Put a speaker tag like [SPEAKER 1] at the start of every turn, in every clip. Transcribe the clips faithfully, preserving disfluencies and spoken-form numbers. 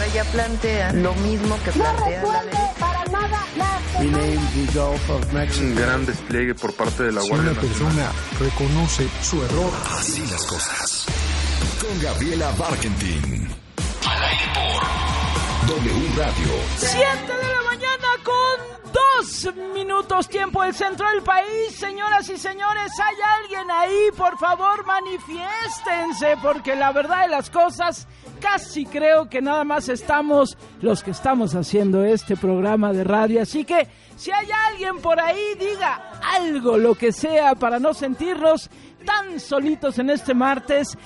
[SPEAKER 1] ya plantea lo mismo que plantea
[SPEAKER 2] no
[SPEAKER 1] la ley.
[SPEAKER 2] para nada la
[SPEAKER 3] Un gran despliegue por parte de la
[SPEAKER 4] Si
[SPEAKER 3] Guardia
[SPEAKER 4] una
[SPEAKER 3] Nacional.
[SPEAKER 4] persona reconoce su error.
[SPEAKER 5] Así las cosas. Con Gabriela Barkentin. Al aire por W Radio.
[SPEAKER 6] Siete de la mañana con dos minutos, tiempo del centro del país. Señoras y señores, ¿hay alguien ahí? Por favor, manifiéstense, porque la verdad de las cosas, casi creo que nada más estamos los que estamos haciendo este programa de radio. Así que, si hay alguien por ahí, diga algo, lo que sea, para no sentirnos tan solitos en este martes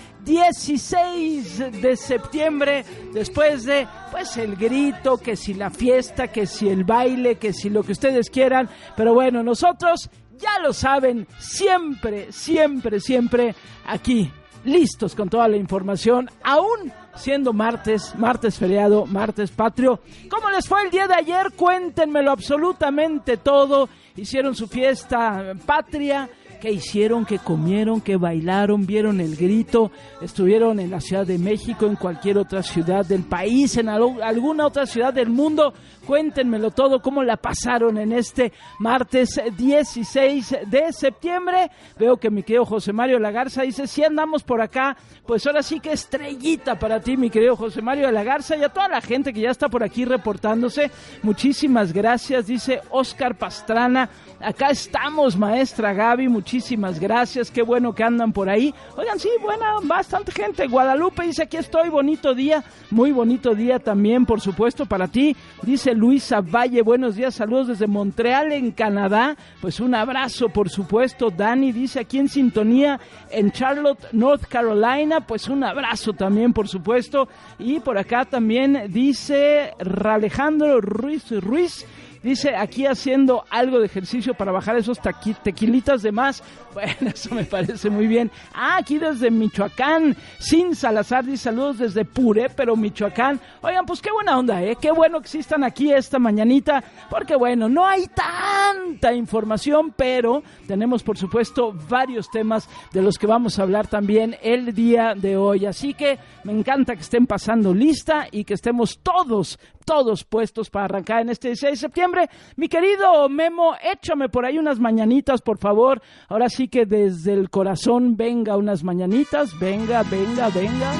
[SPEAKER 6] dieciséis de septiembre, después de, pues, el grito, que si la fiesta, que si el baile, que si lo que ustedes quieran. Pero bueno, nosotros, ya lo saben, siempre, siempre, siempre aquí, listos con toda la información, aún siendo martes, martes feriado, martes patrio. ¿Cómo les fue el día de ayer? Cuéntenmelo absolutamente todo. Hicieron su fiesta patria. ¿Qué hicieron? ¿Qué comieron? ¿Qué bailaron? ¿Vieron el grito? ¿Estuvieron en la Ciudad de México, en cualquier otra ciudad del país, en al- alguna otra ciudad del mundo? Cuéntenmelo todo, ¿cómo la pasaron en este martes dieciséis de septiembre? Veo que mi querido José Mario de la Garza dice, si andamos por acá, pues ahora sí que estrellita para ti, mi querido José Mario de la Garza, y a toda la gente que ya está por aquí reportándose. Muchísimas gracias, dice Oscar Pastrana. Acá estamos, maestra Gaby, muchísimas gracias, qué bueno que andan por ahí. Oigan, sí, buena, bastante gente. Guadalupe dice, aquí estoy, bonito día, muy bonito día también, por supuesto, para ti. Dice Luisa Valle, buenos días, saludos desde Montreal, en Canadá. Pues un abrazo, por supuesto. Dani dice, aquí en sintonía, en Charlotte, North Carolina, pues un abrazo también, por supuesto. Y por acá también dice Alejandro Ruiz Ruiz, dice, aquí haciendo algo de ejercicio para bajar esos taqui- tequilitas de más. Bueno, eso me parece muy bien. Ah, aquí desde Michoacán, Sin Salazar dice, saludos desde Puré, pero Michoacán. Oigan, pues qué buena onda, ¿eh? Qué bueno que existan aquí esta mañanita, porque bueno, no hay tanta información, pero tenemos por supuesto varios temas de los que vamos a hablar también el día de hoy. Así que me encanta que estén pasando lista y que estemos todos, todos puestos para arrancar en este dieciséis de septiembre. Mi querido Memo, échame por ahí unas mañanitas, por favor. Ahora sí que desde el corazón, venga unas mañanitas, venga, venga, venga.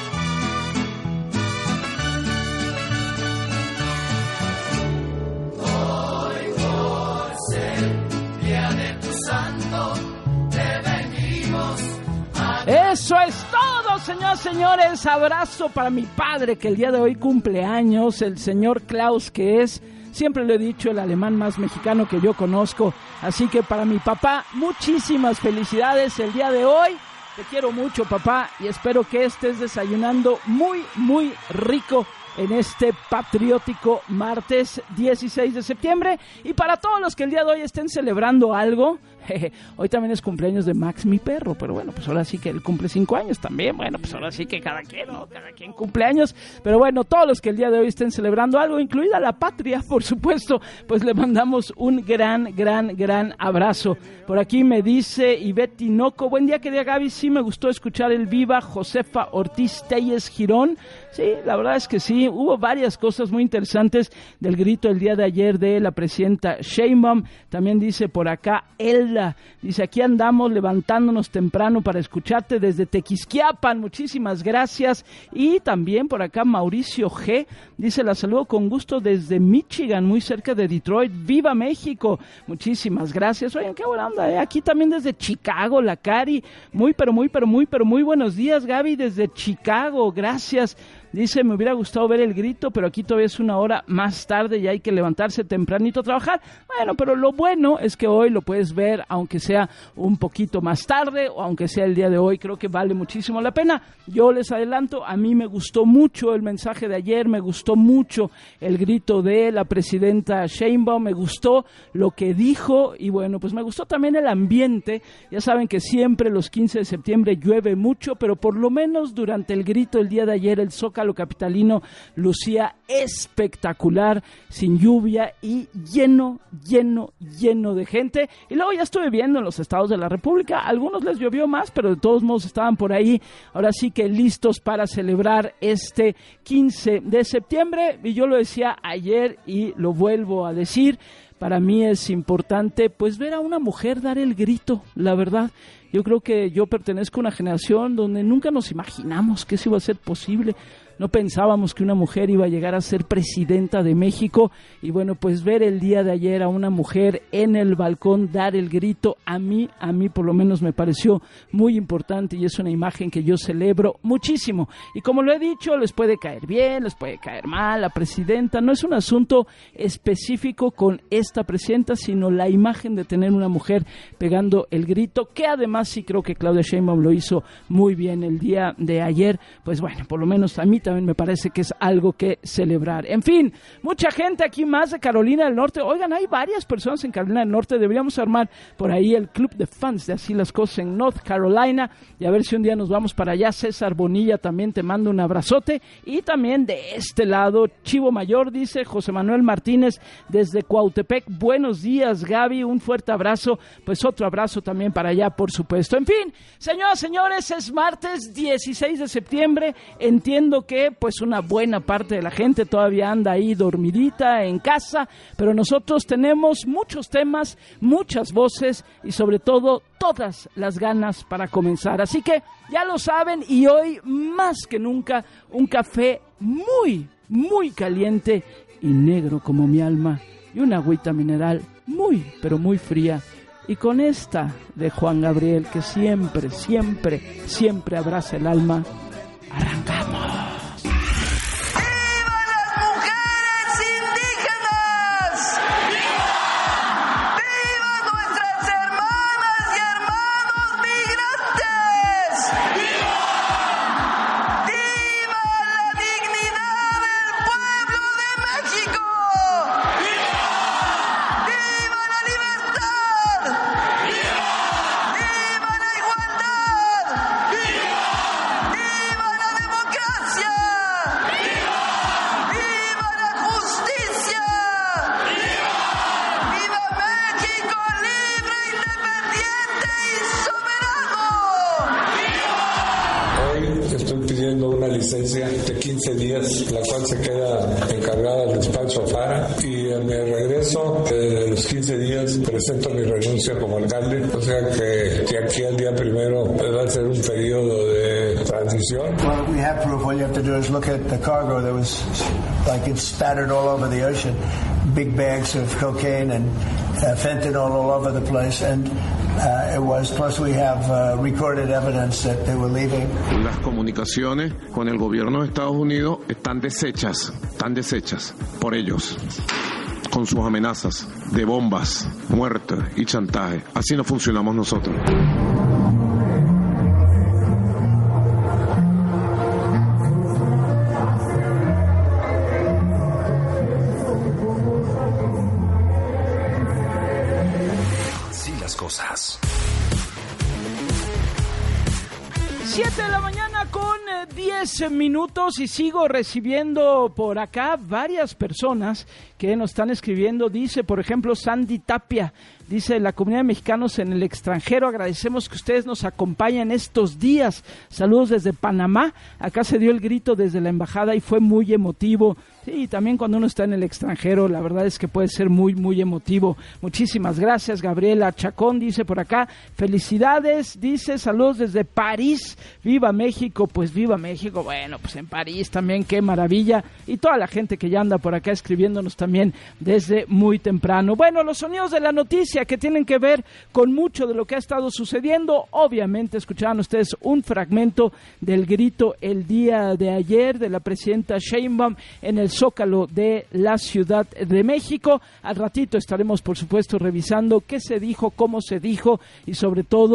[SPEAKER 7] Hoy por ser día de tu santo, te venimos a...
[SPEAKER 6] Eso es todo, señoras y señores. Abrazo para mi padre, que el día de hoy cumple años, el señor Klaus, que es, siempre lo he dicho, el alemán más mexicano que yo conozco. Así que para mi papá, muchísimas felicidades el día de hoy. Te quiero mucho, papá, y espero que estés desayunando muy, muy rico en este patriótico martes dieciséis de septiembre. Y para todos los que el día de hoy estén celebrando algo, jeje, hoy también es cumpleaños de Max, mi perro, pero bueno, pues ahora sí que él cumple cinco años también. Bueno, pues ahora sí que cada quien, ¿no? Cada quien cumple años. Pero bueno, todos los que el día de hoy estén celebrando algo, incluida la patria, por supuesto, pues le mandamos un gran, gran, gran abrazo. Por aquí me dice Ivette Tinoco, buen día, querida Gaby, sí me gustó escuchar el Viva Josefa Ortiz Telles Girón. Sí, la verdad es que sí, hubo varias cosas muy interesantes del grito el día de ayer de la presidenta Sheinbaum. También dice por acá Elda, dice, aquí andamos levantándonos temprano para escucharte desde Tequisquiapan, muchísimas gracias. Y también por acá Mauricio G, dice, la saludo con gusto desde Michigan, muy cerca de Detroit, ¡viva México! Muchísimas gracias. Oigan, qué buena onda, ¿eh? Aquí también desde Chicago, la Cari, muy pero muy pero muy pero muy buenos días, Gaby, desde Chicago, gracias. Dice, me hubiera gustado ver el grito, pero aquí todavía es una hora más tarde y hay que levantarse tempranito a trabajar. Bueno, pero lo bueno es que hoy lo puedes ver, aunque sea un poquito más tarde o aunque sea el día de hoy. Creo que vale muchísimo la pena. Yo les adelanto, a mí me gustó mucho el mensaje de ayer, me gustó mucho el grito de la presidenta Sheinbaum, me gustó lo que dijo y bueno, pues me gustó también el ambiente. Ya saben que siempre los quince de septiembre llueve mucho, pero por lo menos durante el grito el día de ayer el Zócalo Zócalo capitalino lucía espectacular, sin lluvia y lleno, lleno, lleno de gente. Y luego ya estuve viendo en los estados de la República, a algunos les llovió más, pero de todos modos estaban por ahí, ahora sí que listos para celebrar este quince de septiembre. Y yo lo decía ayer y lo vuelvo a decir, para mí es importante pues ver a una mujer dar el grito, la verdad. Yo creo que yo pertenezco a una generación donde nunca nos imaginamos que eso iba a ser posible. No pensábamos que una mujer iba a llegar a ser presidenta de México. Y bueno, pues ver el día de ayer a una mujer en el balcón dar el grito, a mí, a mí por lo menos me pareció muy importante y es una imagen que yo celebro muchísimo. Y como lo he dicho, les puede caer bien, les puede caer mal la presidenta. No es un asunto específico con esta presidenta, sino la imagen de tener una mujer pegando el grito, que además sí creo que Claudia Sheinbaum lo hizo muy bien el día de ayer. Pues bueno, por lo menos a mí también me parece que es algo que celebrar. En fin, mucha gente aquí más de Carolina del Norte. Oigan, hay varias personas en Carolina del Norte. Deberíamos armar por ahí el club de fans de Así las Cosas en North Carolina y a ver si un día nos vamos para allá. César Bonilla también te mando un abrazote. Y también de este lado, Chivo Mayor, dice José Manuel Martínez desde Cuautepec. Buenos días, Gaby, un fuerte abrazo. Pues otro abrazo también para allá, por supuesto. En fin, señoras, señores, es martes dieciséis de septiembre. Entiendo que pues una buena parte de la gente todavía anda ahí dormidita en casa, pero nosotros tenemos muchos temas, muchas voces y sobre todo todas las ganas para comenzar. Así que ya lo saben, y hoy más que nunca un café muy, muy caliente y negro como mi alma y una agüita mineral muy, pero muy fría. Y con esta de Juan Gabriel, que siempre, siempre, siempre abraza el alma, arrancamos.
[SPEAKER 2] De quince días, la cual se queda encargada del despacho Fara, y en mi regreso de los quince días presento mi renuncia como alcalde, o sea que de aquí al día primero va a ser un periodo de transición.
[SPEAKER 8] Well, we have proof. All you have to do is look at the cargo. There was like it's spattered all over the ocean, big bags of cocaine and uh, fentanyl all over the place, and Uh, it was, plus we have uh, recorded evidence that they were leaving.
[SPEAKER 3] Las comunicaciones con el gobierno de Estados Unidos están deshechas, están deshechas por ellos, con sus amenazas de bombas, muerte y chantaje. Así no funcionamos nosotros.
[SPEAKER 5] Cosas.
[SPEAKER 6] siete de la mañana con diez minutos y sigo recibiendo por acá varias personas que nos están escribiendo. Dice, por ejemplo, Sandy Tapia, dice: la comunidad de mexicanos en el extranjero, agradecemos que ustedes nos acompañen estos días. Saludos desde Panamá. Acá se dio el grito desde la embajada y fue muy emotivo. Sí, también cuando uno está en el extranjero, la verdad es que puede ser muy, muy emotivo. Muchísimas gracias. Gabriela Chacón dice por acá: felicidades, dice, saludos desde París. Viva México. Pues viva México. Bueno, pues en París también, qué maravilla. Y toda la gente que ya anda por acá escribiéndonos también desde muy temprano. Bueno, los sonidos de la noticia que tienen que ver con mucho de lo que ha estado sucediendo. Obviamente escucharon ustedes un fragmento del grito el día de ayer de la presidenta Sheinbaum en el Zócalo de la Ciudad de México. Al ratito estaremos, por supuesto, revisando qué se dijo, cómo se dijo y sobre todo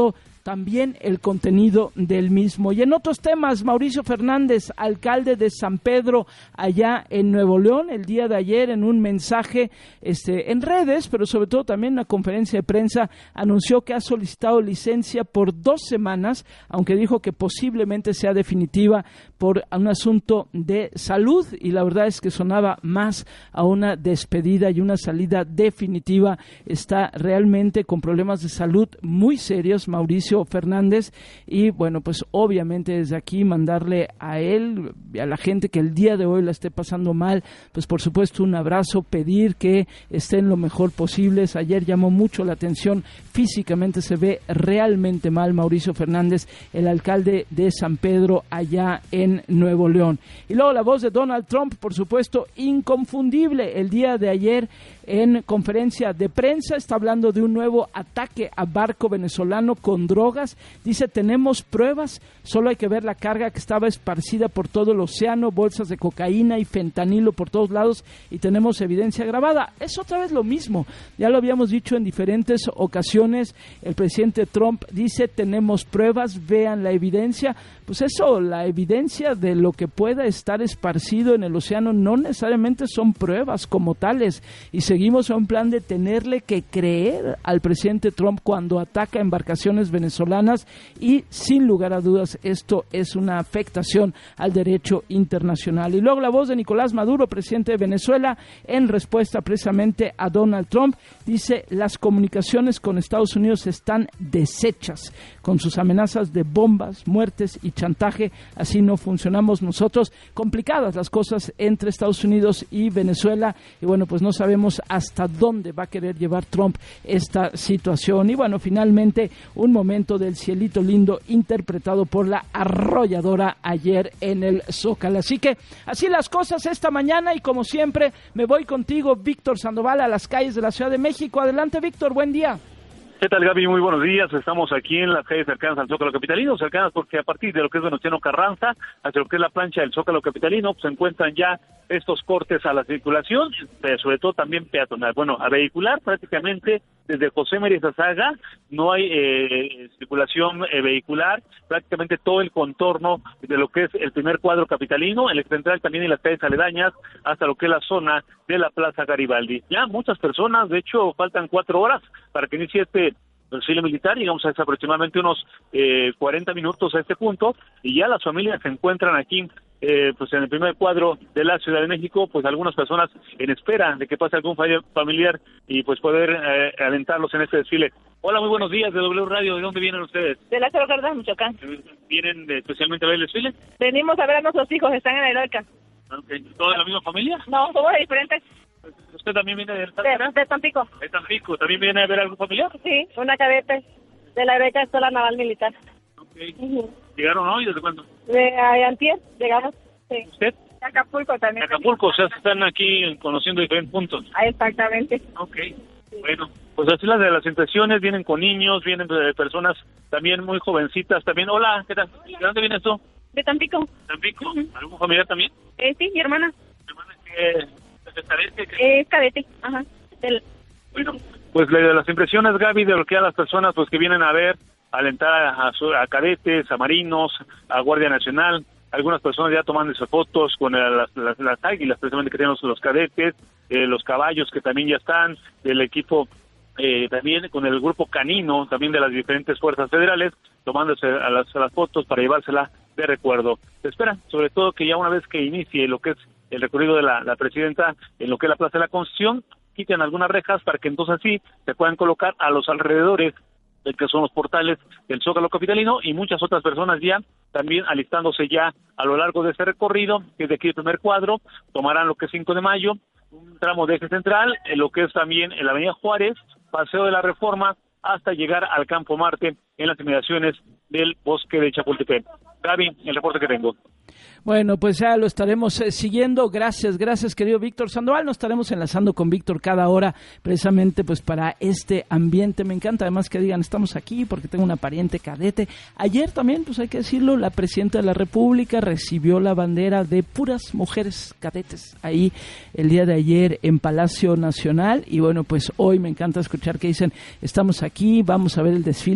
[SPEAKER 6] también el contenido del mismo. Y en otros temas, Mauricio Fernández, alcalde de San Pedro, allá en Nuevo León, el día de ayer en un mensaje este, en redes, pero sobre todo también en una conferencia de prensa, anunció que ha solicitado licencia por dos semanas, aunque dijo que posiblemente sea definitiva por un asunto de salud, y la verdad es que sonaba más a una despedida y una salida definitiva. Está realmente con problemas de salud muy serios Mauricio Fernández, y bueno, pues obviamente desde aquí mandarle a él y a la gente que el día de hoy la esté pasando mal, pues por supuesto un abrazo, pedir que estén lo mejor posibles. Ayer llamó mucho la atención, físicamente se ve realmente mal Mauricio Fernández, el alcalde de San Pedro allá en Nuevo León. Y luego la voz de Donald Trump, por supuesto, inconfundible. El día de ayer en conferencia de prensa está hablando de un nuevo ataque a barco venezolano con drogas. Dice, tenemos pruebas, solo hay que ver la carga que estaba esparcida por todo el océano, bolsas de cocaína y fentanilo por todos lados, y tenemos evidencia grabada. Es otra vez lo mismo, ya lo habíamos dicho en diferentes ocasiones. El presidente Trump dice, tenemos pruebas, vean la evidencia. Pues eso, la evidencia de lo que pueda estar esparcido en el océano no necesariamente son pruebas como tales, y seguimos en un plan de tenerle que creer al presidente Trump cuando ataca embarcaciones venezolanas, y sin lugar a dudas esto es una afectación al derecho internacional. Y luego la voz de Nicolás Maduro, presidente de Venezuela, en respuesta precisamente a Donald Trump, dice, las comunicaciones con Estados Unidos están deshechas con sus amenazas de bombas, muertes y chantaje. Así no funcionamos nosotros. Complicadas las cosas entre Estados Unidos y Venezuela, y bueno, pues no sabemos hasta dónde va a querer llevar Trump esta situación. Y bueno, finalmente un momento del cielito lindo interpretado por la arrolladora ayer en el Zócalo. Así que así las cosas esta mañana, y como siempre me voy contigo, Víctor Sandoval, a las calles de la Ciudad de México. Adelante, Víctor, buen día.
[SPEAKER 9] ¿Qué tal, Gaby? Muy buenos días. Estamos aquí en las calles cercanas al Zócalo Capitalino, cercanas porque a partir de lo que es Venustiano Carranza, hacia lo que es la plancha del Zócalo Capitalino, pues, se encuentran ya estos cortes a la circulación, sobre todo también peatonal. Bueno, a vehicular prácticamente desde José María Zazaga no hay eh, circulación eh, vehicular, prácticamente todo el contorno de lo que es el primer cuadro capitalino, el eje central también y las calles aledañas, hasta lo que es la zona de la Plaza Garibaldi. Ya muchas personas, de hecho, faltan cuatro horas para que inicie este desfile militar, digamos, es aproximadamente unos eh, cuarenta minutos a este punto, y ya las familias se encuentran aquí eh, pues en el primer cuadro de la Ciudad de México, pues algunas personas en espera de que pase algún familiar y pues poder eh, alentarlos en este desfile. Hola, muy buenos días de W Radio. ¿De dónde vienen ustedes?
[SPEAKER 10] De Lázaro Cárdenas, Michoacán.
[SPEAKER 9] ¿Vienen de, especialmente a ver el desfile?
[SPEAKER 10] Venimos a ver a nuestros hijos, están en la Heroica.
[SPEAKER 9] Okay. ¿Toda la misma familia?
[SPEAKER 10] No, somos de diferentes.
[SPEAKER 9] ¿Usted también viene de,
[SPEAKER 10] de, de Tampico?
[SPEAKER 9] De Tampico. ¿También viene a ver algún familiar?
[SPEAKER 10] Sí, una cadete de la Heroica Escuela Naval Militar.
[SPEAKER 9] Okay. Uh-huh. ¿Llegaron hoy? ¿Desde cuándo?
[SPEAKER 10] De antier, llegamos. Sí.
[SPEAKER 9] ¿Usted?
[SPEAKER 10] De Acapulco también.
[SPEAKER 9] De Acapulco, o sea, están aquí conociendo diferentes puntos.
[SPEAKER 10] Ah, exactamente.
[SPEAKER 9] Ok, sí. Bueno, pues así las de las impresiones, vienen con niños, vienen de personas también muy jovencitas también. Hola, ¿qué tal? ¿De dónde vienes tú?
[SPEAKER 10] De Tampico.
[SPEAKER 9] ¿Tampico? Uh-huh. ¿Algún familiar también?
[SPEAKER 10] Eh, sí, mi hermana.
[SPEAKER 9] ¿Mi hermana que es cadete?
[SPEAKER 10] Eh, es cadete, ajá. Del...
[SPEAKER 9] Bueno, pues de las impresiones, Gaby, de lo que a las personas pues que vienen a ver, a alentar a, a cadetes, a marinos, a Guardia Nacional. Algunas personas ya tomándose fotos con el, las, las, las águilas, precisamente que tienen los, los cadetes, eh, los caballos que también ya están, el equipo eh, también con el grupo canino, también de las diferentes fuerzas federales, tomándose a las, a las fotos para llevársela de recuerdo. Se espera, sobre todo, que ya una vez que inicie lo que es el recorrido de la, la presidenta en lo que es la Plaza de la Constitución, quiten algunas rejas para que entonces así se puedan colocar a los alrededores de que son los portales del Zócalo Capitalino, y muchas otras personas ya también alistándose ya a lo largo de este recorrido, que es de aquí el primer cuadro, tomarán lo que es cinco de mayo, un tramo de eje central, en lo que es también en la Avenida Juárez, Paseo de la Reforma, hasta llegar al Campo Marte, en las inmediaciones del Bosque de Chapultepec. Gaby, el reporte que tengo.
[SPEAKER 6] Bueno, pues ya lo estaremos eh, siguiendo. Gracias, gracias, querido Víctor Sandoval. Nos estaremos enlazando con Víctor cada hora, precisamente pues para este ambiente. Me encanta además que digan, estamos aquí porque tengo una pariente cadete. Ayer también, pues hay que decirlo, la presidenta de la República recibió la bandera de puras mujeres cadetes ahí el día de ayer en Palacio Nacional. Y bueno, pues hoy me encanta escuchar que dicen, estamos aquí, vamos a ver el desfile porque queremos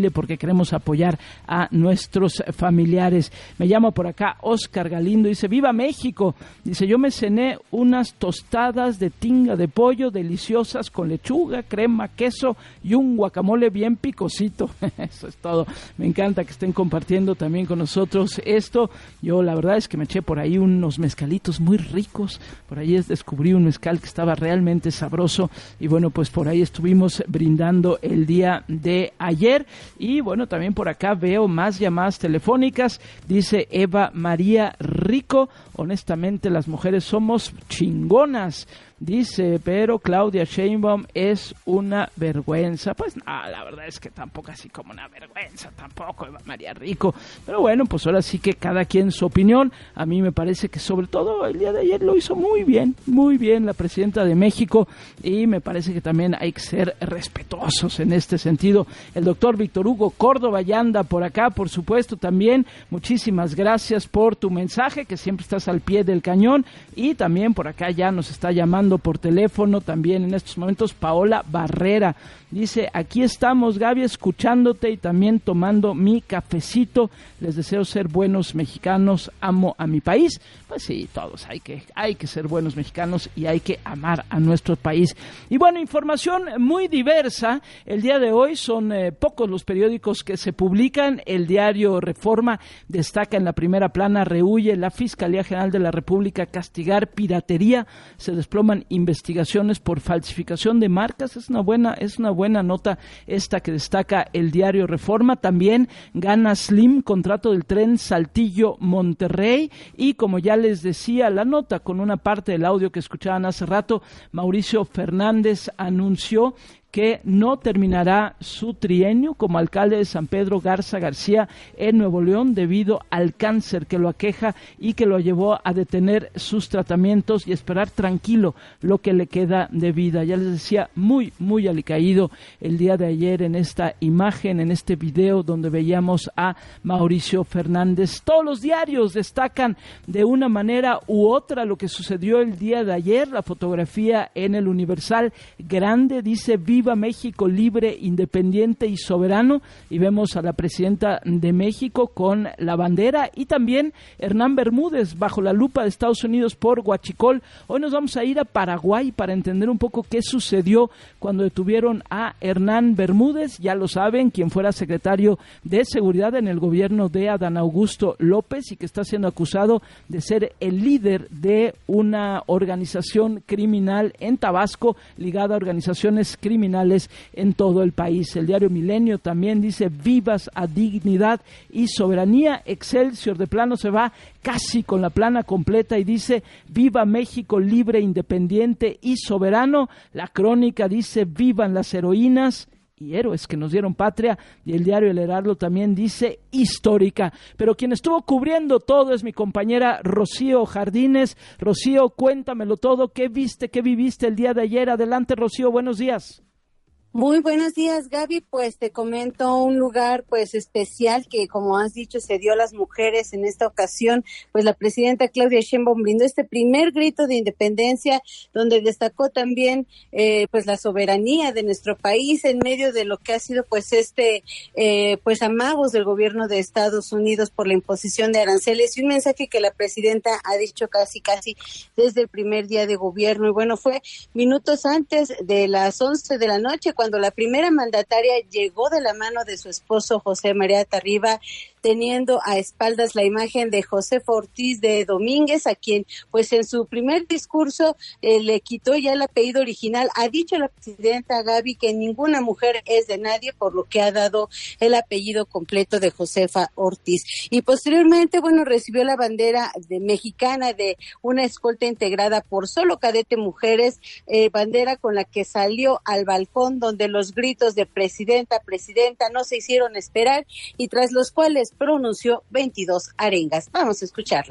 [SPEAKER 6] queremos apoyar a nuestros familiares. Me llama por acá Oscar Galindo, dice, ¡viva México! Dice, yo me cené unas tostadas de tinga de pollo deliciosas con lechuga, crema, queso y un guacamole bien picosito. Eso es todo. Me encanta que estén compartiendo también con nosotros esto. Yo la verdad es que me eché por ahí unos mezcalitos muy ricos. Por ahí descubrí un mezcal que estaba realmente sabroso y bueno, pues por ahí estuvimos brindando el día de ayer. Y bueno, también por acá veo más llamadas telefónicas. Dice Eva María Rico, honestamente las mujeres somos chingonas. Dice, pero Claudia Sheinbaum es una vergüenza. Pues no, la verdad es que tampoco así como una vergüenza, tampoco Eva María Rico. Pero bueno, pues ahora sí que cada quien su opinión. A mí me parece que sobre todo el día de ayer lo hizo muy bien, muy bien la presidenta de México. Y me parece que también hay que ser respetuosos en este sentido. El doctor Víctor Hugo Córdoba ya anda por acá, por supuesto, también. Muchísimas gracias por tu mensaje, que siempre estás al pie del cañón. Y también por acá ya nos está llamando por teléfono también en estos momentos Paola Barrera. Dice, aquí estamos, Gaby, escuchándote y también tomando mi cafecito. Les deseo ser buenos mexicanos, amo a mi país. Pues sí, todos hay que, hay que ser buenos mexicanos y hay que amar a nuestro país. Y bueno, información muy diversa. El día de hoy son eh, pocos los periódicos que se publican. El diario Reforma destaca en la primera plana, rehúye la Fiscalía General de la República castigar piratería. Se desploman investigaciones por falsificación de marcas. Es una buena, es una buena nota esta que destaca el diario Reforma. También gana Slim contrato del tren Saltillo-Monterrey y como ya les decía la nota con una parte del audio que escuchaban hace rato, Mauricio Fernández anunció que no terminará su trienio como alcalde de San Pedro Garza García en Nuevo León debido al cáncer que lo aqueja y que lo llevó a detener sus tratamientos y esperar tranquilo lo que le queda de vida. Ya les decía, muy, muy alicaído el día de ayer en esta imagen, en este video donde veíamos a Mauricio Fernández. Todos los diarios destacan de una manera u otra lo que sucedió el día de ayer. La fotografía en el Universal grande dice, viva México libre, independiente y soberano, y vemos a la presidenta de México con la bandera y también Hernán Bermúdez bajo la lupa de Estados Unidos por Huachicol. Hoy nos vamos a ir a Paraguay para entender un poco qué sucedió cuando detuvieron a Hernán Bermúdez, ya lo saben, quien fuera secretario de Seguridad en el gobierno de Adán Augusto López y que está siendo acusado de ser el líder de una organización criminal en Tabasco ligada a organizaciones criminales en todo el país. El diario Milenio también dice, vivas a dignidad y soberanía. Excelsior de plano se va casi con la plana completa y dice, viva México libre, independiente y soberano. La Crónica dice, vivan las heroínas y héroes que nos dieron patria, y el diario El Heraldo también dice histórica. Pero quien estuvo cubriendo todo es mi compañera Rocío Jardines. Rocío, cuéntamelo todo, ¿qué viste, qué viviste el día de ayer? Adelante, Rocío, buenos días.
[SPEAKER 11] Muy buenos días, Gaby. Pues te comento un lugar pues especial que, como has dicho, se dio a las mujeres en esta ocasión. Pues la presidenta Claudia Sheinbaum brindó este primer grito de independencia, donde destacó también eh, pues la soberanía de nuestro país en medio de lo que ha sido pues este eh, pues amagos del gobierno de Estados Unidos por la imposición de aranceles, y un mensaje que la presidenta ha dicho casi casi desde el primer día de gobierno. Y bueno, fue minutos antes de las once de la noche cuando cuando la primera mandataria llegó de la mano de su esposo José María Tarriba, teniendo a espaldas la imagen de Josefa Ortiz de Domínguez, a quien pues en su primer discurso eh, le quitó ya el apellido original. Ha dicho la presidenta Gaby que ninguna mujer es de nadie, por lo que ha dado el apellido completo de Josefa Ortiz. Y posteriormente, bueno, recibió la bandera de mexicana de una escolta integrada por solo cadete mujeres, eh, bandera con la que salió al balcón, donde los gritos de presidenta, presidenta no se hicieron esperar, y tras los cuales pronunció veintidós arengas. Vamos a escucharla.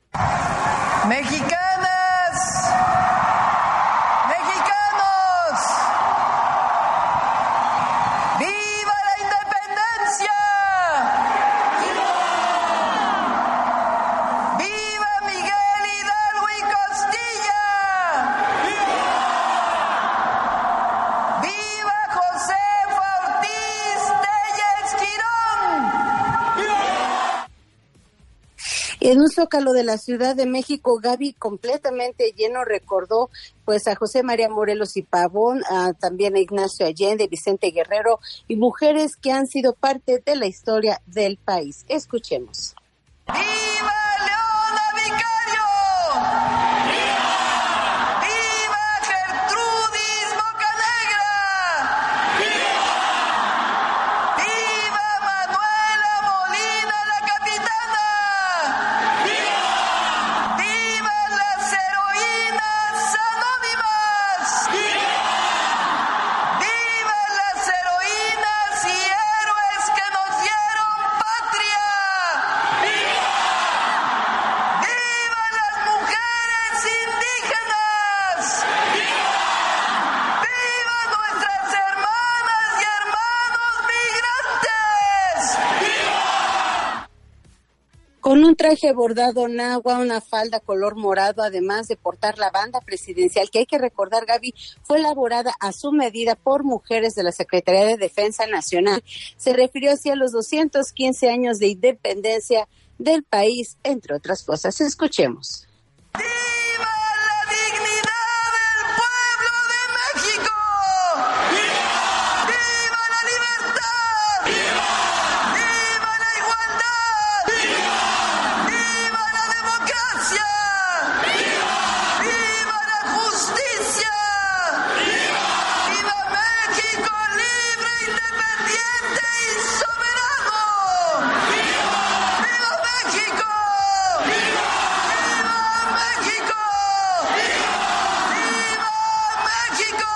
[SPEAKER 7] Mexicanas, mexicanos, ¡viva la independencia! ¡Viva! ¡Viva Miguel Hidalgo y Costilla! ¡Viva! ¡Viva Josefa Ortiz Telles Quirós!
[SPEAKER 11] En un zócalo de la Ciudad de México, Gaby, completamente lleno, recordó pues a José María Morelos y Pavón, a, también a Ignacio Allende, Vicente Guerrero y mujeres que han sido parte de la historia del país. Escuchemos.
[SPEAKER 7] ¡Viva Leona Vicario! ¡Viva! ¡Viva Gertrudis Bocanegra! ¡Viva! ¡Viva Manuela Molina la Capitana! ¡Viva! ¡Viva las heroínas anónimas! ¡Viva! ¡Viva las heroínas y héroes que nos dieron patria! ¡Viva! ¡Viva las mujeres indígenas! ¡Viva! ¡Viva nuestras hermanas y hermanos migrantes! ¡Viva!
[SPEAKER 11] Con un traje bordado nahua, una falda color morado, además de portar la banda presidencial, que hay que recordar, Gaby, fue elaborada a su medida por mujeres de la Secretaría de Defensa Nacional. Se refirió así a los doscientos quince años de independencia del país, entre otras cosas. Escuchemos.
[SPEAKER 7] ¡Viva la dignidad del pueblo de México! ¡Viva! ¡Viva la libertad! ¡Viva! ¡Viva la igualdad! ¡Viva! ¡Viva la democracia! ¡Viva! ¡Viva la justicia! ¡Viva! ¡Viva México libre, independiente y soberano! ¡Viva! ¡Viva México! ¡Viva! ¡Viva México! ¡Viva México!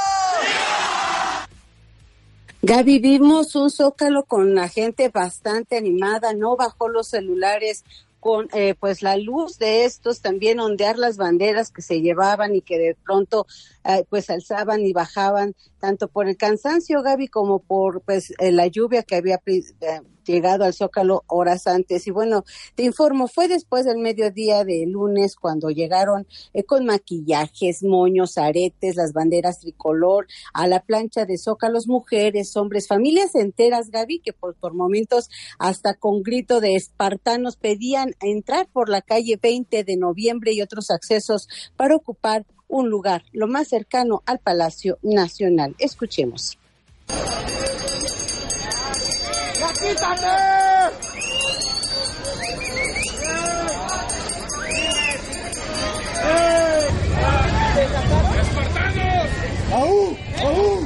[SPEAKER 11] Gaby, vimos un zócalo con la gente bastante animada, no bajó los celulares, con eh, pues la luz de estos, también ondear las banderas que se llevaban y que de pronto eh, pues alzaban y bajaban, tanto por el cansancio, Gaby, como por pues eh, la lluvia que había eh, llegado al Zócalo horas antes. Y bueno, te informo, fue después del mediodía de lunes cuando llegaron eh, con maquillajes, moños, aretes, las banderas tricolor, a la plancha de Zócalos, mujeres, hombres, familias enteras, Gaby, que por, por momentos hasta con grito de espartanos pedían entrar por la calle veinte de noviembre y otros accesos para ocupar un lugar lo más cercano al Palacio Nacional. Escuchemos.
[SPEAKER 7] ¡Ya quítame! ¡Espartanos! ¡Aú! ¡Aú!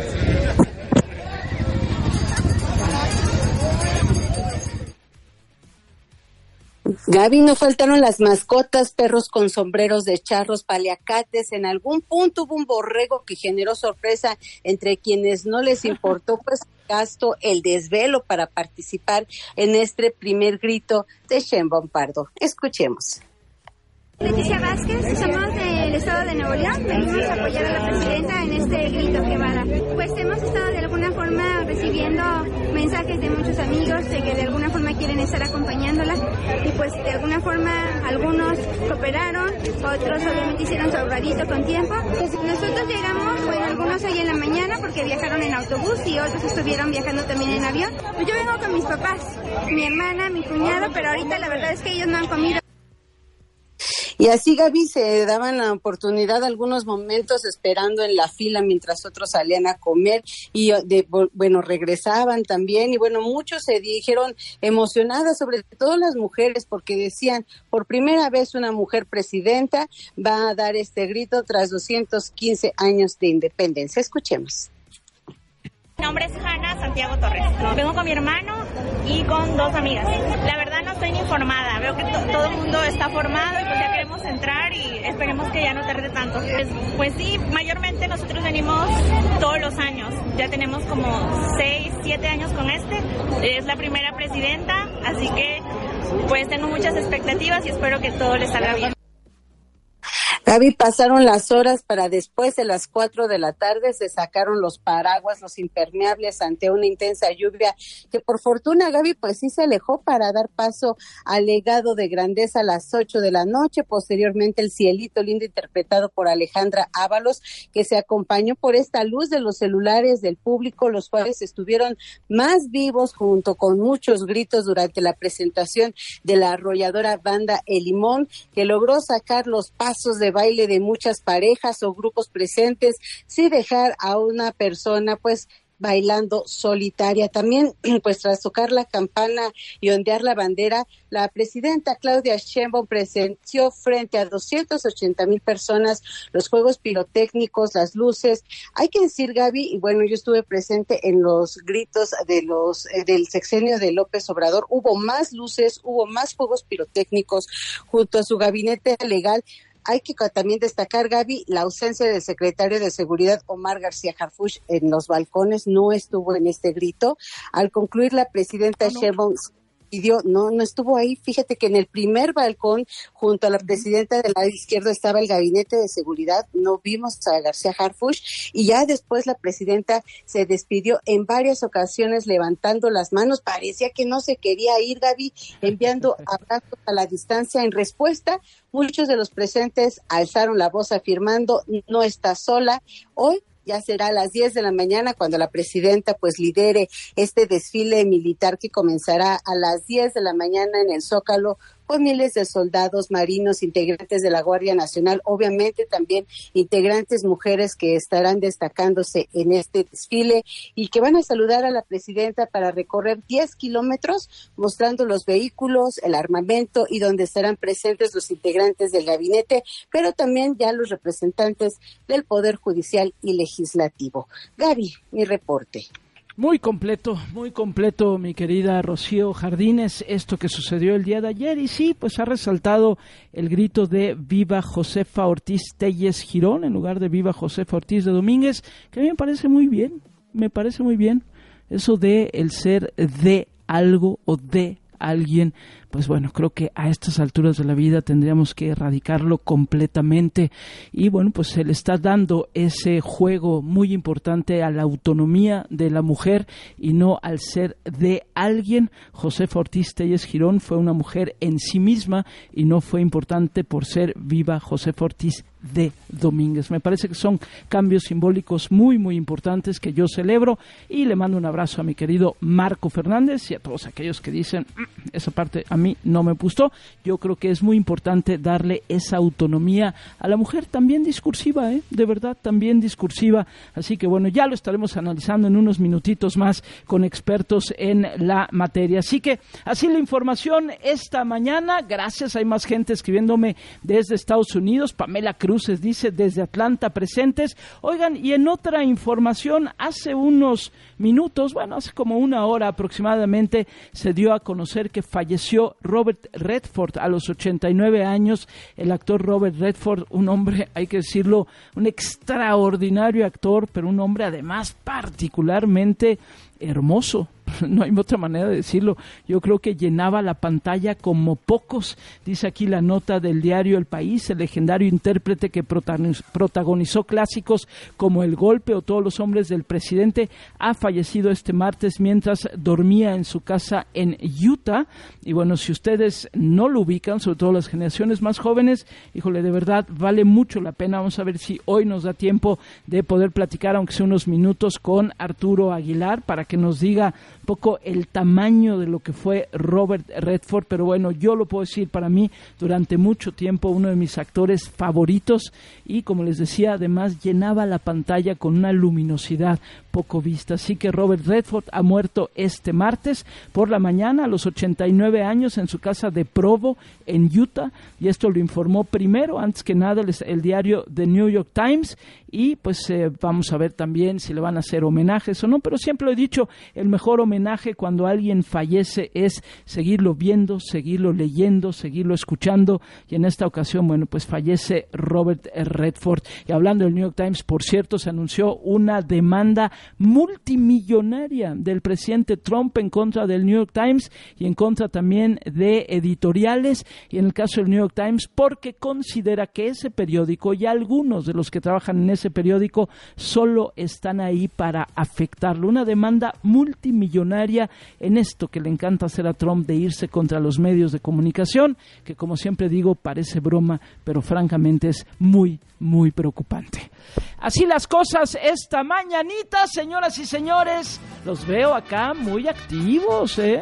[SPEAKER 11] Gaby, no faltaron las mascotas, perros con sombreros de charros, paliacates. En algún punto hubo un borrego que generó sorpresa entre quienes no les importó pues gasto el desvelo para participar en este primer grito de Sheinbaum Pardo. Escuchemos.
[SPEAKER 12] Leticia Vázquez, somos del estado de Nuevo León, venimos a apoyar a la presidenta en este grito que va a dar. Pues hemos estado de alguna forma recibiendo mensajes de muchos amigos de que de alguna forma quieren estar acompañándola y pues de alguna forma algunos cooperaron, otros obviamente hicieron su ahorradito con tiempo. Nosotros llegamos, bueno, algunos hoy en la mañana porque viajaron en autobús y otros estuvieron viajando también en avión. Pues yo vengo con mis papás, mi hermana, mi cuñado, pero ahorita la verdad es que ellos no han comido.
[SPEAKER 11] Y así, Gaby, se daban la oportunidad algunos momentos esperando en la fila mientras otros salían a comer y de, bueno, regresaban también. Y bueno, muchos se dijeron emocionadas, sobre todo las mujeres, porque decían, por primera vez una mujer presidenta va a dar este grito tras doscientos quince años de independencia. Escuchemos.
[SPEAKER 13] Mi nombre es Hanna Santiago Torres. Vengo con mi hermano y con dos amigas. La verdad no estoy ni informada. Veo que to- todo el mundo está formado y pues ya queremos entrar y esperemos que ya no tarde tanto. Pues, pues sí, mayormente nosotros venimos todos los años. Ya tenemos como seis, siete años con este. Es la primera presidenta, así que pues tengo muchas expectativas y espero que todo les salga bien.
[SPEAKER 11] Gaby, pasaron las horas para después de las cuatro de la tarde se sacaron los paraguas, los impermeables ante una intensa lluvia que por fortuna, Gaby, pues sí se alejó para dar paso al legado de grandeza a las ocho de la noche. Posteriormente el cielito lindo interpretado por Alejandra Ábalos, que se acompañó por esta luz de los celulares del público, los cuales estuvieron más vivos junto con muchos gritos durante la presentación de la arrolladora banda El Limón, que logró sacar los pasos de baile de muchas parejas o grupos presentes sin dejar a una persona pues bailando solitaria. También, pues tras tocar la campana y ondear la bandera, la presidenta Claudia Sheinbaum presenció frente a doscientas ochenta mil personas los juegos pirotécnicos, las luces. Hay que decir, Gaby, y bueno, yo estuve presente en los gritos de los eh, del sexenio de López Obrador. Hubo más luces, hubo más juegos pirotécnicos junto a su gabinete legal. Hay que también destacar, Gaby, la ausencia del secretario de Seguridad, Omar García Harfuch, en los balcones, no estuvo en este grito. Al concluir, la presidenta no, Sheinbaum pidió, no, no estuvo ahí. Fíjate que en el primer balcón, junto a la presidenta del lado izquierdo, estaba el gabinete de seguridad. No vimos a García Harfuch y ya después la presidenta se despidió en varias ocasiones levantando las manos. Parecía que no se quería ir, Gaby, enviando abrazos a la distancia. En respuesta, muchos de los presentes alzaron la voz afirmando, no está sola. Hoy ya será a las diez de la mañana cuando la presidenta pues lidere este desfile militar que comenzará a las diez de la mañana en el Zócalo, con miles de soldados, marinos, integrantes de la Guardia Nacional, obviamente también integrantes mujeres que estarán destacándose en este desfile y que van a saludar a la presidenta para recorrer diez kilómetros mostrando los vehículos, el armamento y donde estarán presentes los integrantes del gabinete, pero también ya los representantes del Poder Judicial y Legislativo. Gaby, mi reporte.
[SPEAKER 6] Muy completo, muy completo, mi querida Rocío Jardines, esto que sucedió el día de ayer. Y sí, pues ha resaltado el grito de Viva Josefa Ortiz Telles Girón en lugar de Viva Josefa Ortiz de Domínguez, que a mí me parece muy bien, me parece muy bien. Eso de el ser de algo o de alguien, pues bueno, creo que a estas alturas de la vida tendríamos que erradicarlo completamente. Y bueno, pues se le está dando ese juego muy importante a la autonomía de la mujer y no al ser de alguien. Josefa Ortiz Telles Girón fue una mujer en sí misma y no fue importante por ser Viva Josefa Ortiz de Domínguez. Me parece que son cambios simbólicos muy, muy importantes que yo celebro y le mando un abrazo a mi querido Marco Fernández y a todos aquellos que dicen mmm, esa parte a mí no me gustó. Yo creo que es muy importante darle esa autonomía a la mujer, también discursiva, ¿eh? De verdad, también discursiva. Así que bueno, ya lo estaremos analizando en unos minutitos más con expertos en la materia. Así que así la información esta mañana. Gracias, hay más gente escribiéndome desde Estados Unidos. Pamela Cruces dice desde Atlanta presentes. Oigan, y en otra información, hace unos minutos, bueno, hace como una hora aproximadamente, se dio a conocer que falleció Robert Redford a los ochenta y nueve años. El actor Robert Redford, un hombre, hay que decirlo, un extraordinario actor, pero un hombre además particularmente hermoso. No hay otra manera de decirlo. Yo creo que llenaba la pantalla como pocos. Dice aquí la nota del diario El País, el legendario intérprete que protagonizó clásicos como El Golpe o Todos los hombres del presidente, ha fallecido este martes mientras dormía en su casa en Utah. Y bueno, si ustedes no lo ubican, sobre todo las generaciones más jóvenes, híjole, de verdad vale mucho la pena. Vamos a ver si hoy nos da tiempo de poder platicar, aunque sea unos minutos, con Arturo Aguilar para que nos diga un poco el tamaño de lo que fue Robert Redford. Pero bueno, yo lo puedo decir, para mí durante mucho tiempo uno de mis actores favoritos, y como les decía, además llenaba la pantalla con una luminosidad poco vista. Así que Robert Redford ha muerto este martes por la mañana a los ochenta y nueve años en su casa de Provo en Utah, y esto lo informó primero, antes que nada, el, el diario The New York Times. Y pues eh, vamos a ver también si le van a hacer homenajes o no, pero siempre lo he dicho, el mejor homenaje homenaje cuando alguien fallece es seguirlo viendo, seguirlo leyendo, seguirlo escuchando, y en esta ocasión, bueno, pues fallece Robert Redford. Y hablando del New York Times, por cierto, se anunció una demanda multimillonaria del presidente Trump en contra del New York Times y en contra también de editoriales, y en el caso del New York Times, porque considera que ese periódico y algunos de los que trabajan en ese periódico solo están ahí para afectarlo. Una demanda multimillonaria en esto que le encanta hacer a Trump de irse contra los medios de comunicación, que como siempre digo, parece broma, pero francamente es muy, muy preocupante. Así las cosas esta mañanita, señoras y señores. Los veo acá muy activos, ¿eh?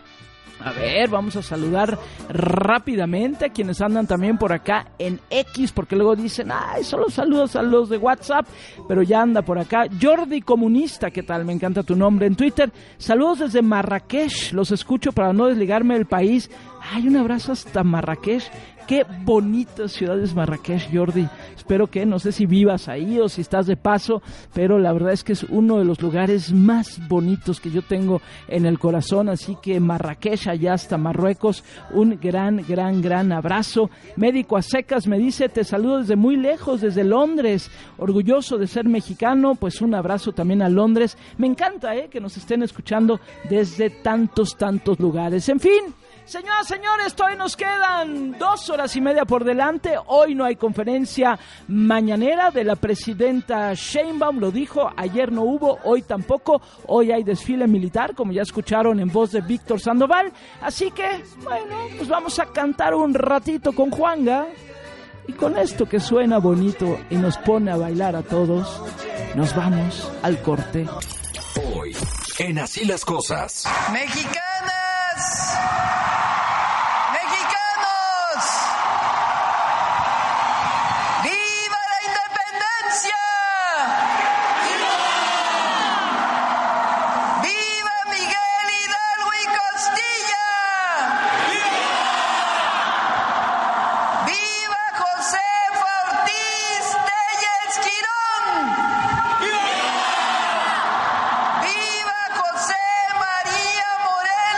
[SPEAKER 6] A ver, vamos a saludar rápidamente a quienes andan también por acá en X, porque luego dicen, ay, solo saludos a los de WhatsApp, pero ya anda por acá. Jordi Comunista, ¿qué tal? Me encanta tu nombre en Twitter. Saludos desde Marrakech, los escucho para no desligarme del país. Ay, un abrazo hasta Marrakech. Qué bonita ciudad es Marrakech, Jordi. Espero que, no sé si vivas ahí o si estás de paso, pero la verdad es que es uno de los lugares más bonitos que yo tengo en el corazón. Así que Marrakech, allá hasta Marruecos, un gran, gran, gran abrazo. Médico a secas me dice, te saludo desde muy lejos, desde Londres. Orgulloso de ser mexicano, pues un abrazo también a Londres. Me encanta, eh, que nos estén escuchando desde tantos, tantos lugares. En fin, señoras, señores, todavía nos quedan dos horas y media por delante. Hoy no hay conferencia mañanera de la presidenta Sheinbaum, lo dijo, ayer no hubo, hoy tampoco. Hoy hay desfile militar, como ya escucharon en voz de Víctor Sandoval. Así que, bueno, pues vamos a cantar un ratito con Juanga. Y con esto que suena bonito y nos pone a bailar a todos, nos vamos al corte.
[SPEAKER 5] Hoy, en Así las Cosas.
[SPEAKER 7] ¡Mexicanas!
[SPEAKER 14] ¡Viva José María Morelos!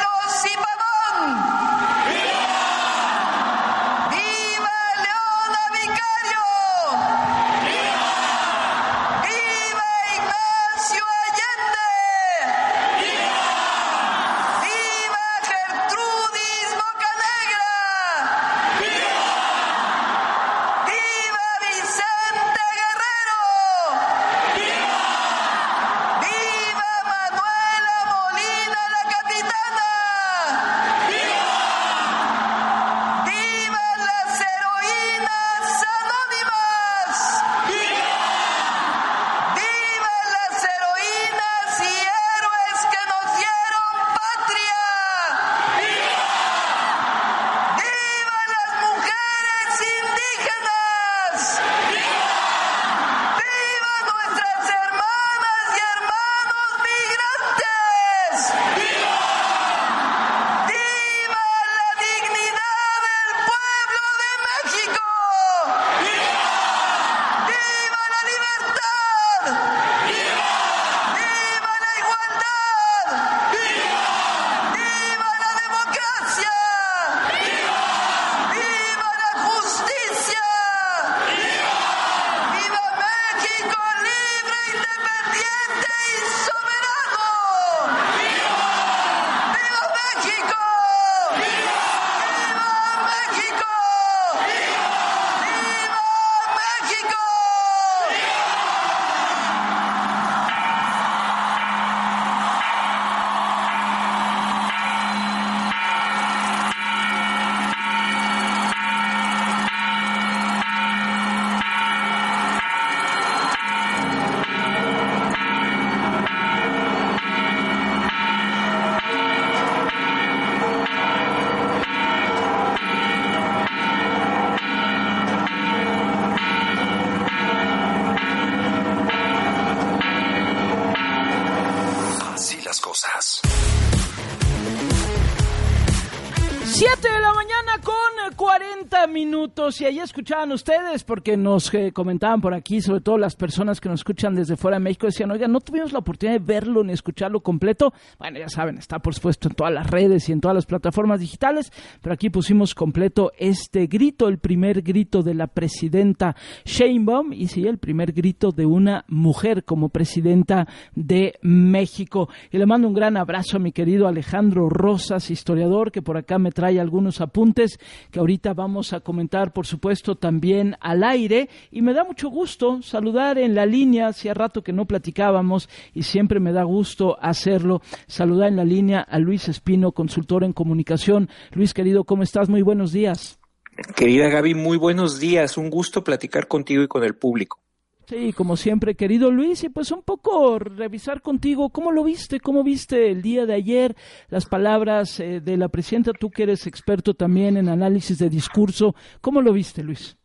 [SPEAKER 6] treinta minutos y ahí escuchaban ustedes, porque nos eh, comentaban por aquí, sobre todo las personas que nos escuchan desde fuera de México, decían, oiga, no tuvimos la oportunidad de verlo ni escucharlo completo. Bueno, ya saben, está por supuesto en todas las redes y en todas las plataformas digitales, pero aquí pusimos completo este grito, el primer grito de la presidenta Sheinbaum, y sí, el primer grito de una mujer como presidenta de México. Y le mando un gran abrazo a mi querido Alejandro Rosas, historiador, que por acá me trae algunos apuntes que ahorita vamos a comentar, por supuesto, también al aire. Y me da mucho gusto saludar en la línea, hacía rato que no platicábamos y siempre me da gusto hacerlo, saludar en la línea a Luis Espino, consultor en comunicación. Luis, querido, ¿cómo estás? Muy buenos días.
[SPEAKER 14] Querida Gaby, muy buenos días. Un gusto platicar contigo y con el público.
[SPEAKER 6] Sí, como siempre, querido Luis, y pues un poco revisar contigo, ¿cómo lo viste? ¿Cómo viste el día de ayer las palabras eh, de la presidenta? Tú que eres experto también en análisis de discurso, ¿cómo lo viste, Luis?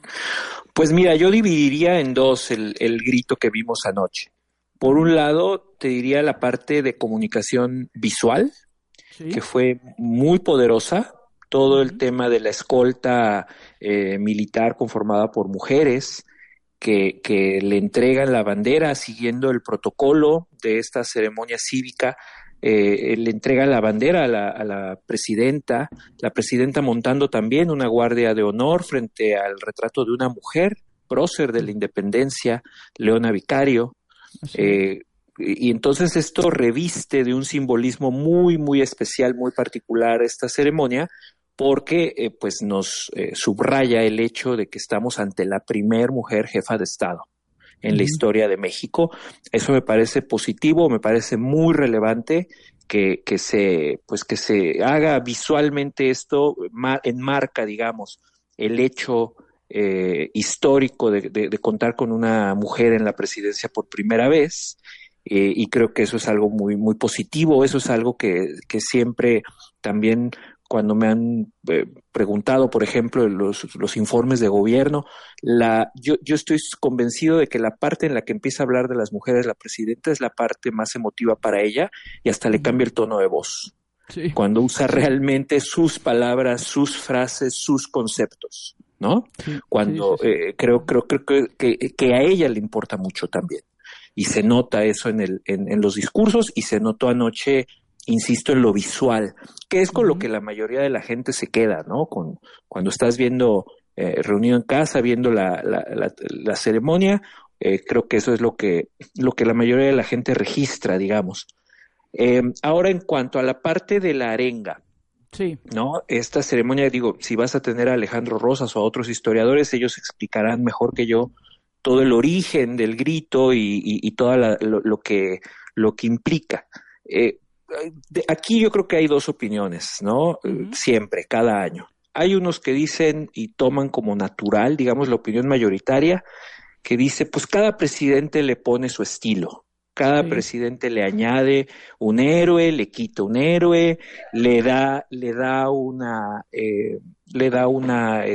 [SPEAKER 14] Pues mira, yo dividiría en dos el, el grito que vimos anoche. Por un lado, te diría la parte de comunicación visual, sí, que fue muy poderosa. Todo el tema de la escolta eh, militar conformada por mujeres, Que, que le entregan la bandera siguiendo el protocolo de esta ceremonia cívica, eh, le entregan la bandera a la, a la presidenta, la presidenta montando también una guardia de honor frente al retrato de una mujer, prócer de la independencia, Leona Vicario, eh, y, y entonces esto reviste de un simbolismo muy, muy especial, muy particular esta ceremonia, porque eh, pues nos eh, subraya el hecho de que estamos ante la primer mujer jefa de Estado en uh-huh. la historia de México. Eso me parece positivo, me parece muy relevante que, que se pues que se haga visualmente esto, ma- enmarca, digamos, el hecho eh, histórico de, de, de contar con una mujer en la presidencia por primera vez, eh, y creo que eso es algo muy, muy positivo. Eso es algo que, que siempre también, cuando me han eh, preguntado, por ejemplo, los, los informes de gobierno, la, yo, yo estoy convencido de que la parte en la que empieza a hablar de las mujeres la presidenta es la parte más emotiva para ella, y hasta le cambia el tono de voz. Sí. Cuando usa realmente sus palabras, sus frases, sus conceptos, ¿no? Sí, Cuando sí, sí, sí. Eh, creo, creo, creo que, que, que a ella le importa mucho también. Y se nota eso en, el, en, en los discursos, y se notó anoche, insisto, en lo visual, que es con uh-huh. lo que la mayoría de la gente se queda, ¿no? Con, cuando estás viendo, eh, reunido en casa, viendo la, la, la, la ceremonia, eh, creo que eso es lo que, lo que la mayoría de la gente registra, digamos. Eh, ahora, en cuanto a la parte de la arenga, sí, ¿no? Esta ceremonia, digo, si vas a tener a Alejandro Rosas o a otros historiadores, ellos explicarán mejor que yo todo el origen del grito y, y, y todo lo, lo, que, lo que implica. Eh, De aquí yo creo que hay dos opiniones, ¿no? Uh-huh. Siempre, cada año. Hay unos que dicen y toman como natural, digamos, la opinión mayoritaria, que dice, pues cada presidente le pone su estilo. Cada sí. presidente le añade un héroe, le quita un héroe, le da, le da una, eh, le da una,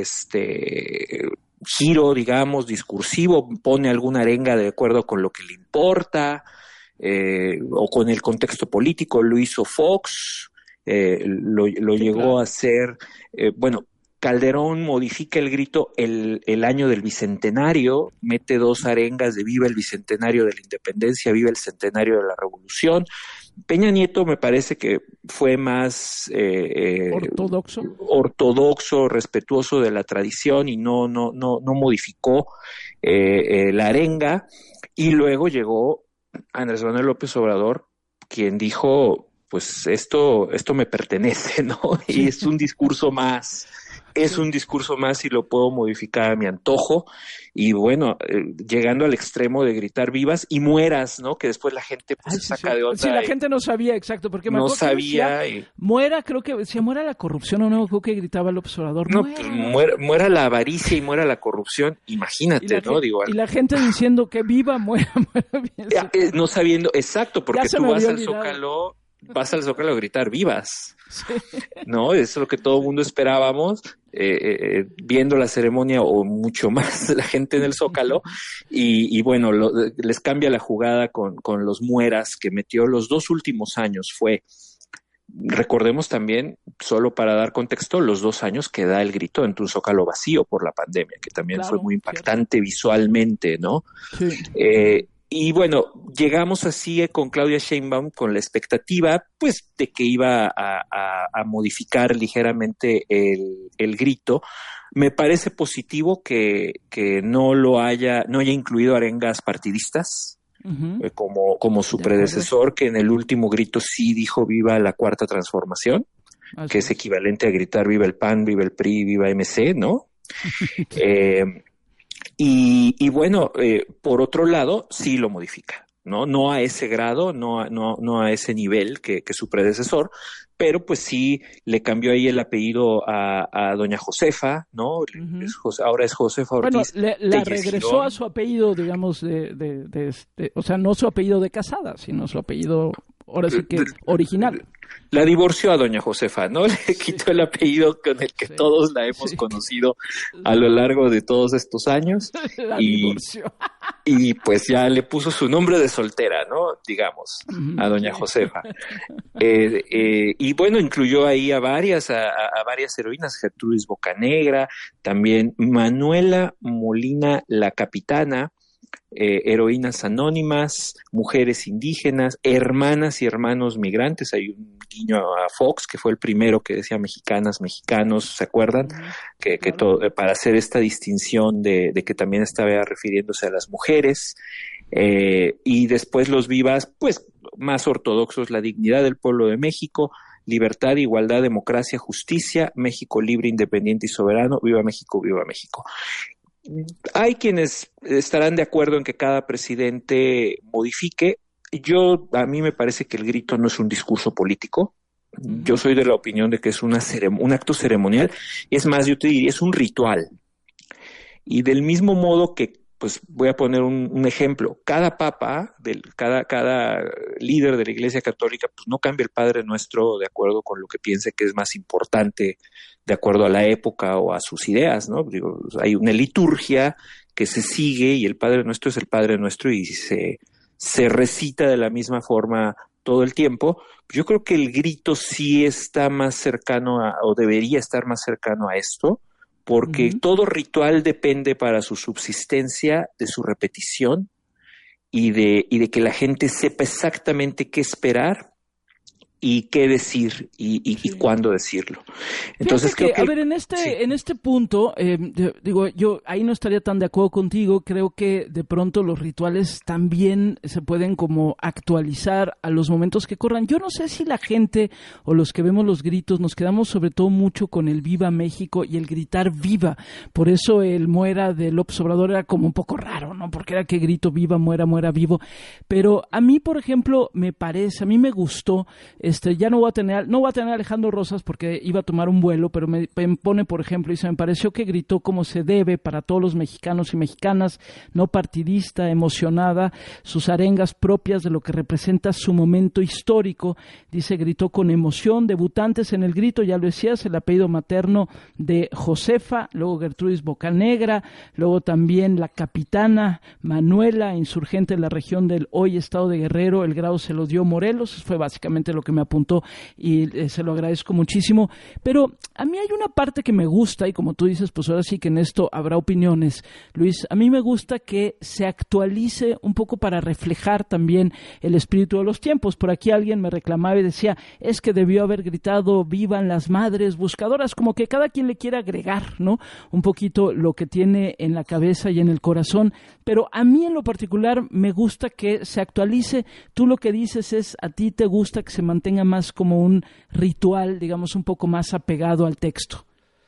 [SPEAKER 14] este, giro, digamos, discursivo, pone alguna arenga de acuerdo con lo que le importa. Eh, o con el contexto político. Lo hizo Fox, eh, lo, lo sí, llegó claro. a hacer, eh, bueno, Calderón modifica el grito el, el año del Bicentenario, mete dos arengas de viva el Bicentenario de la Independencia, viva el Centenario de la Revolución. Peña Nieto me parece que fue más eh,
[SPEAKER 6] ortodoxo,
[SPEAKER 14] ortodoxo, respetuoso de la tradición, y no, no, no, no modificó eh, eh, la arenga. Y luego llegó Andrés Manuel López Obrador, quien dijo, pues esto, esto me pertenece, ¿no? Y es un discurso más, es un discurso más y lo puedo modificar a mi antojo. Y bueno, eh, llegando al extremo de gritar vivas y mueras, ¿no? Que después la gente pues, Ay, se saca sí, de onda.
[SPEAKER 6] Sí, la gente no sabía, exacto, porque me
[SPEAKER 14] no
[SPEAKER 6] acuerdo
[SPEAKER 14] sabía.
[SPEAKER 6] Que decía, y... muera, creo que decía, muera la corrupción, o no, creo que gritaba López Obrador.
[SPEAKER 14] No,
[SPEAKER 6] muera,
[SPEAKER 14] pues, muera, muera la avaricia y muera la corrupción, imagínate, ¿no?
[SPEAKER 6] Gente,
[SPEAKER 14] Digo,
[SPEAKER 6] y la gente diciendo que viva, muera, muera. Bien,
[SPEAKER 14] ya, eh, no sabiendo, exacto, porque tú vas al Zócalo, vas al Zócalo a gritar vivas, sí. ¿no? Eso es lo que todo el mundo esperábamos. Eh, eh, viendo la ceremonia, o mucho más la gente en el Zócalo, y, y bueno, lo, les cambia la jugada con, con los mueras que metió los dos últimos años. Fue recordemos también, solo para dar contexto, los dos años que da el grito en un Zócalo vacío por la pandemia, que también claro, fue muy impactante cierto. Visualmente, ¿no? Sí. Eh, y bueno, llegamos así con Claudia Sheinbaum con la expectativa, pues, de que iba a, a, a modificar ligeramente el, el grito. Me parece positivo que, que no lo haya, no haya incluido arengas partidistas. Uh-huh. eh, como, como su predecesor, que en el último grito sí dijo viva la cuarta transformación, así que es equivalente a gritar viva el P A N, viva el P R I, viva M C, ¿no? eh, y, y bueno, eh, por otro lado, sí lo modifica, ¿no? No a ese grado, no a, no, no a ese nivel que, que su predecesor, pero pues sí le cambió ahí el apellido a, a doña Josefa, ¿no? Uh-huh. Es Jose, ahora es Josefa Ortiz.
[SPEAKER 6] Bueno, le, la regresó a su apellido, digamos, de, de, de, de, o sea, no su apellido de casada, sino su apellido, ahora sí que original.
[SPEAKER 14] La divorció a doña Josefa, ¿no? Le quitó sí. el apellido con el que sí. todos la hemos sí. conocido a lo largo de todos estos años.
[SPEAKER 6] La
[SPEAKER 14] y,
[SPEAKER 6] divorció.
[SPEAKER 14] Y pues ya le puso su nombre de soltera, ¿no? Digamos, a doña Josefa. Eh, eh, y bueno, incluyó ahí a varias, a, a varias heroínas, Gertrudis Bocanegra, también Manuela Molina la Capitana, Eh, heroínas anónimas, mujeres indígenas, hermanas y hermanos migrantes. Hay un guiño a Fox, que fue el primero que decía mexicanas, mexicanos, ¿se acuerdan? Uh-huh. Que, que claro. todo, para hacer esta distinción de, de que también estaba refiriéndose a las mujeres. Eh, y después los vivas, pues, más ortodoxos: la dignidad del pueblo de México, libertad, igualdad, democracia, justicia, México libre, independiente y soberano, viva México, viva México. Hay quienes estarán de acuerdo en que cada presidente modifique. Yo, a mí me parece que el grito no es un discurso político. Uh-huh. Yo soy de la opinión de que es una cerem- un acto ceremonial, y es más, yo te diría, es un ritual. Y del mismo modo que, pues voy a poner un, un ejemplo, cada papa, del, cada, cada líder de la Iglesia Católica, pues no cambia el Padre Nuestro de acuerdo con lo que piense que es más importante, de acuerdo a la época o a sus ideas, ¿no? Digo, hay una liturgia que se sigue y el Padre Nuestro es el Padre Nuestro y se, se recita de la misma forma todo el tiempo. Yo creo que el grito sí está más cercano a, o debería estar más cercano a esto, porque uh-huh. todo ritual depende para su subsistencia de su repetición y de, y de que la gente sepa exactamente qué esperar y qué decir y, y, sí. y cuándo decirlo. Entonces
[SPEAKER 6] que,
[SPEAKER 14] creo que
[SPEAKER 6] a ver, en este sí. en este punto, eh, digo, yo ahí no estaría tan de acuerdo contigo. Creo que de pronto los rituales también se pueden como actualizar a los momentos que corran. Yo no sé si la gente o los que vemos los gritos nos quedamos sobre todo mucho con el Viva México y el gritar viva. Por eso el muera de López Obrador era como un poco raro, ¿no? Porque era que grito viva, muera, muera, vivo. Pero a mí, por ejemplo, me parece, a mí me gustó. Este, ya no voy a tener, no voy a tener a Alejandro Rosas porque iba a tomar un vuelo, pero me, me pone, por ejemplo, y se me pareció que gritó como se debe para todos los mexicanos y mexicanas, no partidista, emocionada, sus arengas propias de lo que representa su momento histórico. Dice, gritó con emoción, debutantes en el grito, ya lo decías, el apellido materno de Josefa, luego Gertrudis Bocanegra, luego también la capitana Manuela, insurgente en la región del hoy estado de Guerrero, el grado se lo dio Morelos, fue básicamente lo que me apuntó y eh, se lo agradezco muchísimo. Pero a mí hay una parte que me gusta, y como tú dices, pues ahora sí que en esto habrá opiniones, Luis. A mí me gusta que se actualice un poco para reflejar también el espíritu de los tiempos. Por aquí alguien me reclamaba y decía, es que debió haber gritado vivan las madres buscadoras, como que cada quien le quiere agregar, ¿no? Un poquito lo que tiene en la cabeza y en el corazón. Pero a mí en lo particular me gusta que se actualice. Tú lo que dices es, a ti te gusta que se mantenga más como un ritual, digamos, un poco más apegado al texto.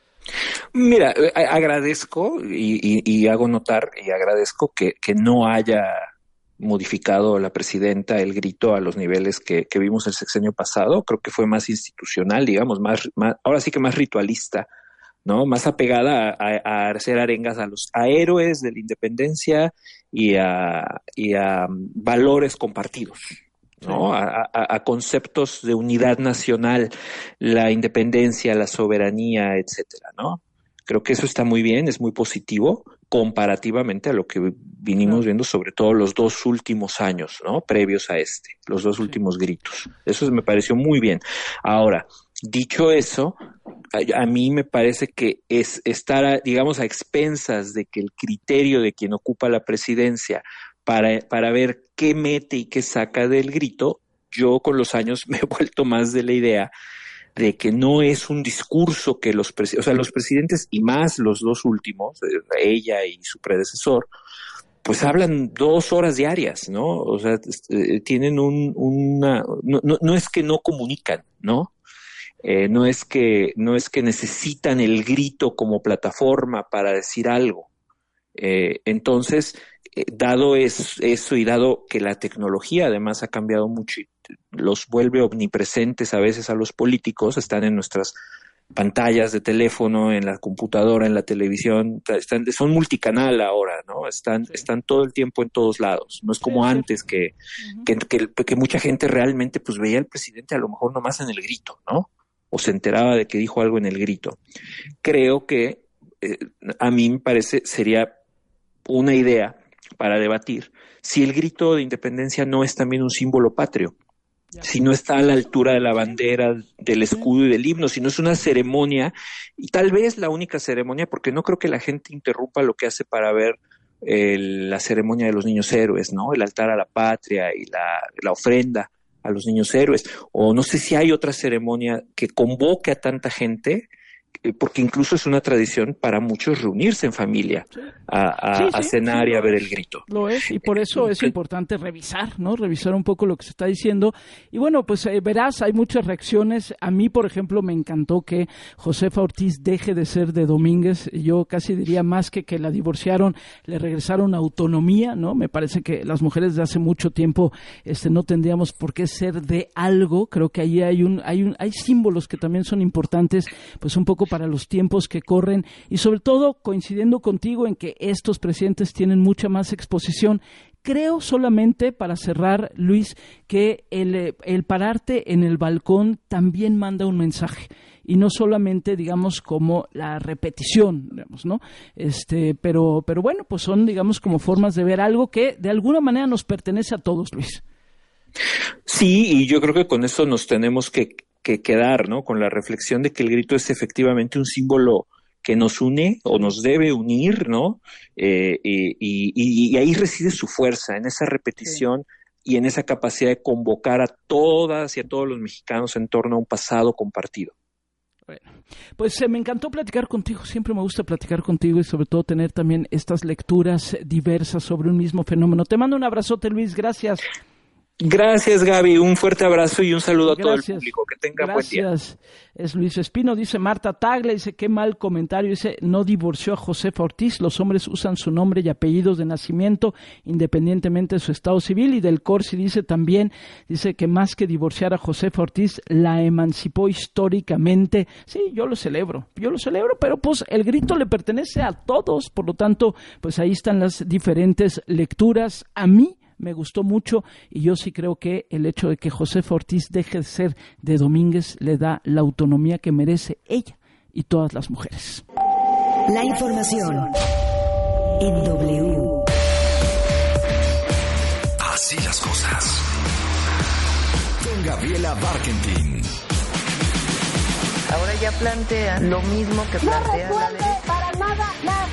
[SPEAKER 14] Mira, agradezco y, y, y hago notar y agradezco que, que no haya modificado la presidenta el grito a los niveles que, que vimos el sexenio pasado. Creo que fue más institucional, digamos, más, más ahora sí que más ritualista, ¿no? Más apegada a, a, a hacer arengas a los a héroes de la independencia y a, y a valores compartidos, ¿no? A, a, a conceptos de unidad nacional, la independencia, la soberanía, etcétera, ¿no? Creo que eso está muy bien, es muy positivo comparativamente a lo que vinimos
[SPEAKER 6] no.
[SPEAKER 14] viendo sobre todo los dos últimos años, ¿no? Previos a este, los dos sí. últimos gritos. Eso me pareció muy bien. Ahora, dicho eso, a, a mí me parece que es estar, a, digamos, a expensas de que el criterio de quien ocupa la presidencia para, para ver qué mete y qué saca del grito, yo con los años me he vuelto más de la idea de que no es un discurso que los presidentes, o sea, los presidentes y más los dos últimos, ella y su predecesor, pues hablan dos horas diarias, ¿no? O sea, eh, tienen un, una, no, no, no es que no comunican, ¿no? Eh, no es que, no es que necesitan el grito como plataforma para decir algo. Eh, entonces, eh, dado es, eso y dado que la tecnología además ha cambiado mucho y los vuelve omnipresentes a veces a los políticos, están en nuestras pantallas de teléfono, en la computadora, en la televisión, están, son multicanal ahora, ¿no? Están, sí. están todo el tiempo en todos lados. No es como sí, antes sí. Que, uh-huh. que, que, que mucha gente realmente pues veía al presidente a lo mejor nomás en el grito, ¿no? O se enteraba de que dijo algo en el grito. Creo que eh, a mí me parece sería una idea para debatir si el grito de independencia no es también un símbolo patrio. Si no está a la altura de la bandera, del escudo y del himno, si no es una ceremonia, y tal vez la única ceremonia, porque no creo que la gente interrumpa lo que hace para ver eh, la ceremonia de los niños héroes, ¿no? El altar a la patria y la, la ofrenda a los niños héroes, o no sé si hay otra ceremonia que convoque a tanta gente, eh, porque incluso es una tradición para muchos reunirse en familia a, a, sí, sí, a cenar sí, y a ver el grito.
[SPEAKER 6] Lo es, y por eso es importante revisar, ¿no? Revisar un poco lo que se está diciendo. Y bueno, pues eh, verás, hay muchas reacciones. A mí, por ejemplo, me encantó que Josefa Ortiz deje de ser de Domínguez. Yo casi diría más que que la divorciaron, le regresaron autonomía, ¿no? Me parece que las mujeres de hace mucho tiempo este, no tendríamos por qué ser de algo. Creo que ahí hay un, hay un, hay símbolos que también son importantes, pues un poco para los tiempos que corren, y sobre todo coincidiendo contigo en que estos presidentes tienen mucha más exposición. Creo solamente, para cerrar, Luis, que el, el pararte en el balcón también manda un mensaje, y no solamente, digamos, como la repetición, digamos, ¿no? Este, pero, pero bueno, pues son, digamos, como formas de ver algo que de alguna manera nos pertenece a todos, Luis.
[SPEAKER 14] Sí, y yo creo que con eso nos tenemos que que quedar, ¿no? Con la reflexión de que el grito es efectivamente un símbolo que nos une o nos debe unir, ¿no? Eh, y, y, y ahí reside su fuerza, en esa repetición sí. y en esa capacidad de convocar a todas y a todos los mexicanos en torno a un pasado compartido.
[SPEAKER 6] Bueno, pues eh, me encantó platicar contigo, siempre me gusta platicar contigo y sobre todo tener también estas lecturas diversas sobre un mismo fenómeno. Te mando un abrazote, Luis, gracias.
[SPEAKER 14] Gracias, Gaby, un fuerte abrazo y un saludo Gracias. a todo el público, que tenga
[SPEAKER 6] Gracias.
[SPEAKER 14] buen día.
[SPEAKER 6] Gracias, es Luis Espino, dice Marta Tagle, dice qué mal comentario, dice no divorció a Josefa Ortiz, los hombres usan su nombre y apellidos de nacimiento independientemente de su estado civil, y del Corsi dice también, dice que más que divorciar a Josefa Ortiz, la emancipó históricamente. Sí, yo lo celebro, yo lo celebro, pero pues el grito le pertenece a todos, por lo tanto, pues ahí están las diferentes lecturas. A mí me gustó mucho, y yo sí creo que el hecho de que Josefa Ortiz deje de ser de Domínguez le da la autonomía que merece ella y todas las mujeres.
[SPEAKER 15] La información en W.
[SPEAKER 5] Así las cosas. Con Gabriela Barkentin.
[SPEAKER 1] Ahora ya plantean lo mismo que plantea
[SPEAKER 16] no la derecha. Para nada la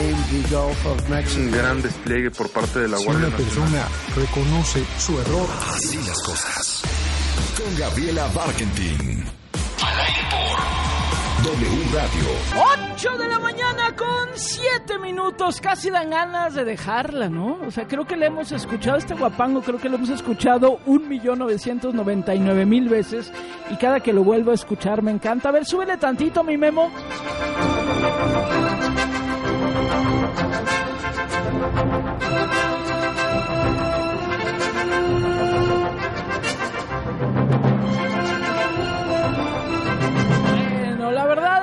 [SPEAKER 3] Un gran despliegue por parte de la
[SPEAKER 4] si
[SPEAKER 3] Guardia
[SPEAKER 4] una
[SPEAKER 3] Nacional.
[SPEAKER 4] persona reconoce su error.
[SPEAKER 5] Así las cosas. Con Gabriela Barkentin. Al aire por W Radio.
[SPEAKER 6] ocho de la mañana con siete minutos. Casi dan ganas de dejarla, ¿no? O sea, creo que le hemos escuchado este guapango, creo que lo hemos escuchado un millón novecientos noventa y nueve mil veces, y cada que lo vuelvo a escuchar me encanta. A ver, súbele tantito, mi Memo. Bueno, la verdad es que hicimos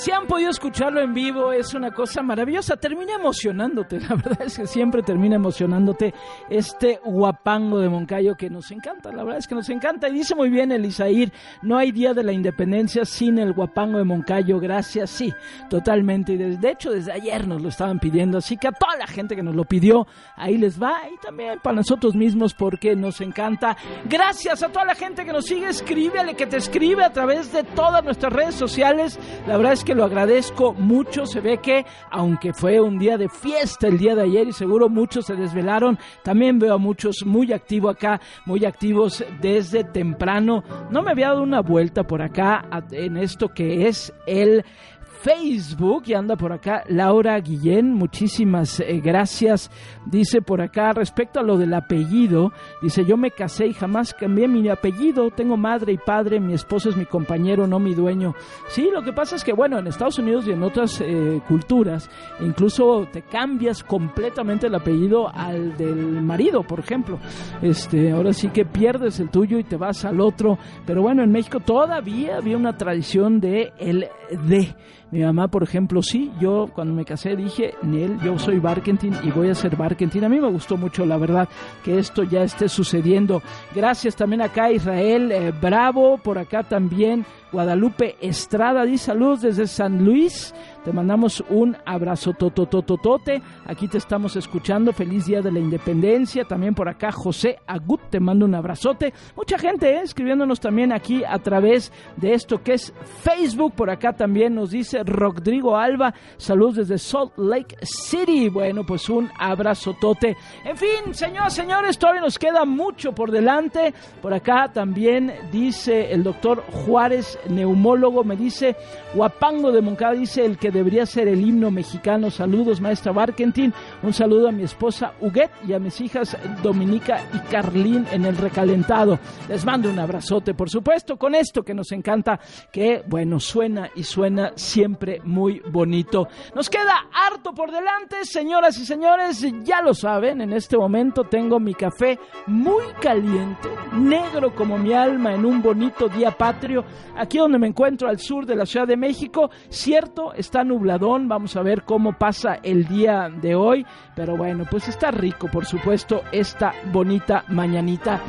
[SPEAKER 6] si han podido escucharlo en vivo, es una cosa maravillosa. Termina emocionándote, la verdad es que siempre termina emocionándote este huapango de Moncayo que nos encanta, la verdad es que nos encanta. Y dice muy bien Elisair, no hay día de la independencia sin el huapango de Moncayo. Gracias, sí, totalmente. Y de, de hecho, desde ayer nos lo estaban pidiendo, así que a toda la gente que nos lo pidió, ahí les va. Y también para nosotros mismos, porque nos encanta. Gracias a toda la gente que nos sigue, escríbele, que te escribe a través de todas nuestras redes sociales. La verdad es que lo agradezco mucho. Se ve que, aunque fue un día de fiesta el día de ayer y seguro muchos se desvelaron, también veo a muchos muy activos acá, muy activos desde temprano. No me había dado una vuelta por acá en esto que es el Facebook, y anda por acá Laura Guillén, muchísimas eh, gracias. Dice por acá, respecto a lo del apellido, dice, yo me casé y jamás cambié mi apellido, tengo madre y padre, mi esposo es mi compañero, no mi dueño. Sí, lo que pasa es que, bueno, en Estados Unidos y en otras eh, culturas, incluso te cambias completamente el apellido al del marido, por ejemplo. Este, ahora sí que pierdes el tuyo y te vas al otro, pero bueno, en México todavía había una tradición de el de. Mi mamá, por ejemplo, sí, yo cuando me casé dije, Nel, yo soy Barkentin y voy a ser Barkentin. A mí me gustó mucho, la verdad, que esto ya esté sucediendo. Gracias también acá a Israel eh, Bravo, por acá también Guadalupe Estrada, dice saludos desde San Luis. Te mandamos un abrazo tototototote. Aquí te estamos escuchando. Feliz Día de la Independencia. También por acá José Agut, te mando un abrazote. Mucha gente eh, escribiéndonos también aquí a través de esto que es Facebook. Por acá también nos dice Rodrigo Alba, saludos desde Salt Lake City. Bueno, pues un abrazotote. En fin, señoras, señores, todavía nos queda mucho por delante. Por acá también dice el doctor Juárez, neumólogo, me dice huapango de Moncada, dice el que debería ser el himno mexicano. Saludos, maestra Barkentin. Un saludo a mi esposa Huguet y a mis hijas Dominica y Carlín en el recalentado. Les mando un abrazote, por supuesto, con esto que nos encanta, que bueno, suena y suena siempre muy bonito. Nos queda harto por delante, señoras y señores, ya lo saben, en este momento tengo mi café muy caliente, negro como mi alma en un bonito día patrio, aquí donde me encuentro al sur de la Ciudad de México. Cierto, está nubladón, vamos a ver cómo pasa el día de hoy, pero bueno, pues está rico, por supuesto, esta bonita mañanita.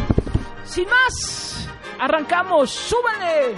[SPEAKER 6] Sin más, arrancamos, ¡súbanle!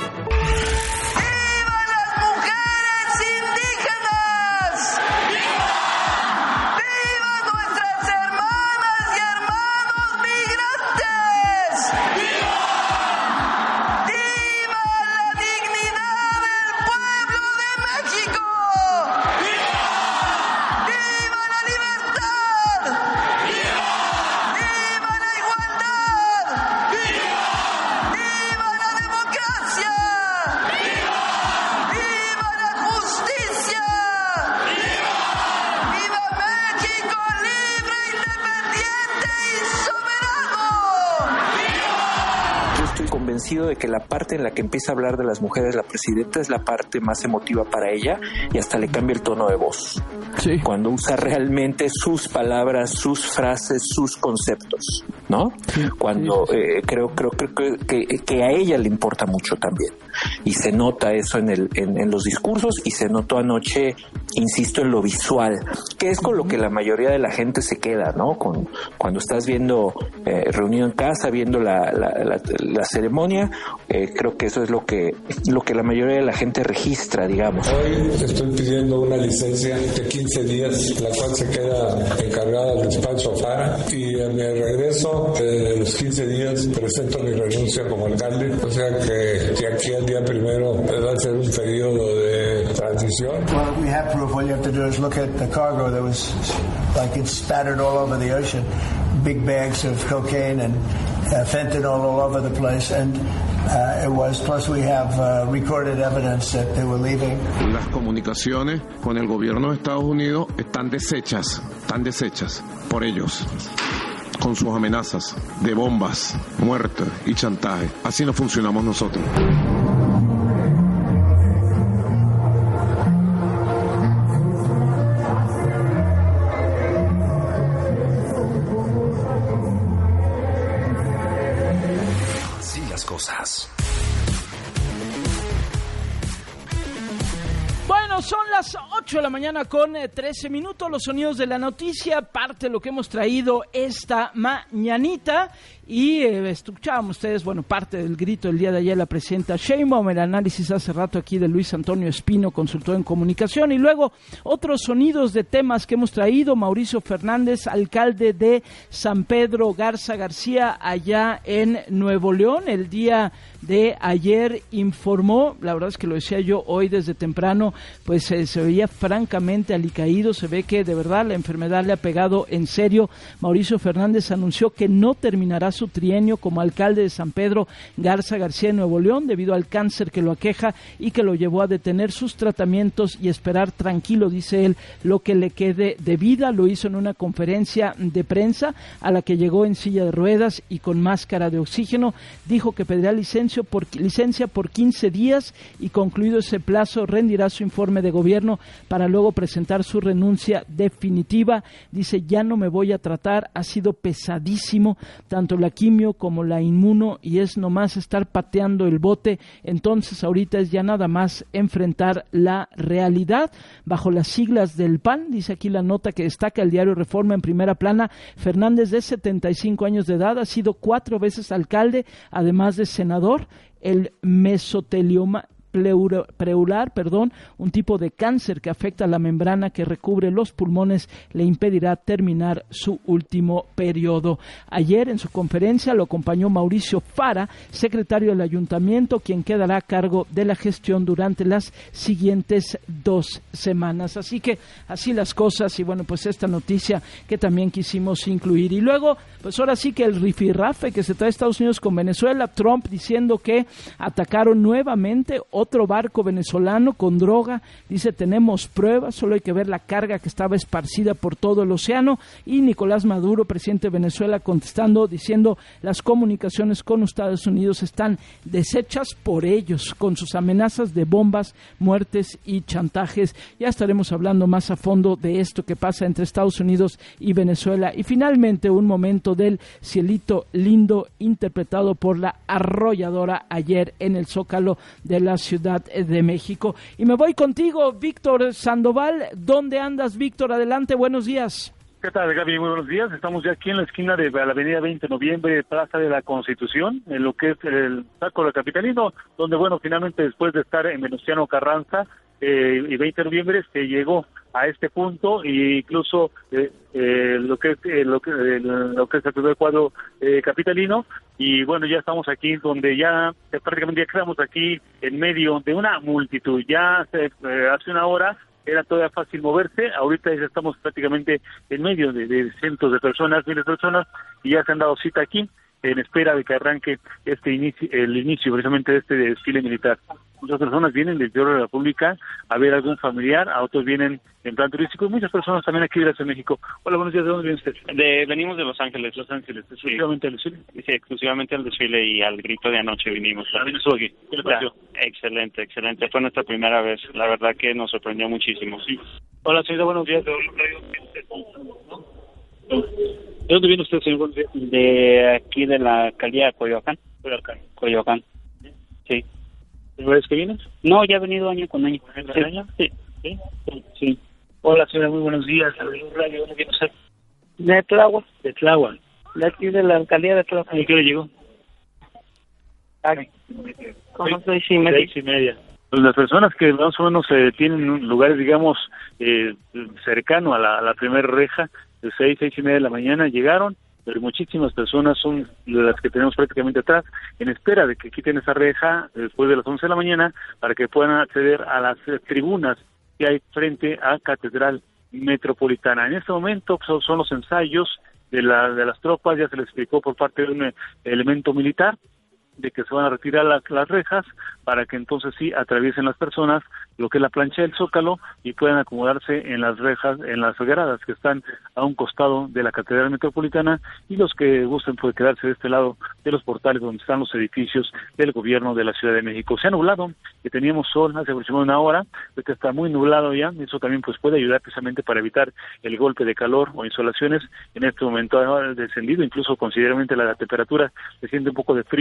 [SPEAKER 14] De que la parte en la que empieza a hablar de las mujeres la presidenta es la parte más emotiva para ella y hasta le cambia el tono de voz. Sí. Cuando usa realmente sus palabras, sus frases, sus conceptos, ¿no? Sí. Cuando sí, sí, sí. Eh, creo creo creo que, que, que a ella le importa mucho también y se nota eso en el en, en los discursos y se notó anoche, insisto, en lo visual, que es con lo que la mayoría de la gente se queda, ¿no? Con cuando estás viendo eh, reunido en casa, viendo la la, la, la ceremonia. Eh, creo que eso es lo que lo que la mayoría de la gente registra, digamos.
[SPEAKER 2] Hoy estoy pidiendo una licencia de quince días, la cual se queda encargada del despacho Fara, y en mi regreso de los quince días presento mi renuncia como alcalde, o sea que de aquí al día primero va a ser un periodo de transición.
[SPEAKER 8] Well, we have proof. All you have to do is look at the cargo that was like it's spattered all over the ocean, big bags of cocaine and uh, fentanyl all over the place, and uh, it was. Plus, we have uh, recorded evidence that they were leaving.
[SPEAKER 3] Las comunicaciones con el gobierno de Estados Unidos están deshechas, están deshechas por ellos, con sus amenazas de bombas, muerte y chantaje. Así no funcionamos nosotros.
[SPEAKER 5] Así las cosas.
[SPEAKER 6] ocho de la mañana con trece minutos, los sonidos de la noticia, parte de lo que hemos traído esta mañanita. Y eh, escuchábamos ustedes, bueno, parte del grito del día de ayer la presidenta Sheinbaum, el análisis hace rato aquí de Luis Antonio Espino, consultor en comunicación, y luego otros sonidos de temas que hemos traído. Mauricio Fernández, alcalde de San Pedro Garza García, allá en Nuevo León, el día de ayer informó, la verdad es que lo decía yo hoy desde temprano, pues eh, se veía francamente alicaído, se ve que de verdad la enfermedad le ha pegado en serio. Mauricio Fernández anunció que no terminará su trienio como alcalde de San Pedro Garza García de Nuevo León debido al cáncer que lo aqueja y que lo llevó a detener sus tratamientos y esperar tranquilo, dice él, lo que le quede de vida. Lo hizo en una conferencia de prensa a la que llegó en silla de ruedas y con máscara de oxígeno. Dijo que pedirá licencia por, licencia por quince días y concluido ese plazo rendirá su informe de gobierno para luego presentar su renuncia definitiva. Dice, ya no me voy a tratar, ha sido pesadísimo, tanto la quimio como la inmuno, y es nomás estar pateando el bote. Entonces ahorita es ya nada más enfrentar la realidad. Bajo las siglas del P A N, dice aquí la nota que destaca el diario Reforma en primera plana, Fernández, de setenta y cinco años de edad, ha sido cuatro veces alcalde, además de senador. El mesotelioma pleural, perdón, un tipo de cáncer que afecta a la membrana que recubre los pulmones, le impedirá terminar su último periodo. Ayer en su conferencia lo acompañó Mauricio Fara, secretario del ayuntamiento, quien quedará a cargo de la gestión durante las siguientes dos semanas. Así que así las cosas, y bueno, pues esta noticia que también quisimos incluir. Y luego, pues ahora sí que el rifirrafe que se trae Estados Unidos con Venezuela, Trump diciendo que atacaron nuevamente otro barco venezolano con droga. Dice, tenemos pruebas, solo hay que ver la carga que estaba esparcida por todo el océano. Y Nicolás Maduro, presidente de Venezuela, contestando, diciendo, las comunicaciones con Estados Unidos están deshechas por ellos, con sus amenazas de bombas, muertes y chantajes. Ya estaremos hablando más a fondo de esto que pasa entre Estados Unidos y Venezuela. Y finalmente un momento del cielito lindo interpretado por la arrolladora ayer en el Zócalo de la Ciudad de México. Y me voy contigo, Víctor Sandoval. ¿Dónde andas, Víctor? Adelante, buenos días.
[SPEAKER 9] ¿Qué tal, Gaby? Muy buenos días. Estamos ya aquí en la esquina de la avenida veinte de noviembre, Plaza de la Constitución, en lo que es el Zócalo capitalino, donde, bueno, finalmente después de estar en Venustiano Carranza eh, y veinte de noviembre se llegó a este punto, e incluso eh, eh, lo que es eh, lo que eh, lo que es el primer cuadro eh, capitalino. Y bueno, ya estamos aquí donde ya eh, prácticamente ya quedamos aquí en medio de una multitud. Ya eh, hace una hora era todavía fácil moverse, ahorita ya estamos prácticamente en medio de, de cientos de personas, miles de personas, y ya se han dado cita aquí en espera de que arranque este inicio, el inicio precisamente de este desfile militar. Muchas personas vienen del interior de la República a ver a algún familiar, a otros vienen en plan turístico, y muchas personas también aquí vienen a México. Hola, buenos días, ¿de dónde viene usted?
[SPEAKER 17] De, venimos de Los Ángeles.
[SPEAKER 9] Los Ángeles, exclusivamente al desfile.
[SPEAKER 17] Sí, exclusivamente al desfile y al grito de anoche vinimos.
[SPEAKER 9] ¿A vienes tú aquí? ¿Qué le pareció?
[SPEAKER 17] Excelente, excelente. Fue nuestra primera vez. La verdad que nos sorprendió muchísimo. Sí.
[SPEAKER 9] Hola, señora, buenos días. ¿De dónde viene usted, señor? Buenos días.
[SPEAKER 17] De aquí de la alcaldía de Coyoacán.
[SPEAKER 9] Coyoacán.
[SPEAKER 17] Coyoacán. Sí.
[SPEAKER 9] ¿Primera vez que vienes?
[SPEAKER 17] No, ya he venido año con año.
[SPEAKER 9] ¿Año
[SPEAKER 17] sí.
[SPEAKER 9] año? Sí. ¿Sí? Sí. Hola, señora, muy buenos días. ¿De dónde viene usted?
[SPEAKER 17] De Tláhuac.
[SPEAKER 9] De Tláhuac.
[SPEAKER 17] De aquí de la alcaldía de Tláhuac.
[SPEAKER 9] ¿Y qué le llegó?
[SPEAKER 17] Aquí. Como seis y media.
[SPEAKER 9] Seis y media. Pues las personas que más o menos eh, tienen lugares, digamos, eh, cercano a la, a la primera reja, de seis, seis y media de la mañana llegaron, pero muchísimas personas son las que tenemos prácticamente atrás, en espera de que quiten esa reja después de las once de la mañana, para que puedan acceder a las eh, tribunas que hay frente a Catedral Metropolitana. En este momento son, son los ensayos de, la, de las tropas, ya se les explicó por parte de un eh, elemento militar, de que se van a retirar la, las rejas para que entonces sí atraviesen las personas lo que es la plancha del Zócalo y puedan acomodarse en las rejas, en las gradas que están a un costado de la Catedral Metropolitana, y los que gusten pueden quedarse de este lado de los portales donde están los edificios del gobierno de la Ciudad de México. Se ha nublado, que teníamos sol hace aproximadamente una hora, que está muy nublado ya, eso también pues puede ayudar precisamente para evitar el golpe de calor o insolaciones. En este momento ha descendido incluso considerablemente la temperatura, se siente un poco de frío aquí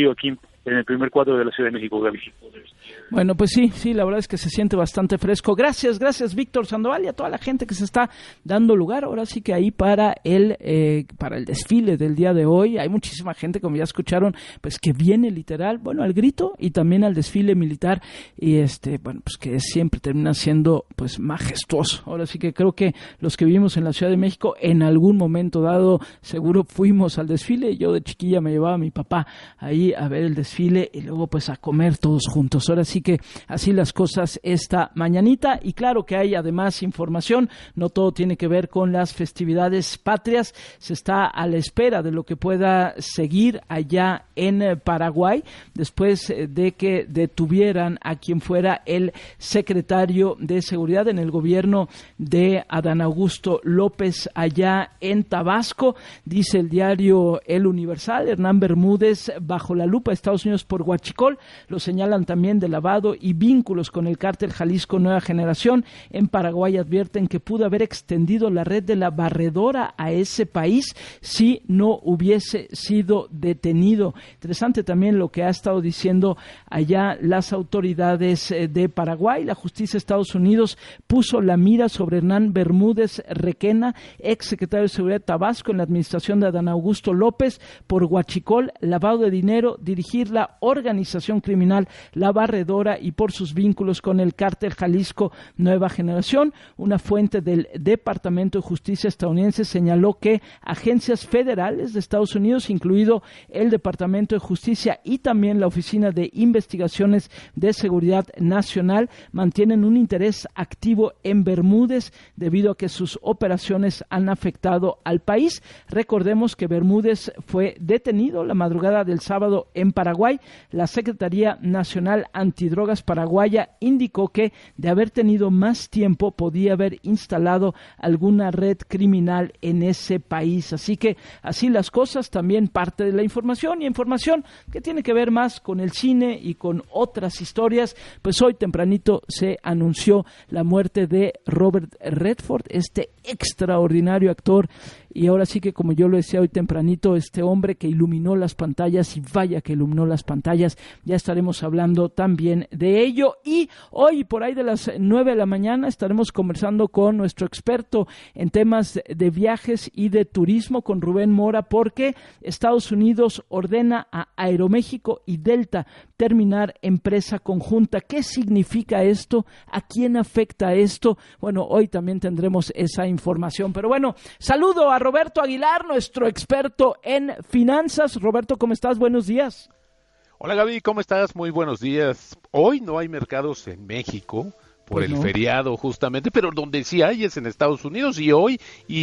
[SPEAKER 9] en el primer cuadro de la Ciudad de México, Gaby.
[SPEAKER 6] Bueno, pues sí, sí, la verdad es que se siente bastante fresco. Gracias, gracias Víctor Sandoval y a toda la gente que se está dando lugar ahora sí que ahí para el eh, para el desfile del día de hoy. Hay muchísima gente, como ya escucharon, pues que viene literal, bueno, al grito y también al desfile militar y este, bueno, pues que siempre termina siendo pues majestuoso. Ahora sí que creo que los que vivimos en la Ciudad de México en algún momento dado seguro fuimos al desfile. Yo de chiquilla me llevaba a mi papá ahí a ver el desfile y luego pues a comer todos juntos. Ahora sí que así las cosas esta mañanita y claro que hay además información, no todo tiene que ver con las festividades patrias, se está a la espera de lo que pueda seguir allá en Paraguay después de que detuvieran a quien fuera el secretario de Seguridad en el gobierno de Adán Augusto López allá en Tabasco. Dice el diario El Universal, Hernán Bermúdez bajo la lupa de Estados Unidos por huachicol, lo señalan también de lavado y vínculos con el cártel Jalisco Nueva Generación. En Paraguay advierten que pudo haber extendido la red de la barredora a ese país si no hubiese sido detenido. Interesante también lo que ha estado diciendo allá las autoridades de Paraguay. La justicia de Estados Unidos puso la mira sobre Hernán Bermúdez Requena, ex secretario de Seguridad de Tabasco en la administración de Adán Augusto López, por huachicol, lavado de dinero, dirigir la organización criminal La Barredora y por sus vínculos con el cártel Jalisco Nueva Generación. Una fuente del Departamento de Justicia estadounidense señaló que agencias federales de Estados Unidos, incluido el Departamento de Justicia y también la Oficina de Investigaciones de Seguridad Nacional, mantienen un interés activo en Bermúdez debido a que sus operaciones han afectado al país. Recordemos que Bermúdez fue detenido la madrugada del sábado en Paraguay. La Secretaría Nacional Antidrogas paraguaya indicó que de haber tenido más tiempo podía haber instalado alguna red criminal en ese país. Así que así las cosas, también parte de la información y información que tiene que ver más con el cine y con otras historias. Pues hoy tempranito se anunció la muerte de Robert Redford, este extraordinario actor. Y ahora sí que, como yo lo decía hoy tempranito, este hombre que iluminó las pantallas, y vaya que iluminó las pantallas, ya estaremos hablando también de ello. Y hoy, por ahí de las nueve de la mañana, estaremos conversando con nuestro experto en temas de viajes y de turismo, con Rubén Mora, porque Estados Unidos ordena a Aeroméxico y Delta terminar empresa conjunta. ¿Qué significa esto? ¿A quién afecta esto? Bueno, hoy también tendremos esa información. Pero bueno, saludo a Roberto Aguilar, nuestro experto en finanzas. Roberto, ¿cómo estás? Buenos días.
[SPEAKER 18] Hola Gaby, ¿cómo estás? Muy buenos días. Hoy no hay mercados en México por pues el no. feriado justamente, pero donde sí hay es en Estados Unidos, y hoy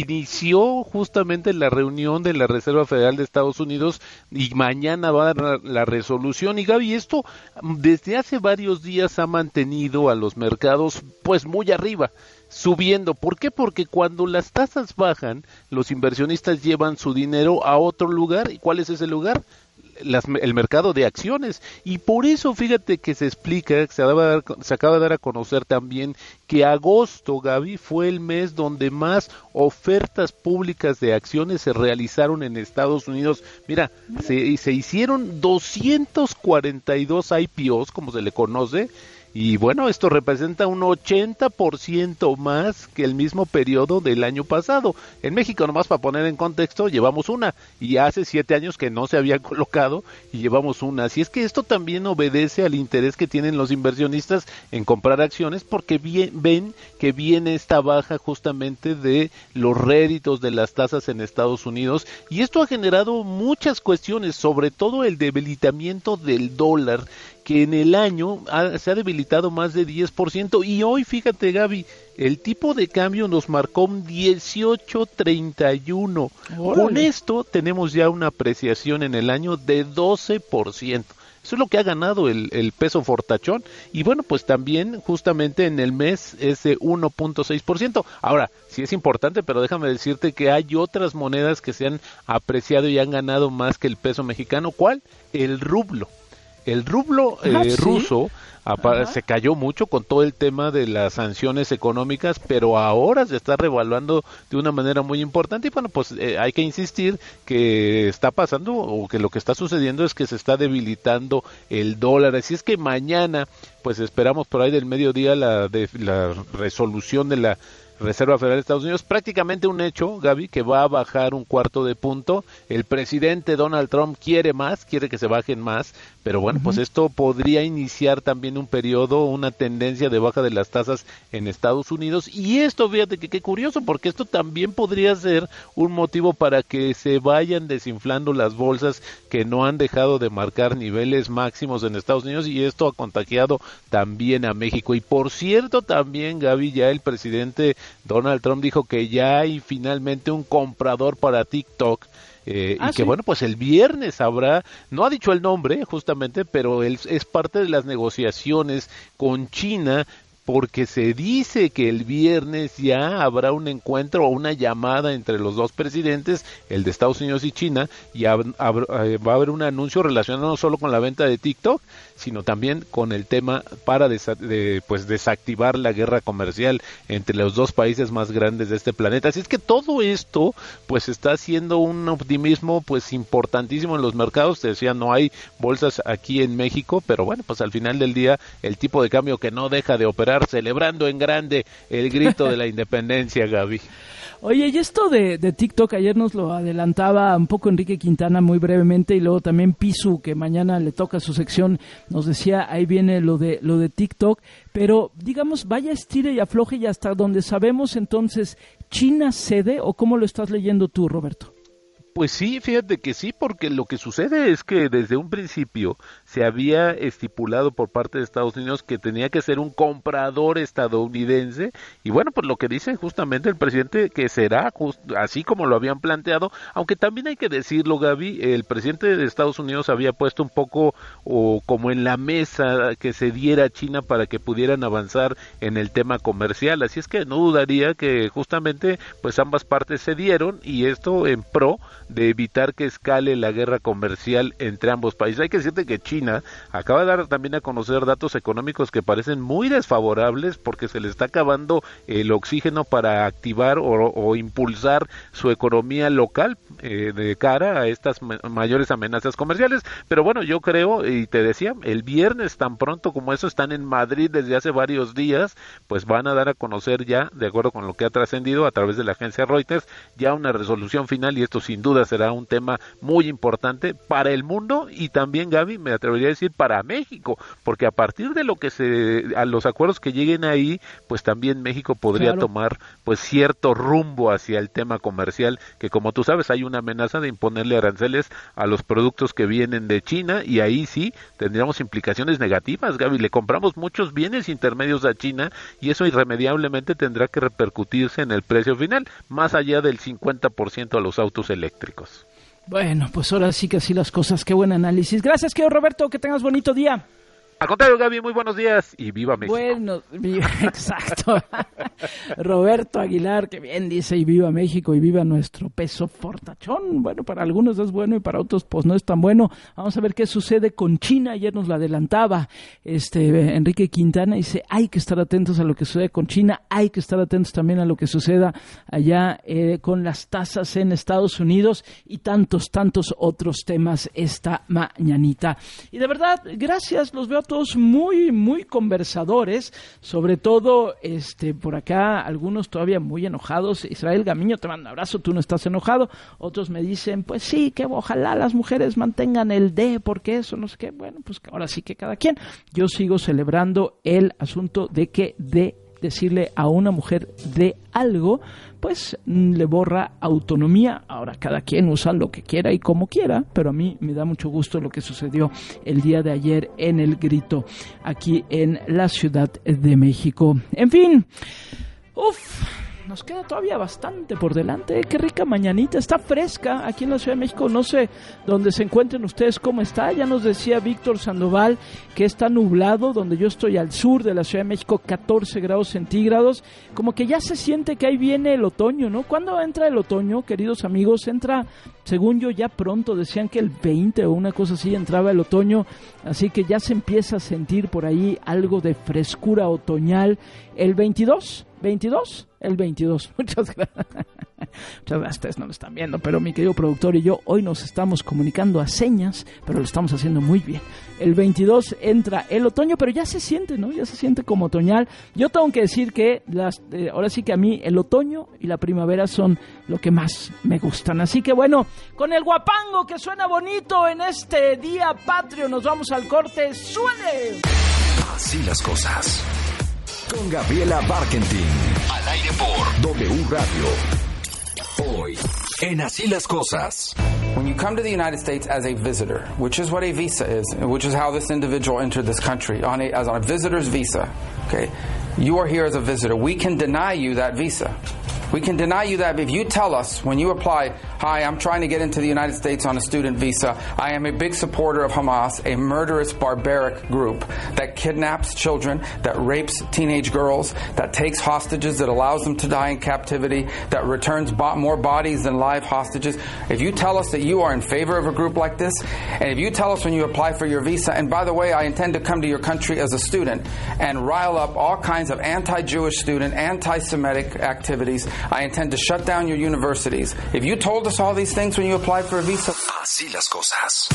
[SPEAKER 18] inició justamente la reunión de la Reserva Federal de Estados Unidos y mañana va a dar la resolución. Y Gaby, esto desde hace varios días ha mantenido a los mercados pues muy arriba, subiendo. ¿Por qué? Porque cuando las tasas bajan, los inversionistas llevan su dinero a otro lugar. ¿Y cuál es ese lugar? Las, el mercado de acciones. Y por eso fíjate que se explica, se, daba, se acaba de dar a conocer también que agosto, Gaby, fue el mes donde más ofertas públicas de acciones se realizaron en Estados Unidos. Mira, se, se hicieron doscientos cuarenta y dos I P Os, como se le conoce. Y bueno, esto representa un ochenta por ciento más que el mismo periodo del año pasado. En México, nomás para poner en contexto, llevamos una, y hace siete años que no se había colocado y llevamos una. Así es que esto también obedece al interés que tienen los inversionistas en comprar acciones, porque bien, ven que viene esta baja justamente de los réditos de las tasas en Estados Unidos, y esto ha generado muchas cuestiones, sobre todo el debilitamiento del dólar, que en el año ha, se ha debilitado más de diez por ciento, y hoy, fíjate Gaby, el tipo de cambio nos marcó un dieciocho treinta y uno. ¡Órale! Con esto tenemos ya una apreciación en el año de doce por ciento. Eso es lo que ha ganado el, el peso fortachón, y bueno, pues también justamente en el mes es de uno punto seis por ciento. Ahora, sí es importante, pero déjame decirte que hay otras monedas que se han apreciado y han ganado más que el peso mexicano. ¿Cuál? El rublo. El rublo eh,
[SPEAKER 6] ah, ¿sí?
[SPEAKER 18] ruso Apa- se cayó mucho con todo el tema de las sanciones económicas, pero ahora se está revaluando de una manera muy importante y bueno, pues eh, hay que insistir que está pasando o que lo que está sucediendo es que se está debilitando el dólar, así es que mañana pues esperamos por ahí del mediodía la, de, la resolución de la Reserva Federal de Estados Unidos, prácticamente un hecho, Gaby, que va a bajar un cuarto de punto. El presidente Donald Trump quiere más, quiere que se bajen más, pero bueno, uh-huh. pues esto podría iniciar también un periodo, una tendencia de baja de las tasas en Estados Unidos, y esto, fíjate que qué curioso, porque esto también podría ser un motivo para que se vayan desinflando las bolsas que no han dejado de marcar niveles máximos en Estados Unidos, y esto ha contagiado también a México. Y por cierto, también, Gaby, ya el presidente Donald Trump dijo que ya hay finalmente un comprador para TikTok, eh, ah, y que ¿sí? bueno, pues el viernes habrá, no ha dicho el nombre justamente, pero él es parte de las negociaciones con China, porque se dice que el viernes ya habrá un encuentro o una llamada entre los dos presidentes, el de Estados Unidos y China, y hab, hab, va a haber un anuncio relacionado no solo con la venta de TikTok, sino también con el tema para desa, de, pues desactivar la guerra comercial entre los dos países más grandes de este planeta. Así es que todo esto pues está haciendo un optimismo pues importantísimo en los mercados. Te decía, no hay bolsas aquí en México, pero bueno, pues al final del día el tipo de cambio que no deja de operar, celebrando en grande el grito de la independencia, Gaby.
[SPEAKER 6] Oye, y esto de, de TikTok, ayer nos lo adelantaba un poco Enrique Quintana muy brevemente, y luego también Pisu, que mañana le toca su sección, nos decía, ahí viene lo de lo de TikTok, pero digamos, vaya estire y afloje, y hasta donde sabemos, entonces, ¿China cede o cómo lo estás leyendo tú, Roberto?
[SPEAKER 18] Pues sí, fíjate que sí, porque lo que sucede es que desde un principio se había estipulado por parte de Estados Unidos que tenía que ser un comprador estadounidense, y bueno, pues lo que dice justamente el presidente que será just, así como lo habían planteado, aunque también hay que decirlo, Gaby, el presidente de Estados Unidos había puesto un poco o como en la mesa que se diera a China para que pudieran avanzar en el tema comercial, así es que no dudaría que justamente pues ambas partes se dieron, y esto en pro de evitar que escale la guerra comercial entre ambos países. Hay que decirte que China acaba de dar también a conocer datos económicos que parecen muy desfavorables, porque se le está acabando el oxígeno para activar o, o impulsar su economía local eh, de cara a estas ma- mayores amenazas comerciales. Pero bueno, yo creo, y te decía, el viernes tan pronto como eso, están en Madrid desde hace varios días, pues van a dar a conocer ya, de acuerdo con lo que ha trascendido a través de la agencia Reuters, ya una resolución final, y esto sin duda será un tema muy importante para el mundo y también, Gaby, me atrevería a decir para México, porque a partir de lo que se, a los acuerdos que lleguen ahí, pues también México podría claro. tomar pues cierto rumbo hacia el tema comercial, que como tú sabes hay una amenaza de imponerle aranceles a los productos que vienen de China, y ahí sí tendríamos implicaciones negativas, Gaby. Le compramos muchos bienes intermedios a China y eso irremediablemente tendrá que repercutirse en el precio final, más allá del cincuenta por ciento a los autos eléctricos.
[SPEAKER 6] Bueno, pues ahora sí que así las cosas. Qué buen análisis. Gracias, querido Roberto. Que tengas bonito día.
[SPEAKER 18] Al contrario, Gaby, muy buenos días y viva México.
[SPEAKER 6] Bueno, exacto. Roberto Aguilar, que bien dice, y viva México y viva nuestro peso fortachón. Bueno, para algunos es bueno y para otros pues no es tan bueno. Vamos a ver qué sucede con China. Ayer nos lo adelantaba este Enrique Quintana, dice, hay que estar atentos a lo que sucede con China, hay que estar atentos también a lo que suceda allá eh, con las tasas en Estados Unidos y tantos, tantos otros temas esta mañanita. Y de verdad, gracias, los veo todos muy, muy conversadores, sobre todo este por acá, algunos todavía muy enojados. Israel Gamiño, te mando un abrazo, tú no estás enojado. Otros me dicen, pues sí, que ojalá las mujeres mantengan el D, porque eso, no sé qué. Bueno, pues ahora sí que cada quien. Yo sigo celebrando el asunto de que de decirle a una mujer de algo, pues le borra autonomía. Ahora cada quien usa lo que quiera y como quiera, pero a mí me da mucho gusto lo que sucedió el día de ayer en el Grito, aquí en la Ciudad de México. En fin, uff, nos queda todavía bastante por delante. Qué rica mañanita, está fresca aquí en la Ciudad de México. No sé dónde se encuentren ustedes, cómo está. Ya nos decía Víctor Sandoval que está nublado, donde yo estoy al sur de la Ciudad de México, catorce grados centígrados. Como que ya se siente que ahí viene el otoño, ¿no? ¿Cuándo entra el otoño, queridos amigos? Entra, según yo, ya pronto. Decían que el veinte o una cosa así entraba el otoño, así que ya se empieza a sentir por ahí algo de frescura otoñal. El veintidós, veintidós, el veintidós. Muchas gracias. Muchas gracias, ustedes no lo están viendo, pero mi querido productor y yo hoy nos estamos comunicando a señas, pero lo estamos haciendo muy bien. El veintidós entra el otoño, pero ya se siente, ¿no? Ya se siente como otoñal. Yo tengo que decir que las, eh, ahora sí que a mí el otoño y la primavera son lo que más me gustan. Así que bueno, con el guapango que suena bonito en este día patrio, nos vamos al corte. ¡Suene!
[SPEAKER 5] Así las cosas. Con Gabriela Barkentin. Al aire por W Radio. Hoy, en Así las cosas.
[SPEAKER 19] When you come to the United States as a visitor, which is what a visa is, which is how this individual entered this country, on a, as on a visitor's visa, okay, you are here as a visitor. We can deny you that visa. We can deny you that if you tell us when you apply, hi, I'm trying to get into the United States on a student visa. I am a big supporter of Hamas, a murderous, barbaric group that kidnaps children, that rapes teenage girls, that takes hostages, that allows them to die in captivity, that returns bo- more bodies than live hostages. If you tell us that you are in favor of a group like this, and if you tell us when you apply for your visa, and by the way, I intend to come to your country as a student and rile up all kinds of anti-Jewish student, anti-Semitic activities, I intend to shut down your universities. If you told us all these things when you applied for a visa...
[SPEAKER 5] Así las cosas.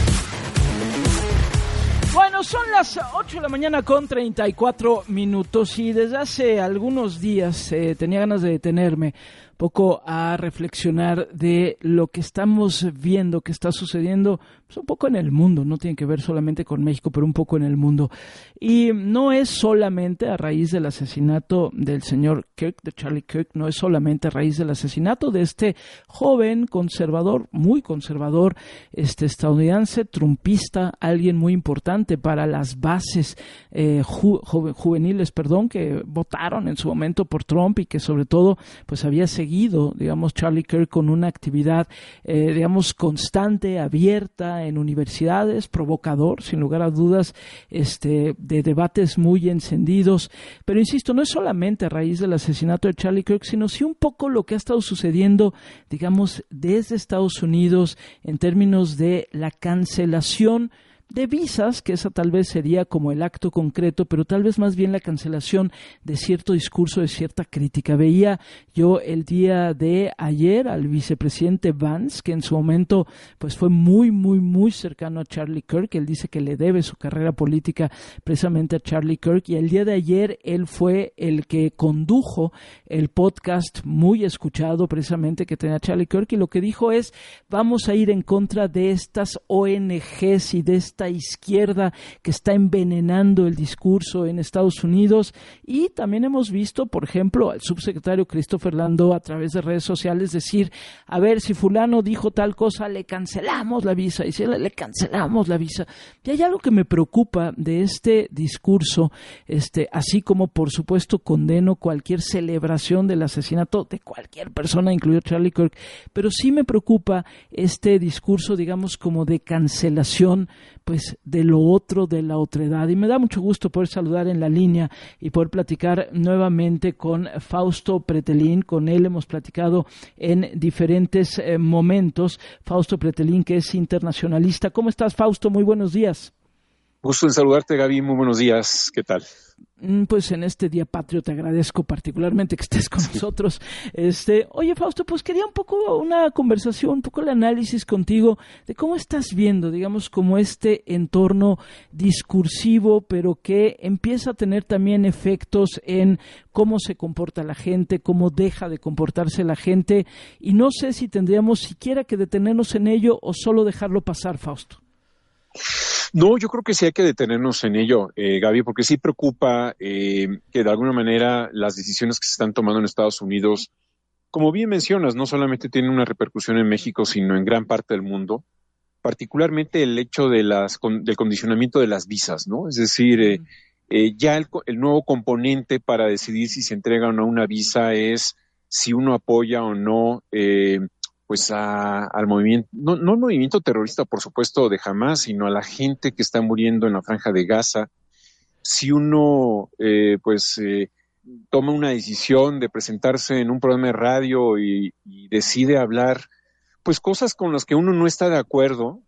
[SPEAKER 6] Bueno, son las ocho de la mañana con treinta y cuatro minutos y desde hace algunos días eh, tenía ganas de detenerme un poco a reflexionar de lo que estamos viendo, que está sucediendo pues, un poco en el mundo. No tiene que ver solamente con México, pero un poco en el mundo. Y no es solamente a raíz del asesinato del señor Kirk, de Charlie Kirk, no es solamente a raíz del asesinato de este joven conservador, muy conservador, este estadounidense, trumpista, alguien muy importante para las bases eh, ju- ju- juveniles, perdón, que votaron en su momento por Trump y que sobre todo pues había seguido seguido, digamos, Charlie Kirk con una actividad, eh, digamos, constante, abierta en universidades, provocador, sin lugar a dudas, este, de debates muy encendidos. Pero insisto, no es solamente a raíz del asesinato de Charlie Kirk, sino sí un poco lo que ha estado sucediendo, digamos, desde Estados Unidos en términos de la cancelación de visas, que esa tal vez sería como el acto concreto, pero tal vez más bien la cancelación de cierto discurso, de cierta crítica. Veía yo el día de ayer al vicepresidente Vance, que en su momento pues fue muy, muy, muy cercano a Charlie Kirk. Él dice que le debe su carrera política precisamente a Charlie Kirk, y el día de ayer él fue el que condujo el podcast muy escuchado precisamente que tenía Charlie Kirk, y lo que dijo es: vamos a ir en contra de estas O N Ges y de esta izquierda que está envenenando el discurso en Estados Unidos. Y también hemos visto, por ejemplo, al subsecretario Christopher Landau a través de redes sociales decir: a ver, si fulano dijo tal cosa, le cancelamos la visa, y si le, le cancelamos la visa. Y hay algo que me preocupa de este discurso, este, así como por supuesto condeno cualquier celebración del asesinato de cualquier persona, incluido Charlie Kirk, pero sí me preocupa este discurso, digamos, como de cancelación, pues de lo otro, de la otredad. Y me da mucho gusto poder saludar en la línea y poder platicar nuevamente con Fausto Pretelín. Con él hemos platicado en diferentes eh, momentos. Fausto Pretelín, que es internacionalista. ¿Cómo estás, Fausto? Muy buenos días.
[SPEAKER 20] Gusto en saludarte, Gaby. Muy buenos días. ¿Qué tal?
[SPEAKER 6] Pues en este día patrio te agradezco particularmente que estés con sí. nosotros. Este, oye, Fausto, pues quería un poco una conversación, un poco el análisis contigo de cómo estás viendo, digamos, como este entorno discursivo, pero que empieza a tener también efectos en cómo se comporta la gente, cómo deja de comportarse la gente, y no sé si tendríamos siquiera que detenernos en ello o solo dejarlo pasar, Fausto.
[SPEAKER 20] No, yo creo que sí hay que detenernos en ello, eh, Gaby, porque sí preocupa eh, que de alguna manera las decisiones que se están tomando en Estados Unidos, como bien mencionas, no solamente tienen una repercusión en México, sino en gran parte del mundo, particularmente el hecho de las con, del condicionamiento de las visas, ¿no? Es decir, eh, eh, ya el, el nuevo componente para decidir si se entrega o no una visa es si uno apoya o no eh, pues a, al movimiento, no, no al movimiento terrorista, por supuesto, de Hamás, sino a la gente que está muriendo en la Franja de Gaza, si uno eh, pues eh, toma una decisión de presentarse en un programa de radio y, y decide hablar pues cosas con las que uno no está de acuerdo,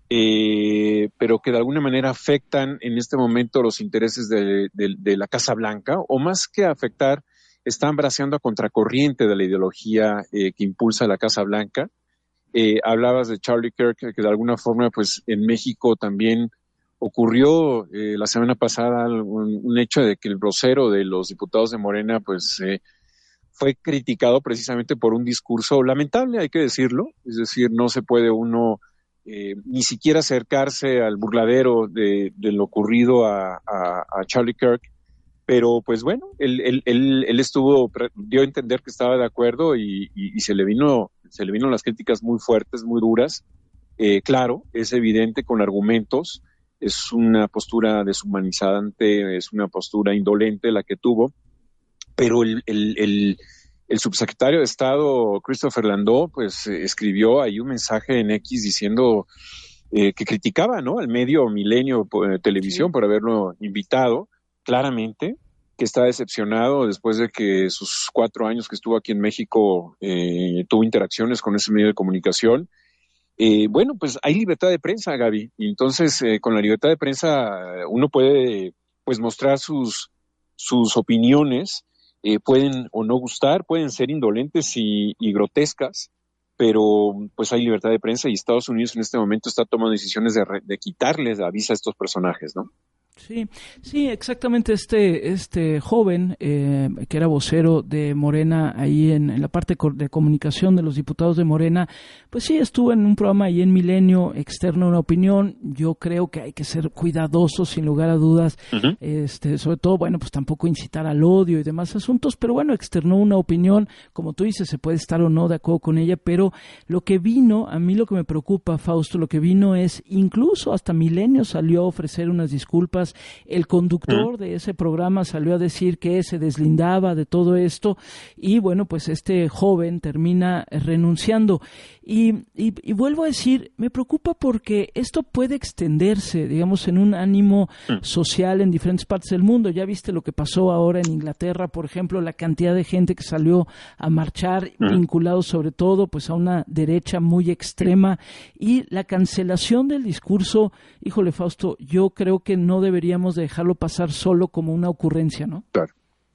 [SPEAKER 20] eh, pero que de alguna manera afectan en este momento los intereses de, de, de la Casa Blanca, o más que afectar, están braceando a contracorriente de la ideología eh, que impulsa la Casa Blanca. Eh, hablabas de Charlie Kirk, que de alguna forma pues en México también ocurrió eh, la semana pasada un, un hecho de que el vocero de los diputados de Morena pues eh, fue criticado precisamente por un discurso lamentable, hay que decirlo, es decir, no se puede uno eh, ni siquiera acercarse al burladero de, de lo ocurrido a, a, a Charlie Kirk, pero pues bueno, él, él, él, él estuvo, dio a entender que estaba de acuerdo y, y, y se le vino, se le vino las críticas muy fuertes, muy duras, eh, claro, es evidente con argumentos, es una postura deshumanizante, es una postura indolente la que tuvo, pero el, el, el, el subsecretario de Estado, Christopher Landau, pues eh, escribió ahí un mensaje en X diciendo eh, que criticaba, ¿no?, al medio Milenio eh, Televisión, sí, por haberlo invitado, claramente, que está decepcionado después de que sus cuatro años que estuvo aquí en México eh, tuvo interacciones con ese medio de comunicación. Eh, bueno, pues hay libertad de prensa, Gaby, y entonces eh, con la libertad de prensa uno puede pues mostrar sus, sus opiniones, eh, pueden o no gustar, pueden ser indolentes y, y grotescas, pero pues hay libertad de prensa y Estados Unidos en este momento está tomando decisiones de, re, de quitarles la visa a estos personajes, ¿no?
[SPEAKER 6] Sí, sí, exactamente. Este este joven eh, que era vocero de Morena ahí en, en la parte de comunicación de los diputados de Morena, pues sí, estuvo en un programa ahí en Milenio, externo una opinión. Yo creo que hay que ser cuidadosos, sin lugar a dudas, uh-huh. este, sobre todo, bueno, pues tampoco incitar al odio y demás asuntos, pero bueno, externó una opinión, como tú dices, se puede estar o no de acuerdo con ella, pero lo que vino, a mí lo que me preocupa, Fausto, lo que vino es, incluso hasta Milenio salió a ofrecer unas disculpas. El conductor de ese programa salió a decir que se deslindaba de todo esto y bueno, pues este joven termina renunciando. Y, y, y vuelvo a decir, me preocupa porque esto puede extenderse, digamos, en un ánimo social en diferentes partes del mundo. Ya viste lo que pasó ahora en Inglaterra, por ejemplo, la cantidad de gente que salió a marchar, vinculado sobre todo pues a una derecha muy extrema, y la cancelación del discurso. Híjole, Fausto, yo creo que no deberíamos de dejarlo pasar solo como una ocurrencia, ¿no?
[SPEAKER 20] Claro.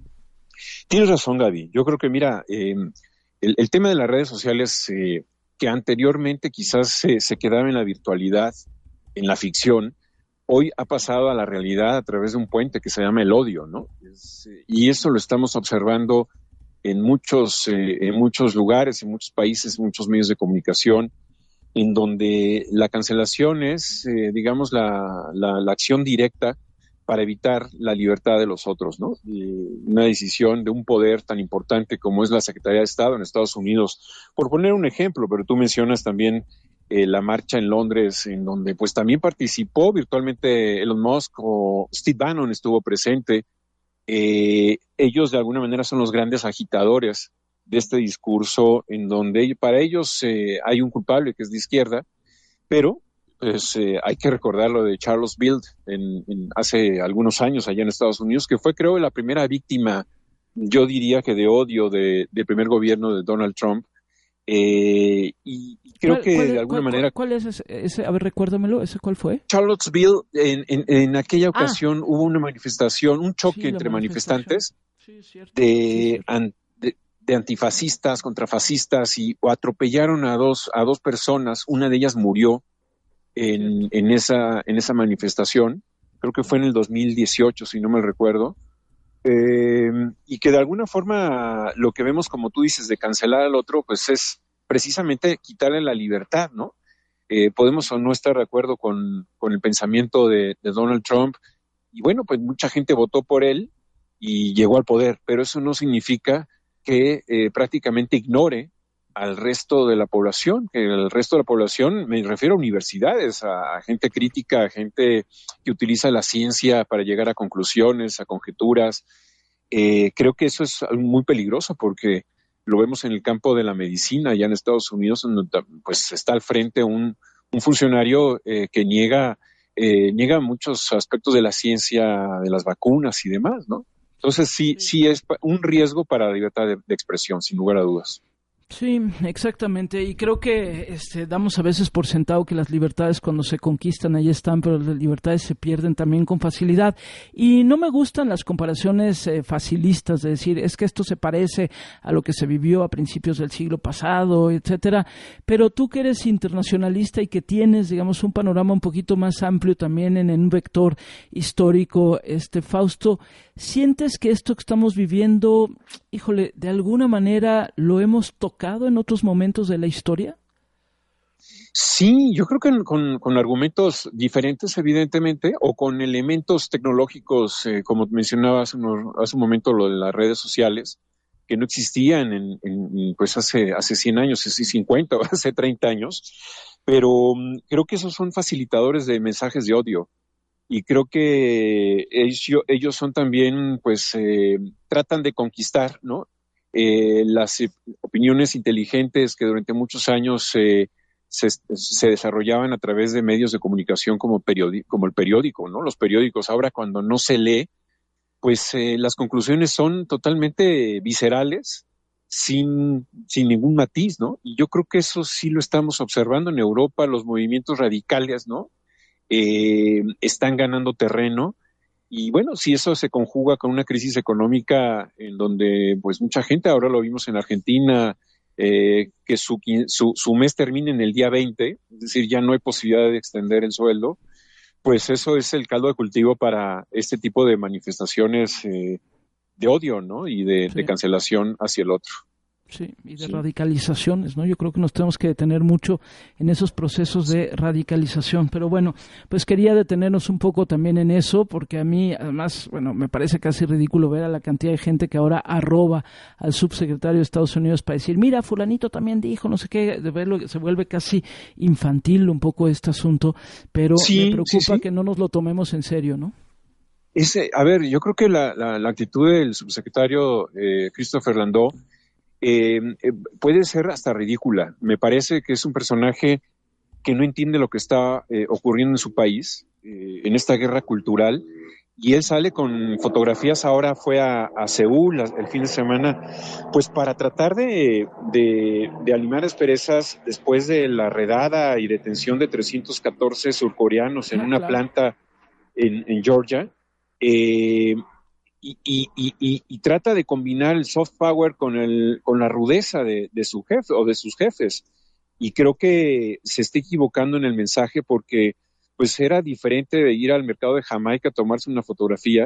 [SPEAKER 20] Tienes razón, Gaby. Yo creo que, mira, eh, el, el tema de las redes sociales, eh, que anteriormente quizás se, se quedaba en la virtualidad, en la ficción, hoy ha pasado a la realidad a través de un puente que se llama el odio, ¿no? Es, eh, y eso lo estamos observando en muchos, eh, en muchos lugares, en muchos países, en muchos medios de comunicación, en donde la cancelación es, eh, digamos, la, la, la acción directa para evitar la libertad de los otros, ¿no? Y una decisión de un poder tan importante como es la Secretaría de Estado en Estados Unidos, por poner un ejemplo, pero tú mencionas también eh, la marcha en Londres, en donde pues también participó virtualmente Elon Musk, o Steve Bannon estuvo presente. Eh, ellos de alguna manera son los grandes agitadores de este discurso, en donde para ellos eh, hay un culpable que es de izquierda, pero pues eh, hay que recordar lo de Charles Bild en, en hace algunos años allá en Estados Unidos, que fue, creo, la primera víctima, yo diría que de odio de, del primer gobierno de Donald Trump, eh, y creo que
[SPEAKER 6] ¿Cuál,
[SPEAKER 20] de alguna
[SPEAKER 6] cuál,
[SPEAKER 20] manera...
[SPEAKER 6] ¿Cuál es ese, ese? A ver, recuérdamelo, ¿ese cuál fue?
[SPEAKER 20] Charlottesville, en, en, en aquella ocasión
[SPEAKER 6] ah.
[SPEAKER 20] hubo una manifestación, un choque sí, entre manifestantes sí, cierto, de... Sí, an, de antifascistas contra fascistas, y o atropellaron a dos a dos personas, una de ellas murió en, en esa en esa manifestación, creo que fue en el dos mil dieciocho, si no me recuerdo, eh, y que de alguna forma lo que vemos, como tú dices, de cancelar al otro, pues es precisamente quitarle la libertad, ¿no? Eh, podemos o no estar de acuerdo con, con el pensamiento de, de Donald Trump, y bueno, pues mucha gente votó por él y llegó al poder, pero eso no significa que eh, prácticamente ignore al resto de la población, que el resto de la población, me refiero a universidades, a, a gente crítica, a gente que utiliza la ciencia para llegar a conclusiones, a conjeturas. Eh, creo que eso es muy peligroso porque lo vemos en el campo de la medicina, allá en Estados Unidos, donde pues está al frente un, un funcionario eh, que niega, eh, niega muchos aspectos de la ciencia, de las vacunas y demás, ¿no? Entonces sí, sí es un riesgo para la libertad de, de expresión, sin lugar a dudas.
[SPEAKER 6] Sí, exactamente, y creo que este, damos a veces por sentado que las libertades cuando se conquistan ahí están, pero las libertades se pierden también con facilidad, y no me gustan las comparaciones eh, facilistas de decir, es que esto se parece a lo que se vivió a principios del siglo pasado, etcétera, pero tú que eres internacionalista y que tienes, digamos, un panorama un poquito más amplio también en, en un vector histórico, este Fausto, ¿sientes que esto que estamos viviendo, híjole, de alguna manera lo hemos tocado en otros momentos de la historia?
[SPEAKER 20] Sí, yo creo que con, con argumentos diferentes, evidentemente, o con elementos tecnológicos, eh, como mencionaba hace, unos, hace un momento, lo de las redes sociales, que no existían en, en pues hace, hace cien años, hace cincuenta, hace treinta años, pero um, creo que esos son facilitadores de mensajes de odio. Y creo que ellos, ellos son también, pues, eh, tratan de conquistar, ¿no? Eh, las eh, opiniones inteligentes que durante muchos años eh, se, se desarrollaban a través de medios de comunicación como, periodi- como el periódico, ¿no? Los periódicos ahora cuando no se lee, pues eh, las conclusiones son totalmente viscerales, sin, sin ningún matiz, ¿no? Y yo creo que eso sí lo estamos observando en Europa, los movimientos radicales, ¿no? Eh, están ganando terreno. Y bueno, si eso se conjuga con una crisis económica en donde pues mucha gente, ahora lo vimos en Argentina, eh, que su, su, su mes termina en el día veinte, es decir, ya no hay posibilidad de extender el sueldo, pues eso es el caldo de cultivo para este tipo de manifestaciones eh, de odio, ¿no? Y de, sí. de cancelación hacia el otro.
[SPEAKER 6] Sí, y de sí. radicalizaciones, ¿no? Yo creo que nos tenemos que detener mucho en esos procesos de radicalización, pero bueno, pues quería detenernos un poco también en eso, porque a mí, además, bueno, me parece casi ridículo ver a la cantidad de gente que ahora arroba al subsecretario de Estados Unidos para decir, mira, fulanito también dijo, no sé qué, de verlo, se vuelve casi infantil un poco este asunto, pero sí, me preocupa sí, sí. que no nos lo tomemos en serio, ¿no?
[SPEAKER 20] Ese, a ver, yo creo que la, la, la actitud del subsecretario eh, Christopher Landau Eh, eh, puede ser hasta ridícula. Me parece que es un personaje que no entiende lo que está eh, ocurriendo en su país, eh, en esta guerra cultural, y él sale con fotografías, ahora fue a, a Seúl a, el fin de semana, pues para tratar de, de, de animar asperezas después de la redada y detención de trescientos catorce surcoreanos en ah, una claro. planta en, en Georgia. Eh, Y, y, y, y trata de combinar el soft power con, el, con la rudeza de, de su jefe o de sus jefes. Y creo que se está equivocando en el mensaje porque pues era diferente de ir al mercado de Jamaica a tomarse una fotografía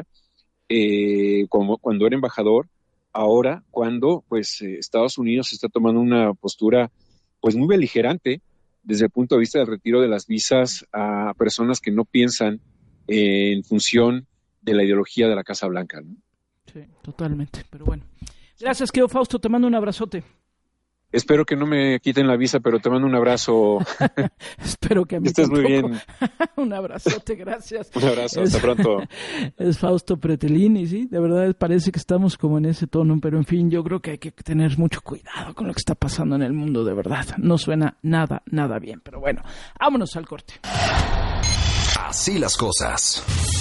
[SPEAKER 20] eh, como cuando era embajador, ahora cuando pues eh, Estados Unidos está tomando una postura pues muy beligerante desde el punto de vista del retiro de las visas a personas que no piensan eh, en función de la ideología de la Casa Blanca, ¿no?
[SPEAKER 6] Sí, totalmente, pero bueno. Gracias, querido Fausto, te mando un abrazote.
[SPEAKER 20] Espero que no me quiten la visa, pero te mando un abrazo.
[SPEAKER 6] Espero que a mí
[SPEAKER 20] estés
[SPEAKER 6] tampoco.
[SPEAKER 20] Muy bien.
[SPEAKER 6] Un abrazote, gracias.
[SPEAKER 20] Un abrazo,
[SPEAKER 6] es,
[SPEAKER 20] hasta pronto.
[SPEAKER 6] Es Fausto Pretelini, sí, de verdad parece que estamos como en ese tono, pero en fin, yo creo que hay que tener mucho cuidado con lo que está pasando en el mundo, de verdad. No suena nada, nada bien, pero bueno, vámonos al corte.
[SPEAKER 5] Así las cosas.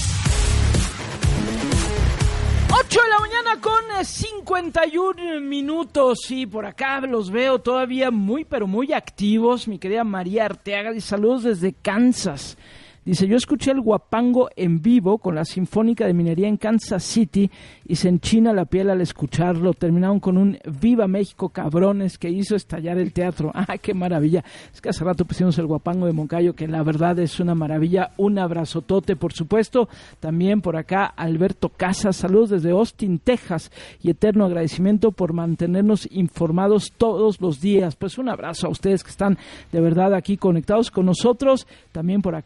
[SPEAKER 6] ocho de la mañana con cincuenta y un minutos, sí, por acá los veo todavía muy, pero muy activos. Mi querida María Arteaga dice saludos desde Kansas. Dice, yo escuché el guapango en vivo con la Sinfónica de Minería en Kansas City y se enchina la piel al escucharlo. Terminaron con un Viva México, cabrones, que hizo estallar el teatro. ¡Ah, qué maravilla! Es que hace rato pusimos el guapango de Moncayo, que la verdad es una maravilla. Un abrazotote, por supuesto. También por acá, Alberto Casas. Saludos desde Austin, Texas. Y eterno agradecimiento por mantenernos informados todos los días. Pues un abrazo a ustedes que están de verdad aquí conectados con nosotros. También por acá, Andrés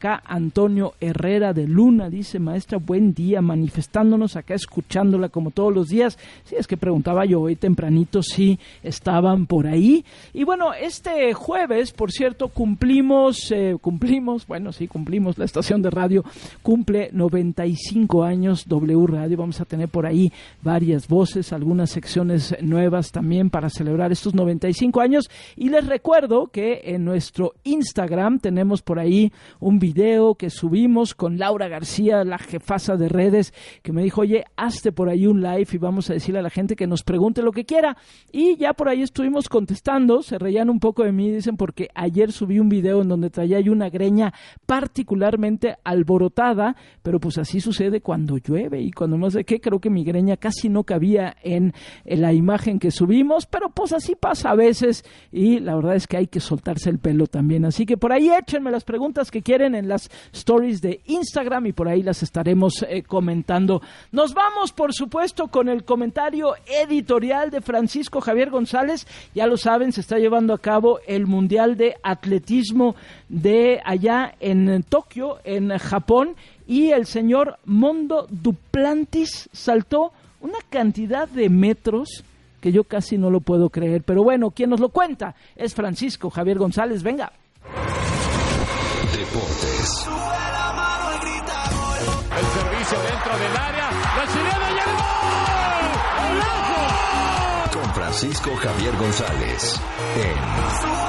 [SPEAKER 6] Antonio Herrera de Luna, dice: maestra, buen día, manifestándonos acá, escuchándola como todos los días. Sí, es que preguntaba yo hoy tempranito si estaban por ahí. Y bueno, este jueves, por cierto, cumplimos, eh, cumplimos, bueno, sí, cumplimos, la estación de radio cumple noventa y cinco años, W Radio. Vamos a tener por ahí varias voces, algunas secciones nuevas también para celebrar estos noventa y cinco años. Y les recuerdo que en nuestro Instagram tenemos por ahí un video que subimos con Laura García, la jefasa de redes, que me dijo: oye, hazte por ahí un live y vamos a decirle a la gente que nos pregunte lo que quiera. Y ya por ahí estuvimos contestando, se reían un poco de mí, dicen, porque ayer subí un video en donde traía yo una greña particularmente alborotada, pero pues así sucede cuando llueve y cuando no sé qué, creo que mi greña casi no cabía en, en la imagen que subimos, pero pues así pasa a veces y la verdad es que hay que soltarse el pelo también. Así que por ahí échenme las preguntas que quieren en las stories de Instagram y por ahí las estaremos eh, comentando. Nos vamos, por supuesto, con el comentario editorial de Francisco Javier González. Ya lo saben, se está llevando a cabo el Mundial de Atletismo de allá en Tokio, en Japón, y el señor Mondo Duplantis saltó una cantidad de metros que yo casi no lo puedo creer. Pero bueno, quien nos lo cuenta es Francisco Javier González. Venga.
[SPEAKER 5] Deportes.
[SPEAKER 21] El servicio dentro del área, la chilena y el gol.
[SPEAKER 5] Con Francisco Javier González en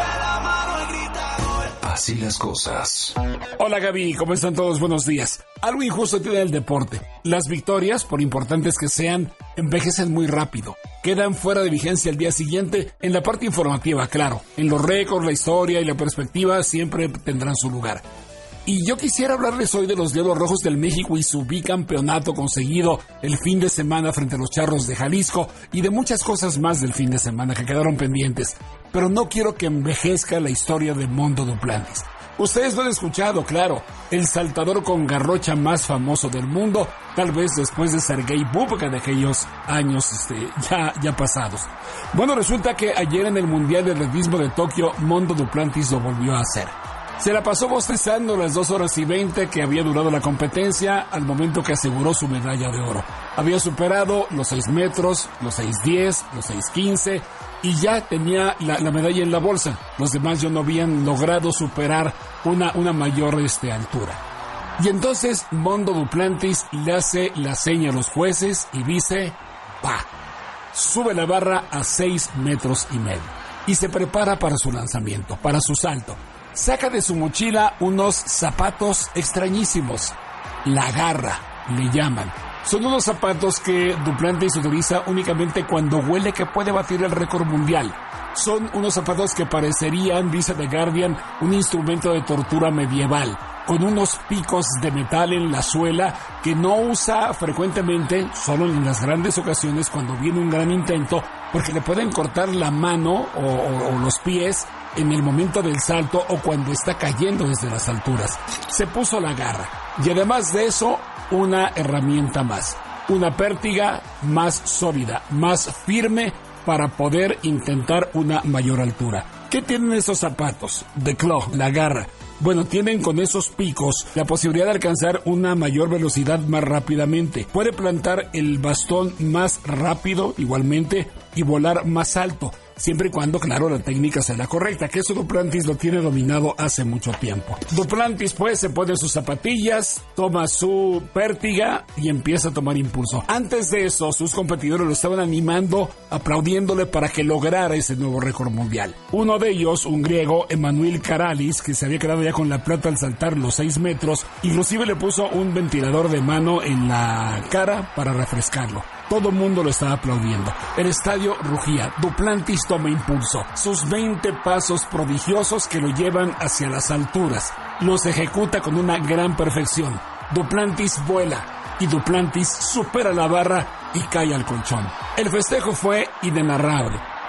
[SPEAKER 5] Así las Cosas.
[SPEAKER 22] Hola Gaby, ¿cómo están todos? Buenos días. Algo injusto tiene el deporte. Las victorias, por importantes que sean, envejecen muy rápido. Quedan fuera de vigencia el día siguiente, en la parte informativa, claro. En los récords, la historia y la perspectiva siempre tendrán su lugar. Y yo quisiera hablarles hoy de los Diablos Rojos del México y su bicampeonato conseguido el fin de semana frente a los Charros de Jalisco y de muchas cosas más del fin de semana que quedaron pendientes. Pero no quiero que envejezca la historia de Mondo Duplantis. Ustedes lo han escuchado, claro, el saltador con garrocha más famoso del mundo, tal vez después de Sergei Bubka de aquellos años este, ya, ya pasados. Bueno, resulta que ayer en el Mundial de Atletismo de Tokio, Mondo Duplantis lo volvió a hacer. Se la pasó bostezando las dos horas y veinte que había durado la competencia al momento que aseguró su medalla de oro. Había superado los seis metros, los seis diez, los seis quince y ya tenía la, la medalla en la bolsa. Los demás ya no habían logrado superar una, una mayor este, altura. Y entonces Mondo Duplantis le hace la seña a los jueces y dice: ¡pa! Sube la barra a seis metros y medio. Y se prepara para su lanzamiento, para su salto. Saca de su mochila unos zapatos extrañísimos. La garra, le llaman. Son unos zapatos que Duplantis utiliza únicamente cuando huele que puede batir el récord mundial. Son unos zapatos que parecerían, dice The Guardian, un instrumento de tortura medieval, con unos picos de metal en la suela que no usa frecuentemente, solo en las grandes ocasiones cuando viene un gran intento, porque le pueden cortar la mano o, o, o los pies en el momento del salto o cuando está cayendo desde las alturas. Se puso la garra y además de eso, una herramienta más, una pértiga más sólida, más firme para poder intentar una mayor altura. ¿Qué tienen esos zapatos? The Claw, la garra. Bueno, tienen con esos picos la posibilidad de alcanzar una mayor velocidad más rápidamente. Puede plantar el bastón más rápido igualmente y volar más alto, siempre y cuando, claro, la técnica sea la correcta, que eso Duplantis lo tiene dominado hace mucho tiempo. Duplantis, pues, se pone sus zapatillas, toma su pértiga y empieza a tomar impulso. Antes de eso, sus competidores lo estaban animando, aplaudiéndole para que lograra ese nuevo récord mundial. Uno de ellos, un griego, Emanuel Karalis, que se había quedado ya con la plata al saltar los seis metros, inclusive le puso un ventilador de mano en la cara para refrescarlo. Todo el mundo lo estaba aplaudiendo. El estadio rugía. Duplantis toma impulso. Sus veinte pasos prodigiosos que lo llevan hacia las alturas. Los ejecuta con una gran perfección. Duplantis vuela y Duplantis supera la barra y cae al colchón. El festejo fue inenarrable.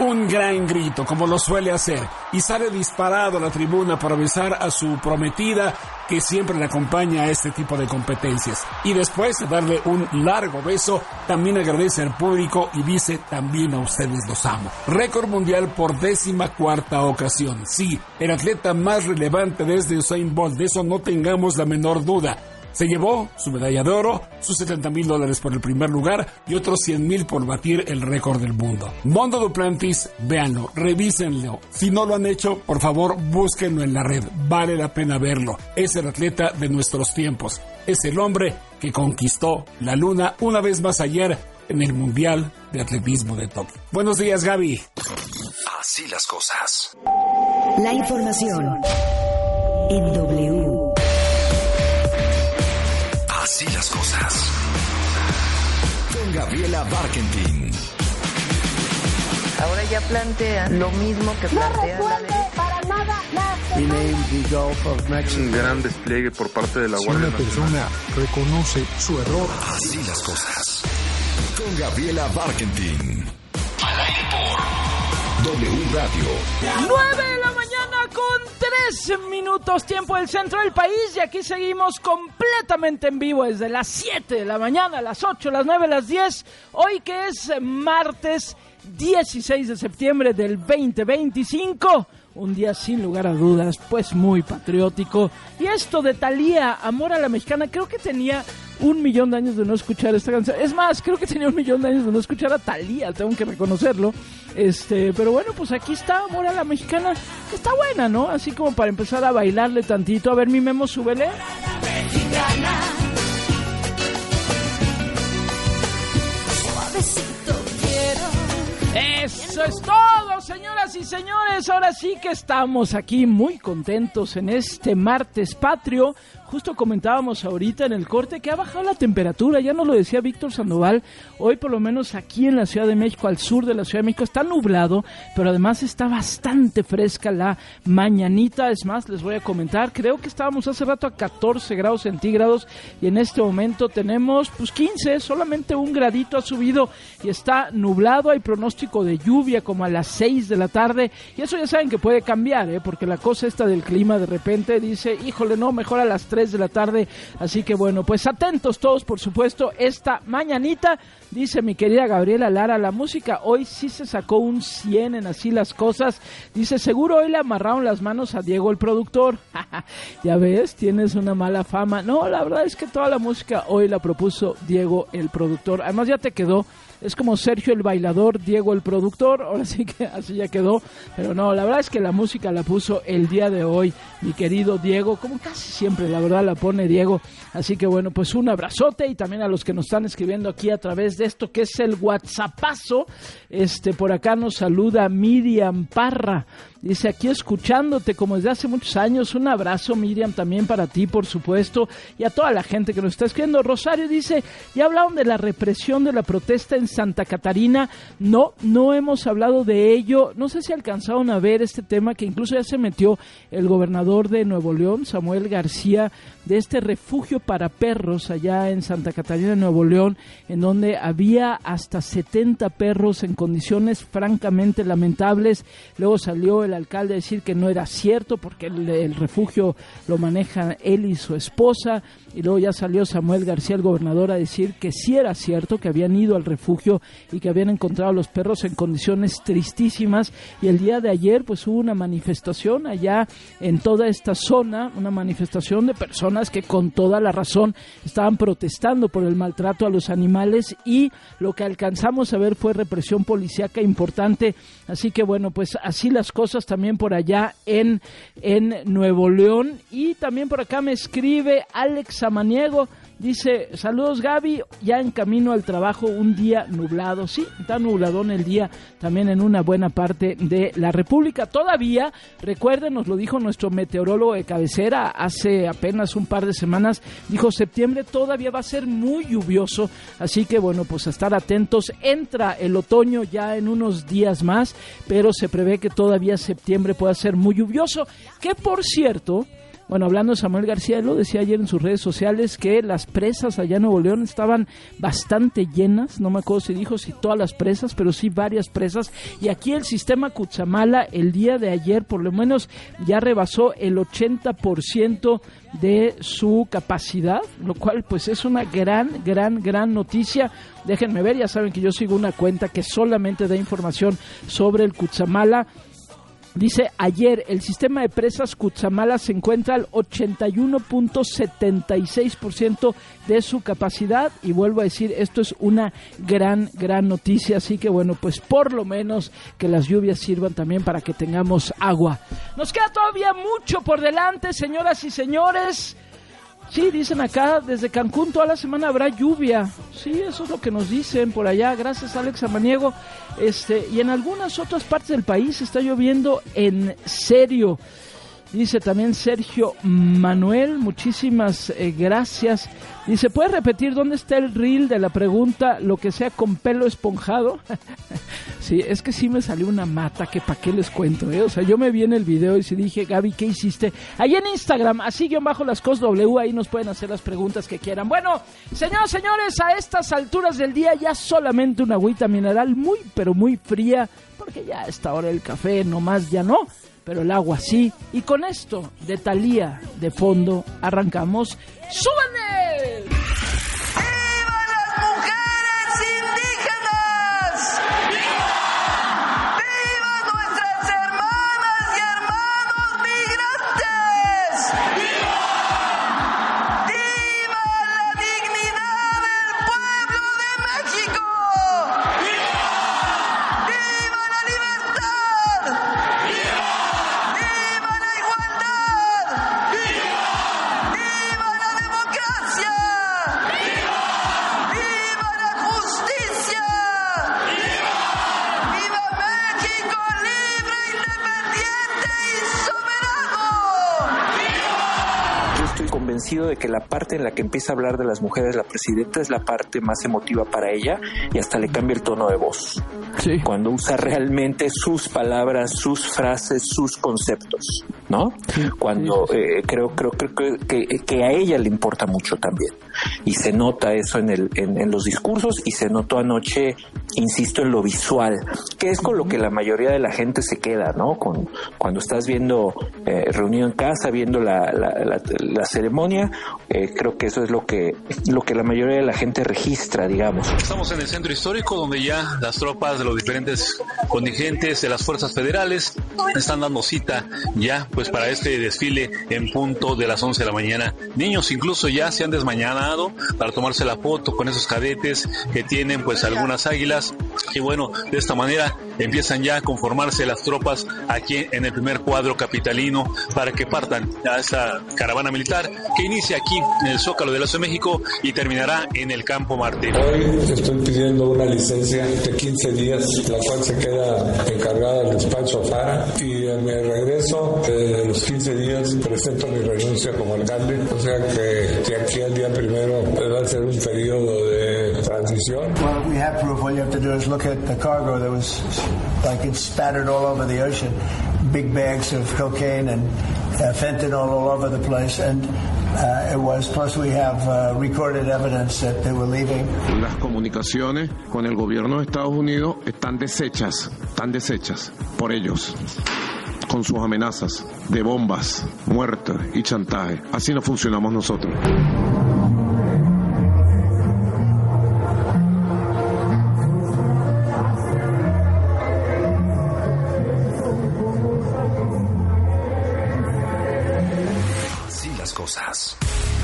[SPEAKER 22] un gran grito, como lo suele hacer, y sale disparado a la tribuna para besar a su prometida, que siempre le acompaña a este tipo de competencias. Y después de darle un largo beso, también agradece al público y dice: también a ustedes los amo. Récord mundial por décima cuarta ocasión. Sí, el atleta más relevante desde Usain Bolt, de eso no tengamos la menor duda. Se llevó su medalla de oro, sus setenta mil dólares por el primer lugar y otros cien mil por batir el récord del mundo. Mondo Duplantis, véanlo, revísenlo. Si no lo han hecho, por favor, búsquenlo en la red. Vale la pena verlo. Es el atleta de nuestros tiempos. Es el hombre que conquistó la luna una vez más ayer en el Mundial de Atletismo de Tokio. Buenos días, Gaby.
[SPEAKER 5] Así las cosas.
[SPEAKER 15] La información en W.
[SPEAKER 5] Así las cosas. Con Gabriela Barkentin.
[SPEAKER 1] Ahora ya plantean lo mismo que plantea
[SPEAKER 16] no
[SPEAKER 1] la derecha.
[SPEAKER 16] para nada nada.
[SPEAKER 10] Un gran despliegue por parte de la
[SPEAKER 4] Si
[SPEAKER 10] Guardia
[SPEAKER 4] una
[SPEAKER 10] Nacional.
[SPEAKER 4] persona reconoce su error.
[SPEAKER 5] Así las cosas. Con Gabriela Barkentin. Al aire por W Radio.
[SPEAKER 6] nueve de la mañana con tres minutos, tiempo del centro del país, y aquí seguimos completamente en vivo desde las siete de la mañana, las ocho, las nueve, las diez, hoy que es martes dieciséis de septiembre del veinte veinticinco, un día sin lugar a dudas, pues muy patriótico. Y esto de Thalía, Amor a la Mexicana, creo que tenía un millón de años de no escuchar esta canción. Es más, creo que tenía un millón de años de no escuchar a Thalía, tengo que reconocerlo. Este, pero bueno, pues aquí está Amor a la Mexicana, que está buena, ¿no? Así como para empezar a bailarle tantito. A ver, mi Memo, súbele. Eso es todo, señoras y señores. Ahora sí que estamos aquí muy contentos en este martes patrio. Justo comentábamos ahorita en el corte que ha bajado la temperatura, ya nos lo decía Víctor Sandoval. Hoy por lo menos aquí en la Ciudad de México, al sur de la Ciudad de México, está nublado, pero además está bastante fresca la mañanita. Es más, les voy a comentar, creo que estábamos hace rato a catorce grados centígrados y en este momento tenemos pues quince, solamente un gradito ha subido y está nublado. Hay pronóstico de lluvia como a las seis de la tarde y eso ya saben que puede cambiar, ¿eh? Porque la cosa esta del clima de repente dice, híjole, no, mejor a las tres de la tarde, así que bueno, pues atentos todos, por supuesto, esta mañanita. Dice mi querida Gabriela Lara, la música hoy sí se sacó un cien en Así las Cosas. Dice, seguro hoy le amarraron las manos a Diego el productor. Ya ves, tienes una mala fama. No, la verdad es que toda la música hoy la propuso Diego el productor. Además ya te quedó, es como Sergio el bailador, Diego el productor, ahora sí que así ya quedó. Pero no, la verdad es que la música la puso el día de hoy mi querido Diego, como casi siempre, la verdad la pone Diego. Así que bueno, pues un abrazote y también a los que nos están escribiendo aquí a través de esto que es el WhatsAppazo. Este, por acá nos saluda Miriam Parra. Dice, aquí escuchándote como desde hace muchos años. Un abrazo, Miriam, también para ti, por supuesto, y a toda la gente que nos está escribiendo. Rosario dice, ya hablaron de la represión de la protesta en Santa Catarina. No, no hemos hablado de ello. No sé si alcanzaron a ver este tema que incluso ya se metió el gobernador de Nuevo León, Samuel García, de este refugio para perros allá en Santa Catarina, Nuevo León, en donde había hasta setenta perros en condiciones francamente lamentables. Luego salió el alcalde a decir que no era cierto porque el, el refugio lo manejan él y su esposa, y luego ya salió Samuel García, el gobernador, a decir que sí era cierto, que habían ido al refugio y que habían encontrado a los perros en condiciones tristísimas. Y el día de ayer pues hubo una manifestación allá en toda esta zona, una manifestación de personas que con toda la razón estaban protestando por el maltrato a los animales, y lo que alcanzamos a ver fue represión policíaca importante. Así que bueno, pues así las cosas también por allá en, en Nuevo León. Y también por acá me escribe Alex Samaniego. Dice, saludos Gaby, ya en camino al trabajo, un día nublado. Sí, está nubladón el día también en una buena parte de la República. Todavía, recuerden, nos lo dijo nuestro meteorólogo de cabecera hace apenas un par de semanas, dijo, septiembre todavía va a ser muy lluvioso, así que bueno, pues a estar atentos. Entra el otoño ya en unos días más, pero se prevé que todavía septiembre pueda ser muy lluvioso, que por cierto, Bueno, hablando de Samuel García, él lo decía ayer en sus redes sociales que las presas allá en Nuevo León estaban bastante llenas, no me acuerdo si dijo si todas las presas, pero sí varias presas, y aquí el sistema Cutzamala el día de ayer por lo menos ya rebasó el ochenta por ciento de su capacidad, lo cual pues es una gran, gran, gran noticia. Déjenme ver, ya saben que yo sigo una cuenta que solamente da información sobre el Cutzamala. Dice, ayer el sistema de presas Cutzamala se encuentra al ochenta y uno punto setenta y seis por ciento de su capacidad, y vuelvo a decir, esto es una gran, gran noticia, así que bueno, pues por lo menos que las lluvias sirvan también para que tengamos agua. Nos queda todavía mucho por delante, señoras y señores. Sí, dicen acá, desde Cancún toda la semana habrá lluvia. Sí, eso es lo que nos dicen por allá. Gracias, Alex Amaniego. Este, y en algunas otras partes del país está lloviendo en serio. Dice también Sergio Manuel, muchísimas eh, gracias. Dice, ¿puedes repetir dónde está el reel de la pregunta, lo que sea con pelo esponjado? Sí, es que sí me salió una mata, que pa' qué les cuento, ¿eh? O sea, yo me vi en el video y sí dije, Gaby, ¿qué hiciste? Ahí en Instagram, así guión bajo las cosas W, ahí nos pueden hacer las preguntas que quieran. Bueno, señoras, señores, a estas alturas del día ya solamente una agüita mineral muy, pero muy fría, porque ya a esta hora el café nomás ya no, pero el agua sí. Y con esto de Thalía de fondo arrancamos. ¡Súbanle!
[SPEAKER 7] ¡Viva las mujeres indígenas! ¡Viva! ¡Viva nuestras hermanas y hermanos migrantes! ¡Viva! ¡Viva la dignidad del pueblo de México! ¡Viva! ¡Viva la libertad! ¡Viva! ¡Viva la igualdad! ¡Viva! ¡Viva la democracia! ¡Viva! ¡Viva la justicia! ¡Viva! ¡Viva México libre, independiente y soberano!
[SPEAKER 14] Yo estoy convencido de que la parte en la que empieza a hablar de las mujeres la presidenta es la parte más emotiva para ella, y hasta le cambia el tono de voz.
[SPEAKER 6] Sí.
[SPEAKER 14] Cuando usa realmente sus palabras, sus frases, sus conceptos, ¿no?
[SPEAKER 6] Sí,
[SPEAKER 14] Cuando
[SPEAKER 6] sí, sí, sí.
[SPEAKER 14] Eh, creo creo creo que, que, que a ella le importa mucho también, y se nota eso en el en, en los discursos, y se notó anoche, insisto, en lo visual, que es con lo que la mayoría de la gente se queda, ¿no? Con cuando estás viendo eh, reunido en casa, viendo la la, la, la ceremonia, eh, creo que eso es lo que lo que la mayoría de la gente registra, digamos.
[SPEAKER 12] Estamos en el centro histórico, donde ya las tropas de los diferentes contingentes de las fuerzas federales están dando cita ya pues para este desfile en punto de las once de la mañana. Niños incluso ya se han desmañanado para tomarse la foto con esos cadetes que tienen pues algunas águilas, y bueno, de esta manera empiezan ya a conformarse las tropas aquí en el primer cuadro capitalino para que partan a esta caravana militar que inicia aquí en el Zócalo de la Ciudad de México y terminará en el Campo Marte.
[SPEAKER 2] Hoy estoy pidiendo una licencia de quince días, la cual se queda encargada del despacho Afara, y en mi regreso de los quince días presento mi renuncia como alcalde, o sea que de aquí al día primero va a ser un periodo de transición.
[SPEAKER 8] Well, we have proof. All you have to do is look at the cargo that was like it's spattered all over the ocean. Big bags of cocaine and uh, fentanyl all over the place, and uh, it was. Plus, we have uh, recorded evidence that they were leaving.
[SPEAKER 3] Las comunicaciones con el gobierno de Estados Unidos están deshechas, están deshechas por ellos, con sus amenazas de bombas, muertes y chantaje. Así no funcionamos nosotros.
[SPEAKER 5] Así las cosas.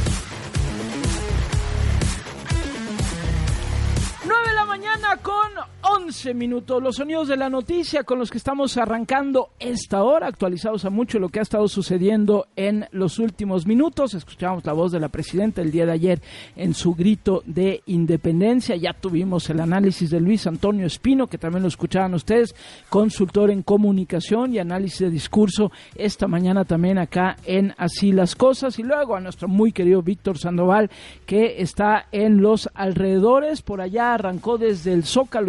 [SPEAKER 6] nueve de la mañana con once minutos, los sonidos de la noticia con los que estamos arrancando esta hora, actualizados a mucho lo que ha estado sucediendo en los últimos minutos. Escuchamos la voz de la presidenta el día de ayer en su grito de independencia. Ya tuvimos el análisis de Luis Antonio Espino, que también lo escuchaban ustedes, consultor en comunicación y análisis de discurso, esta mañana también acá en Así las Cosas. Y luego a nuestro muy querido Víctor Sandoval, que está en los alrededores, por allá arrancó desde el Zócalo y está siguiendo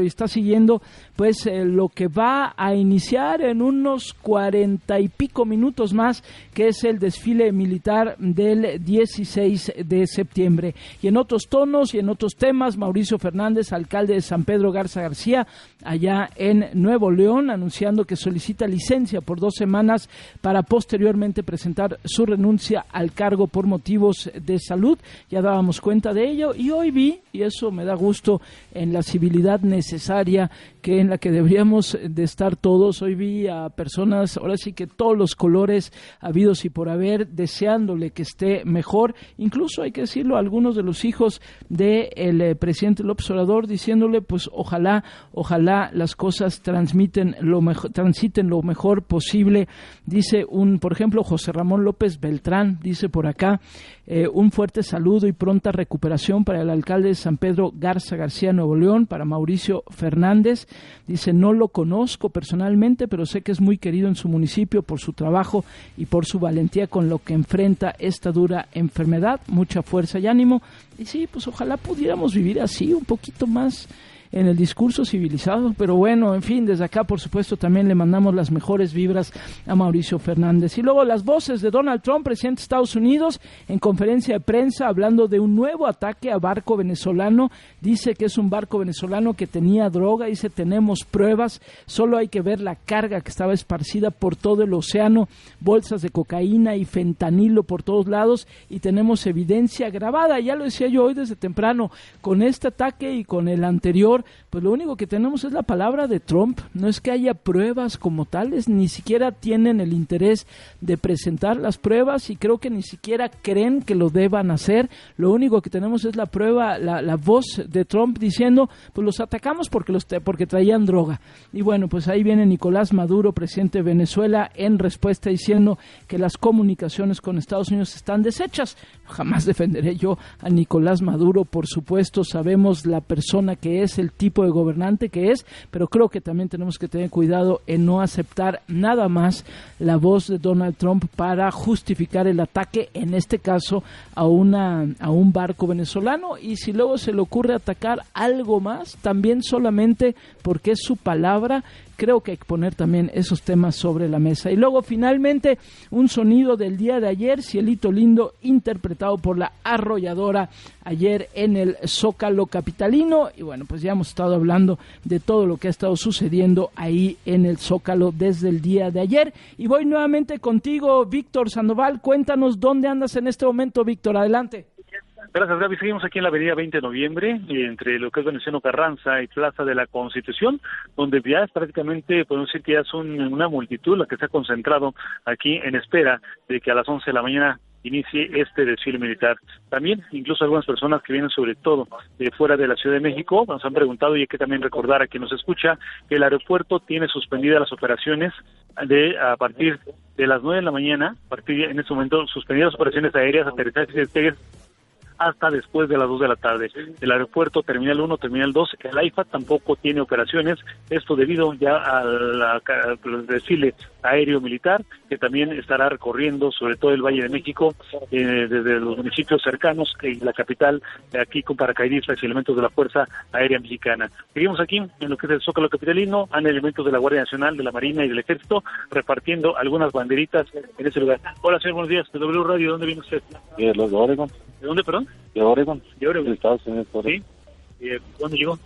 [SPEAKER 6] sucediendo, pues eh, lo que va a iniciar en unos cuarenta y pico minutos más, que es el desfile militar del dieciséis de septiembre. Y en otros tonos y en otros temas, Mauricio Fernández, alcalde de San Pedro Garza García, allá en Nuevo León, anunciando que solicita licencia por dos semanas para posteriormente presentar su renuncia al cargo por motivos de salud. Ya dábamos cuenta de ello y hoy vi, y eso me da gusto, en la civilidad necesaria que en la que deberíamos de estar todos, hoy vi a personas, ahora sí que todos los colores habidos y por haber, deseándole que esté mejor, incluso hay que decirlo, algunos de los hijos del eh, presidente López Obrador, diciéndole pues ojalá, ojalá las cosas transmiten lo mejor, transiten lo mejor posible. Dice un, por ejemplo, José Ramón López Beltrán, dice por acá, eh, un fuerte saludo y pronta recuperación para el alcalde de San Pedro Garza García, Nuevo León, para Mauricio Fernández. Dice, no lo conozco personalmente, pero sé que es muy querido en su municipio por su trabajo y por su valentía con lo que enfrenta esta dura enfermedad. Mucha fuerza y ánimo. Y sí, pues ojalá pudiéramos vivir así, un poquito más en el discurso civilizado, pero bueno, en fin, desde acá por supuesto también le mandamos las mejores vibras a Mauricio Fernández. Y luego las voces de Donald Trump, presidente de Estados Unidos, en conferencia de prensa hablando de un nuevo ataque a barco venezolano. Dice que es un barco venezolano que tenía droga, dice tenemos pruebas, solo hay que ver la carga que estaba esparcida por todo el océano, bolsas de cocaína y fentanilo por todos lados, y tenemos evidencia grabada. Ya lo decía yo hoy desde temprano, con este ataque y con el anterior, pues lo único que tenemos es la palabra de Trump. No es que haya pruebas como tales, ni siquiera tienen el interés de presentar las pruebas y creo que ni siquiera creen que lo deban hacer. Lo único que tenemos es la prueba, la, la voz de Trump diciendo, pues los atacamos porque los porque traían droga. Y bueno, pues ahí viene Nicolás Maduro, presidente de Venezuela, en respuesta diciendo que las comunicaciones con Estados Unidos están deshechas. Jamás defenderé yo a Nicolás Maduro, por supuesto, sabemos la persona que es, el tipo de gobernante que es, pero creo que también tenemos que tener cuidado en no aceptar nada más la voz de Donald Trump para justificar el ataque, en este caso a una a un barco venezolano, y si luego se le ocurre atacar algo más, también solamente porque es su palabra. Creo que hay que poner también esos temas sobre la mesa. Y luego finalmente un sonido del día de ayer, Cielito Lindo, interpretado por la Arrolladora ayer en el Zócalo capitalino. Y bueno, pues ya hemos estado hablando de todo lo que ha estado sucediendo ahí en el Zócalo desde el día de ayer. Y voy nuevamente contigo, Víctor Sandoval. Cuéntanos dónde andas en este momento, Víctor. Adelante.
[SPEAKER 9] Gracias, Gaby. Seguimos aquí en la avenida veinte de noviembre, entre lo que es Venustiano Carranza y Plaza de la Constitución, donde ya es prácticamente, podemos decir que ya son una multitud la que se ha concentrado aquí en espera de que a las once de la mañana inicie este desfile militar. También, incluso algunas personas que vienen sobre todo de fuera de la Ciudad de México, nos han preguntado, y hay que también recordar a quien nos escucha, que el aeropuerto tiene suspendidas las operaciones de a partir de las nueve de la mañana, a partir en este momento suspendidas las operaciones aéreas, aterrizajes y despegues, hasta después de las dos de la tarde. El aeropuerto Terminal uno, Terminal dos, el AIFA tampoco tiene operaciones, esto debido ya al desfile aéreo militar, que también estará recorriendo sobre todo el Valle de México, eh, desde los municipios cercanos y la capital, aquí con paracaidistas y elementos de la Fuerza Aérea Mexicana. Seguimos aquí en lo que es el Zócalo capitalino, han elementos de la Guardia Nacional, de la Marina y del Ejército, repartiendo algunas banderitas en ese lugar. Hola, señor, buenos días, de W Radio, ¿de dónde viene usted?
[SPEAKER 11] De los de Oregon.
[SPEAKER 9] ¿De dónde, perdón?
[SPEAKER 11] De Oregon.
[SPEAKER 9] De Oregon.
[SPEAKER 11] De Estados Unidos.
[SPEAKER 9] Sí. Eh, ¿Cuándo llegó?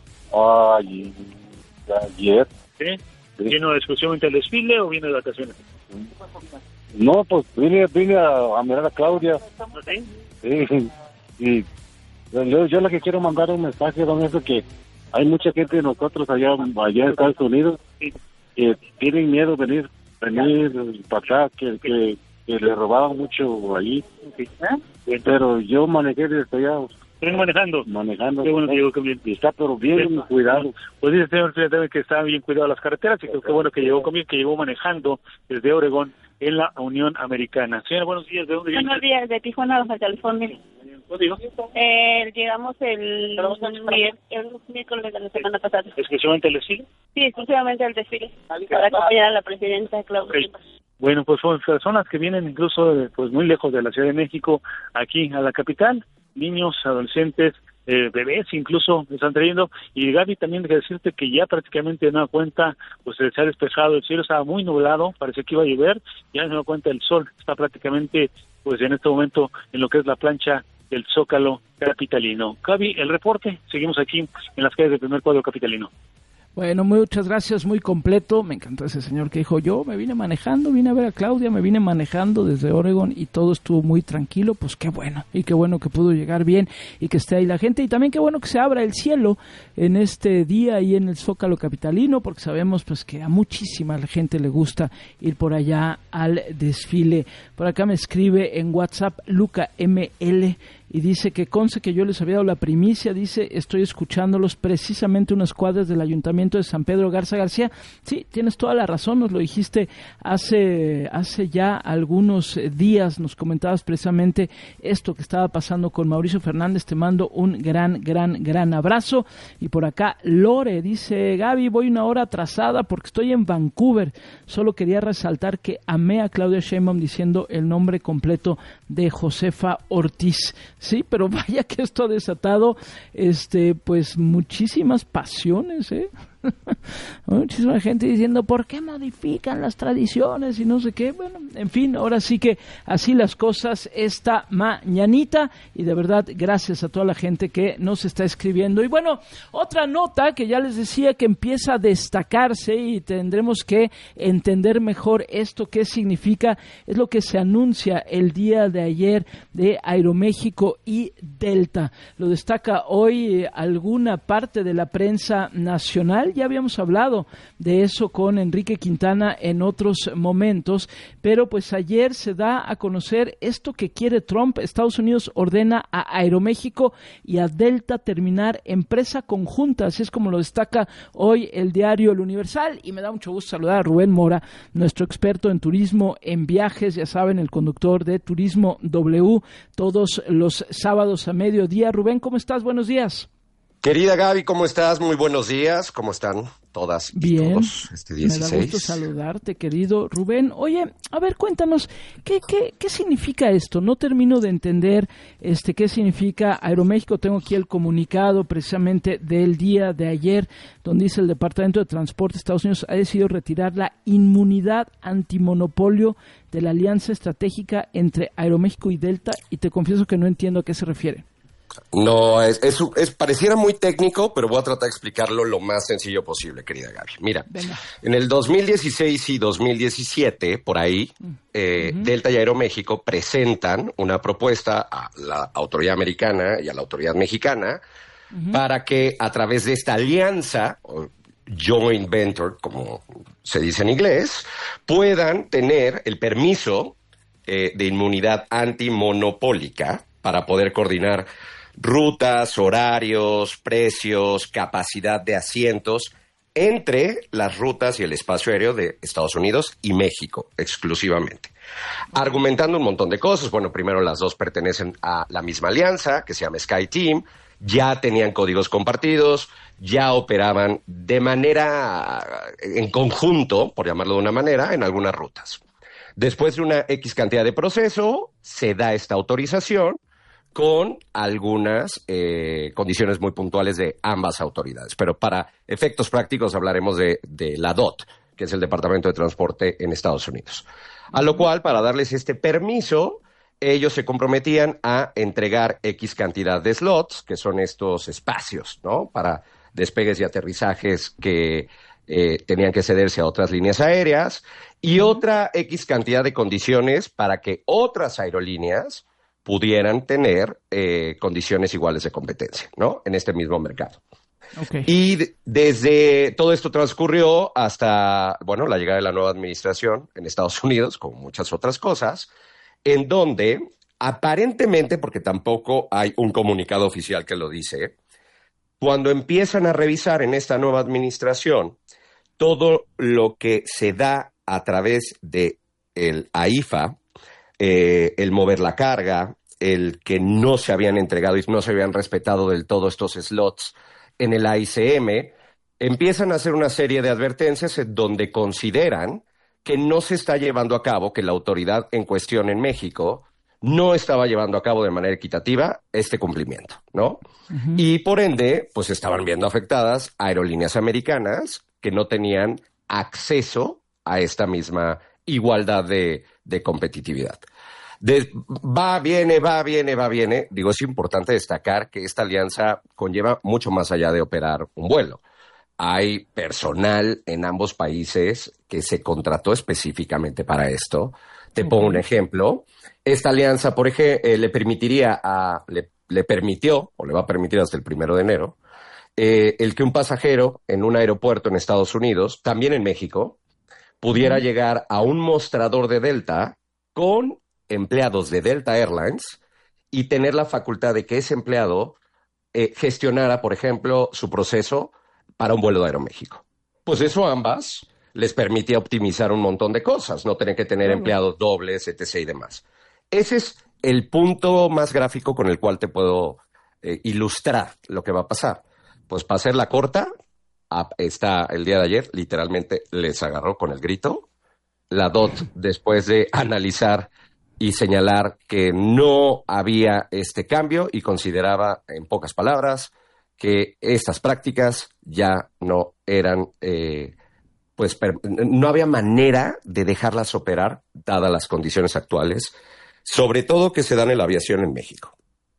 [SPEAKER 11] Ay, ayer.
[SPEAKER 9] ¿Sí? ¿Sí? ¿Vino exclusivamente al desfile o viene de vacaciones?
[SPEAKER 11] No, pues vine, vine a, a mirar a Claudia.
[SPEAKER 9] ¿Sí?
[SPEAKER 11] Sí. Y yo, yo lo que quiero mandar un mensaje, don, es que hay mucha gente de nosotros allá, allá en Estados Unidos, sí, que tienen miedo de venir, venir para acá, que, que, que le robaban mucho allí.
[SPEAKER 9] Sí. ¿Eh?
[SPEAKER 11] Pero yo manejé desde allá.
[SPEAKER 9] ¿Están manejando?
[SPEAKER 11] Manejando.
[SPEAKER 9] Qué bueno que llegó conmigo.
[SPEAKER 11] Está pero bien sí, cuidado.
[SPEAKER 9] Pues dice el señor que está bien cuidado las carreteras, y creo que bueno que llegó conmigo, que llegó manejando desde Oregón en la Unión Americana. Señora, buenos días. ¿De dónde viene?
[SPEAKER 13] Buenos días, de Tijuana, Baja California.
[SPEAKER 9] ¿Cómo
[SPEAKER 13] eh, llegamos el, el, el miércoles de la semana pasada.
[SPEAKER 9] ¿Exclusivamente el desfile?
[SPEAKER 13] Sí, exclusivamente el desfile, para acompañar a la presidenta Claudia.
[SPEAKER 9] Okay. Bueno, pues son personas que vienen incluso pues muy lejos de la Ciudad de México, aquí a la capital, niños, adolescentes, eh, bebés incluso están trayendo. Y Gaby, también hay que decirte que ya prácticamente de nueva cuenta pues se ha despejado, el cielo estaba muy nublado, parecía que iba a llover, ya de nueva cuenta el sol está prácticamente pues en este momento en lo que es la plancha del Zócalo capitalino. Gaby, el reporte, seguimos aquí en las calles del primer cuadro capitalino.
[SPEAKER 6] Bueno, muchas gracias, muy completo. Me encantó ese señor que dijo, yo me vine manejando, vine a ver a Claudia, me vine manejando desde Oregon y todo estuvo muy tranquilo. Pues qué bueno, y qué bueno que pudo llegar bien y que esté ahí la gente. Y también qué bueno que se abra el cielo en este día y en el Zócalo capitalino, porque sabemos pues que a muchísima gente le gusta ir por allá al desfile. Por acá me escribe en WhatsApp Luca M L y dice que conste que yo les había dado la primicia, dice, estoy escuchándolos precisamente unas cuadras del Ayuntamiento de San Pedro Garza García. Sí, tienes toda la razón, nos lo dijiste hace, hace ya algunos días, nos comentabas precisamente esto que estaba pasando con Mauricio Fernández. Te mando un gran, gran, gran abrazo. Y por acá Lore dice, Gaby, voy una hora atrasada porque estoy en Vancouver, solo quería resaltar que amé a Claudia Sheinbaum diciendo el nombre completo de Josefa Ortiz. Sí, pero vaya que esto ha desatado este pues muchísimas pasiones, ¿eh? Muchísima gente diciendo ¿por qué modifican las tradiciones y no sé qué? Bueno, en fin, ahora sí que así las cosas esta mañanita, y de verdad gracias a toda la gente que nos está escribiendo. Y bueno, otra nota que ya les decía que empieza a destacarse y tendremos que entender mejor esto qué significa, es lo que se anuncia el día de ayer de Aeroméxico y Delta. Lo destaca hoy eh, alguna parte de la prensa nacional. Ya habíamos hablado de eso con Enrique Quintana en otros momentos, pero pues ayer se da a conocer esto que quiere Trump. Estados Unidos ordena a Aeroméxico y a Delta terminar empresa conjunta, así es como lo destaca hoy el diario El Universal, y me da mucho gusto saludar a Rubén Mora, nuestro experto en turismo, en viajes, ya saben, el conductor de Turismo W, todos los sábados a mediodía. Rubén, ¿cómo estás? Buenos días.
[SPEAKER 17] Querida Gaby, ¿cómo estás? Muy buenos días. ¿Cómo están todas y
[SPEAKER 6] Bien,
[SPEAKER 17] todos este dieciséis?
[SPEAKER 6] Me da gusto saludarte, querido Rubén. Oye, a ver, cuéntanos, ¿qué, qué, qué significa esto? No termino de entender este qué significa Aeroméxico. Tengo aquí el comunicado precisamente del día de ayer, donde dice el Departamento de Transporte de Estados Unidos ha decidido retirar la inmunidad antimonopolio de la alianza estratégica entre Aeroméxico y Delta, y te confieso que no entiendo a qué se refiere.
[SPEAKER 17] No, es, es, es pareciera muy técnico, pero voy a tratar de explicarlo lo más sencillo posible, querida Gaby. Mira, Venga. En el dos mil dieciséis y dos mil diecisiete, por ahí, eh, uh-huh. Delta y Aeroméxico presentan una propuesta a la autoridad americana y a la autoridad mexicana uh-huh. para que a través de esta alianza, joint venture, como se dice en inglés, puedan tener el permiso eh, de inmunidad antimonopólica para poder coordinar rutas, horarios, precios, capacidad de asientos entre las rutas y el espacio aéreo de Estados Unidos y México exclusivamente. Argumentando un montón de cosas. Bueno, primero las dos pertenecen a la misma alianza que se llama SkyTeam, ya tenían códigos compartidos, ya operaban de manera en conjunto, por llamarlo de una manera, en algunas rutas. Después de una X cantidad de proceso, se da esta autorización con algunas eh, condiciones muy puntuales de ambas autoridades. Pero para efectos prácticos hablaremos de, de la D O T, que es el Departamento de Transporte en Estados Unidos. A lo cual, para darles este permiso, ellos se comprometían a entregar X cantidad de slots, que son estos espacios, ¿no? Para despegues y aterrizajes que eh, tenían que cederse a otras líneas aéreas, y otra X cantidad de condiciones para que otras aerolíneas pudieran tener eh, condiciones iguales de competencia, ¿no? En este mismo mercado. Okay. Y de, desde todo esto transcurrió hasta, bueno, la llegada de la nueva administración en Estados Unidos, como muchas otras cosas, en donde aparentemente, porque tampoco hay un comunicado oficial que lo dice, cuando empiezan a revisar en esta nueva administración todo lo que se da a través de el A I F A, eh, el mover la carga, el que no se habían entregado y no se habían respetado del todo estos slots en el A I C M, empiezan a hacer una serie de advertencias en donde consideran que no se está llevando a cabo, que la autoridad en cuestión en México no estaba llevando a cabo de manera equitativa este cumplimiento, ¿no? Uh-huh. Y por ende, pues estaban viendo afectadas aerolíneas americanas que no tenían acceso a esta misma igualdad de, de competitividad. De, va, viene, va, viene, va, viene. Digo, es importante destacar que esta alianza conlleva mucho más allá de operar un vuelo. Hay personal en ambos países que se contrató específicamente para esto. Te pongo un ejemplo. Esta alianza, por ejemplo, eh, le permitiría a, le, le permitió, o le va a permitir hasta el primero de enero, eh, el que un pasajero en un aeropuerto en Estados Unidos, también en México, pudiera uh-huh. llegar a un mostrador de Delta con empleados de Delta Airlines y tener la facultad de que ese empleado eh, gestionara, por ejemplo, su proceso para un vuelo de Aeroméxico. Pues eso a ambas les permitía optimizar un montón de cosas, no tener que tener empleados dobles, etcétera y demás. Ese es el punto más gráfico con el cual te puedo eh, ilustrar lo que va a pasar. Pues para hacerla corta, está el día de ayer, literalmente les agarró con el grito. La D O T, después de analizar y señalar que no había este cambio y consideraba, en pocas palabras, que estas prácticas ya no eran, eh, pues per- no había manera de dejarlas operar, dadas las condiciones actuales, sobre todo que se dan en la aviación en México.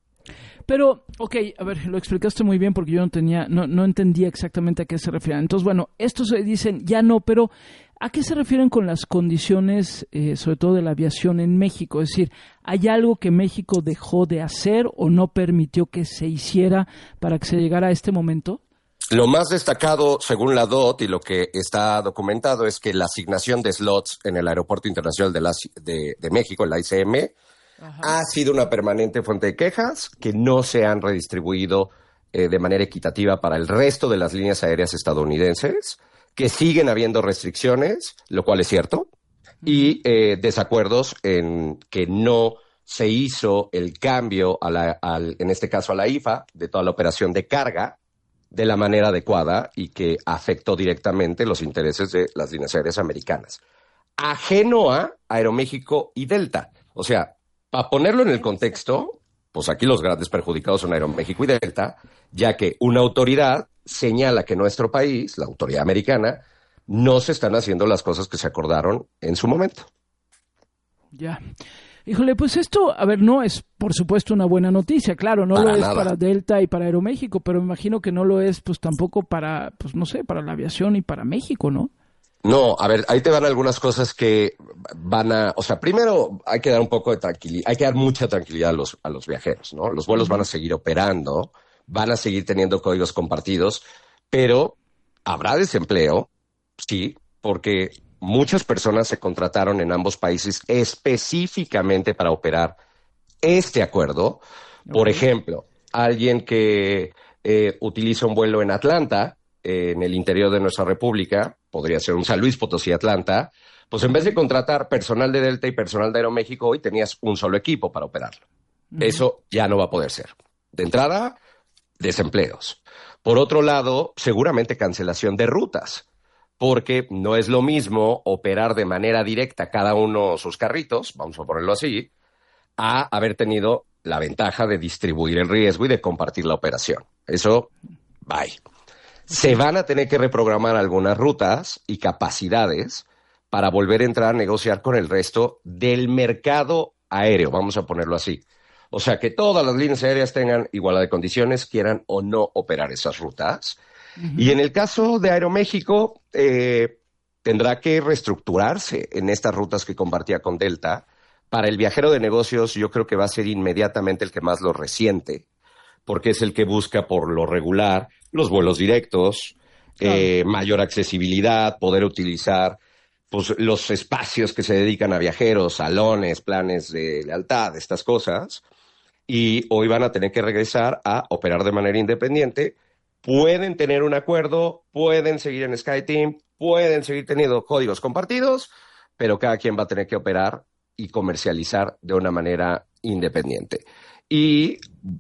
[SPEAKER 6] Pero, ok, a ver, lo explicaste muy bien porque yo no tenía, no, no entendía exactamente a qué se refieren. Entonces, bueno, estos se dicen ya no, pero ¿a qué se refieren con las condiciones, eh, sobre todo de la aviación en México? Es decir, ¿hay algo que México dejó de hacer o no permitió que se hiciera para que se llegara a este momento?
[SPEAKER 17] Lo más destacado, según la D O T y lo que está documentado, es que la asignación de slots en el Aeropuerto Internacional de, la, de, de México, el A I C M, Ajá. ha sido una permanente fuente de quejas que no se han redistribuido eh, de manera equitativa para el resto de las líneas aéreas estadounidenses, que siguen habiendo restricciones, lo cual es cierto, y eh, desacuerdos en que no se hizo el cambio, a la, al, en este caso a la I F A, de toda la operación de carga, de la manera adecuada y que afectó directamente los intereses de las líneas aéreas americanas. Ajeno a Aeroméxico y Delta. O sea, para ponerlo en el contexto, pues aquí los grandes perjudicados son Aeroméxico y Delta, ya que una autoridad señala que nuestro país, la autoridad americana, no se están haciendo las cosas que se acordaron en su momento.
[SPEAKER 6] Ya. Híjole, pues esto, a ver, no es, por supuesto, una buena noticia, claro, no para lo es nada. Para Delta y para Aeroméxico, pero me imagino que no lo es, pues tampoco para, pues no sé, para la aviación y para México, ¿no?
[SPEAKER 17] No, a ver, ahí te van algunas cosas que van a, o sea, primero hay que dar un poco de tranquilidad, hay que dar mucha tranquilidad a los, a los viajeros, ¿no? Los vuelos van a seguir operando, van a seguir teniendo códigos compartidos, pero habrá desempleo, sí, porque muchas personas se contrataron en ambos países específicamente para operar este acuerdo. Por okay. ejemplo, alguien que eh, utiliza un vuelo en Atlanta, eh, en el interior de nuestra república, podría ser un San Luis Potosí, Atlanta, pues en vez de contratar personal de Delta y personal de Aeroméxico, hoy tenías un solo equipo para operarlo. Uh-huh. Eso ya no va a poder ser. De entrada, desempleos. Por otro lado, seguramente cancelación de rutas, porque no es lo mismo operar de manera directa cada uno sus carritos, vamos a ponerlo así, a haber tenido la ventaja de distribuir el riesgo y de compartir la operación. Eso, bye. Se van a tener que reprogramar algunas rutas y capacidades para volver a entrar a negociar con el resto del mercado aéreo, vamos a ponerlo así. O sea, que todas las líneas aéreas tengan igualdad de condiciones, quieran o no operar esas rutas. Uh-huh. Y en el caso de Aeroméxico, eh, tendrá que reestructurarse en estas rutas que compartía con Delta. Para el viajero de negocios, yo creo que va a ser inmediatamente el que más lo resiente, porque es el que busca por lo regular los vuelos directos, claro. eh, mayor accesibilidad, poder utilizar pues, los espacios que se dedican a viajeros, salones, planes de lealtad, estas cosas. Y hoy van a tener que regresar a operar de manera independiente. Pueden tener un acuerdo, pueden seguir en SkyTeam, pueden seguir teniendo códigos compartidos, pero cada quien va a tener que operar y comercializar de una manera independiente. Y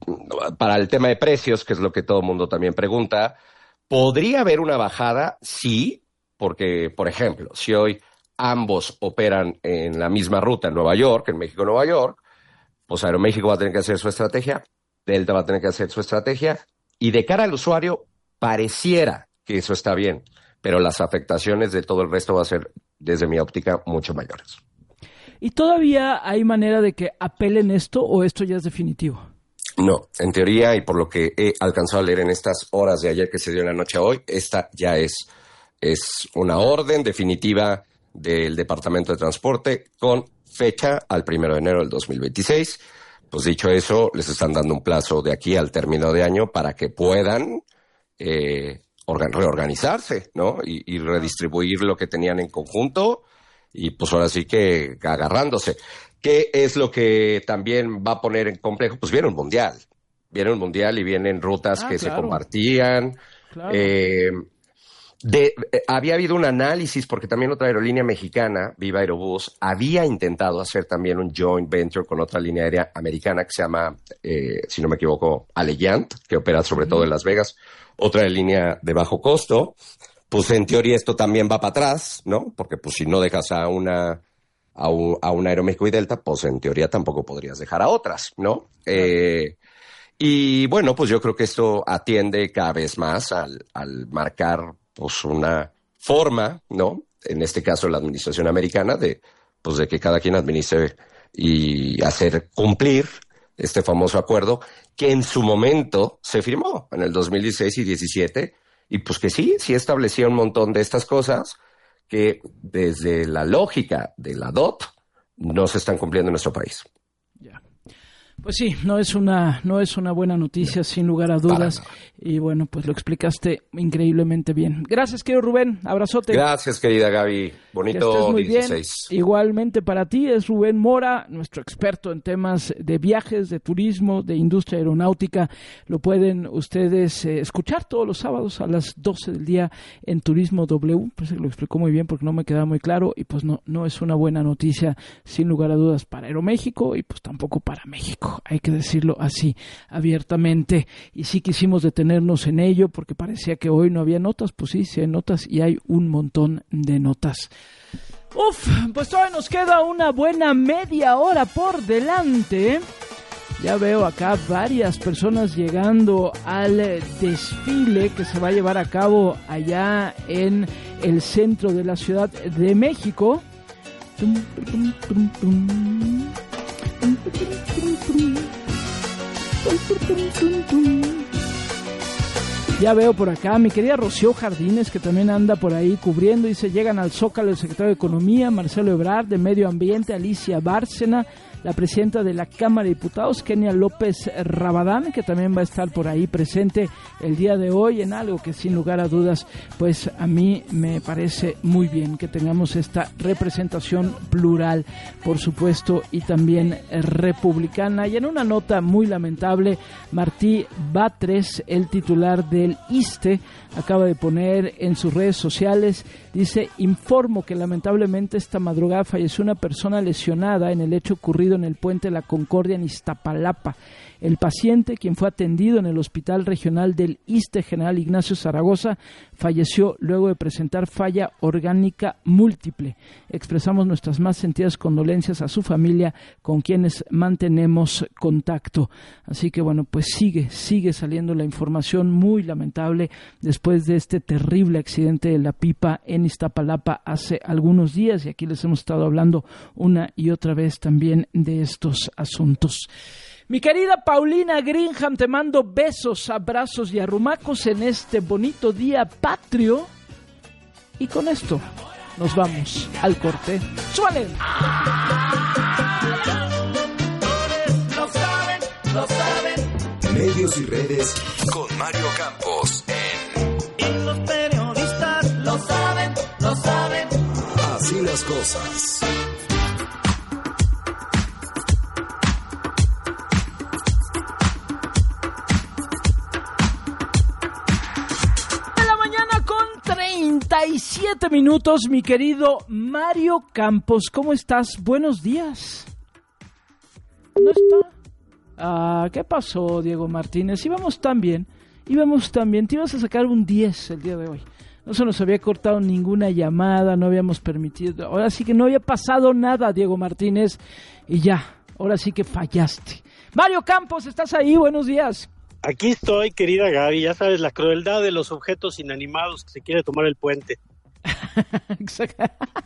[SPEAKER 17] para el tema de precios, que es lo que todo el mundo también pregunta, ¿podría haber una bajada? Sí, porque, por ejemplo, si hoy ambos operan en la misma ruta en Nueva York, en México-Nueva York, pues Aeroméxico va a tener que hacer su estrategia, Delta va a tener que hacer su estrategia, y de cara al usuario pareciera que eso está bien, pero las afectaciones de todo el resto va a ser, desde mi óptica, mucho mayores.
[SPEAKER 6] ¿Y todavía hay manera de que apelen esto o esto ya es definitivo?
[SPEAKER 17] No, en teoría, y por lo que he alcanzado a leer en estas horas de ayer que se dio en la noche a hoy, esta ya es, es una orden definitiva del Departamento de Transporte con fecha al primero de enero del dos mil veintiséis. Pues dicho eso, les están dando un plazo de aquí al término de año para que puedan eh, organ- reorganizarse, ¿no? Y, y redistribuir lo que tenían en conjunto y pues ahora sí que agarrándose. ¿Qué es lo que también va a poner en complejo? Pues viene un mundial. Viene un mundial y vienen rutas ah, que claro. se compartían. Claro. Eh, de, eh, había habido un análisis, porque también otra aerolínea mexicana, Viva Aerobús, había intentado hacer también un joint venture con otra línea aérea americana que se llama, eh, si no me equivoco, Allegiant, que opera sobre uh-huh. todo en Las Vegas, otra línea de bajo costo. Pues en teoría esto también va para atrás, ¿no? Porque pues si no dejas a una... A un, a un Aeroméxico y Delta, pues en teoría tampoco podrías dejar a otras, ¿no? Eh, y bueno, pues yo creo que esto atiende cada vez más al, al marcar pues una forma, ¿no? En este caso la administración americana de, pues de que cada quien administre y hacer cumplir este famoso acuerdo que en su momento se firmó en el dos mil dieciséis y diecisiete y pues que sí, sí establecía un montón de estas cosas que desde la lógica de la D O T no se están cumpliendo en nuestro país.
[SPEAKER 6] Ya. Pues sí, no es una no es una buena noticia, sin lugar a dudas. Y bueno, pues lo explicaste increíblemente bien. Gracias, querido Rubén. Abrazote.
[SPEAKER 17] Gracias, querida Gaby. Bonito muy dieciséis.
[SPEAKER 6] Bien. Igualmente para ti es Rubén Mora, nuestro experto en temas de viajes, de turismo, de industria aeronáutica. Lo pueden ustedes eh, escuchar todos los sábados a las doce del día en Turismo W. Pues lo explicó muy bien porque no me quedaba muy claro y pues no, no es una buena noticia, sin lugar a dudas, para Aeroméxico y pues tampoco para México. Hay que decirlo así, abiertamente. Y sí quisimos detenernos en ello porque parecía que hoy no había notas. Pues sí, sí hay notas y hay un montón de notas. Uf, pues todavía nos queda una buena media hora por delante. Ya veo acá varias personas llegando al desfile que se va a llevar a cabo allá en el centro de la Ciudad de México. Tum, tum, tum, tum. Ya veo por acá mi querida Rocío Jardines, que también anda por ahí cubriendo. Dice, llegan al Zócalo el secretario de Economía, Marcelo Ebrard, de Medio Ambiente, Alicia Bárcena, la presidenta de la Cámara de Diputados, Kenia López Rabadán, que también va a estar por ahí presente el día de hoy en algo que sin lugar a dudas, pues a mí me parece muy bien que tengamos esta representación plural, por supuesto, y también republicana. Y en una nota muy lamentable, Martí Batres, el titular del ISSSTE, acaba de poner en sus redes sociales, dice, informo que lamentablemente esta madrugada falleció una persona lesionada en el hecho ocurrido en el Puente de la Concordia en Iztapalapa. El paciente, quien fue atendido en el Hospital Regional del ISSSTE General Ignacio Zaragoza, falleció luego de presentar falla orgánica múltiple. Expresamos nuestras más sentidas condolencias a su familia, con quienes mantenemos contacto. Así que bueno, pues sigue, sigue saliendo la información muy lamentable después de este terrible accidente de la pipa en Iztapalapa hace algunos días, y aquí les hemos estado hablando una y otra vez también de estos asuntos. Mi querida Paulina Greenham, te mando besos, abrazos y arrumacos en este bonito día patrio. Y con esto nos vamos al corte. ¡Súbale!
[SPEAKER 5] Lo saben, lo saben. Medios y redes con Mario Campos en...
[SPEAKER 7] Y los periodistas lo saben, lo saben.
[SPEAKER 5] Así las cosas.
[SPEAKER 6] treinta y siete minutos, mi querido Mario Campos. ¿Cómo estás? Buenos días. ¿No está? Ah, ¿qué pasó, Diego Martínez? Íbamos tan bien, íbamos tan bien. Te ibas a sacar un diez el día de hoy. No se nos había cortado ninguna llamada, no habíamos permitido. Ahora sí que no había pasado nada, Diego Martínez. Y ya, ahora sí que fallaste. Mario Campos, ¿estás ahí? Buenos días.
[SPEAKER 18] Aquí estoy, querida Gaby, ya sabes, la crueldad de los objetos inanimados que se quiere tomar el puente.
[SPEAKER 6] Exacto.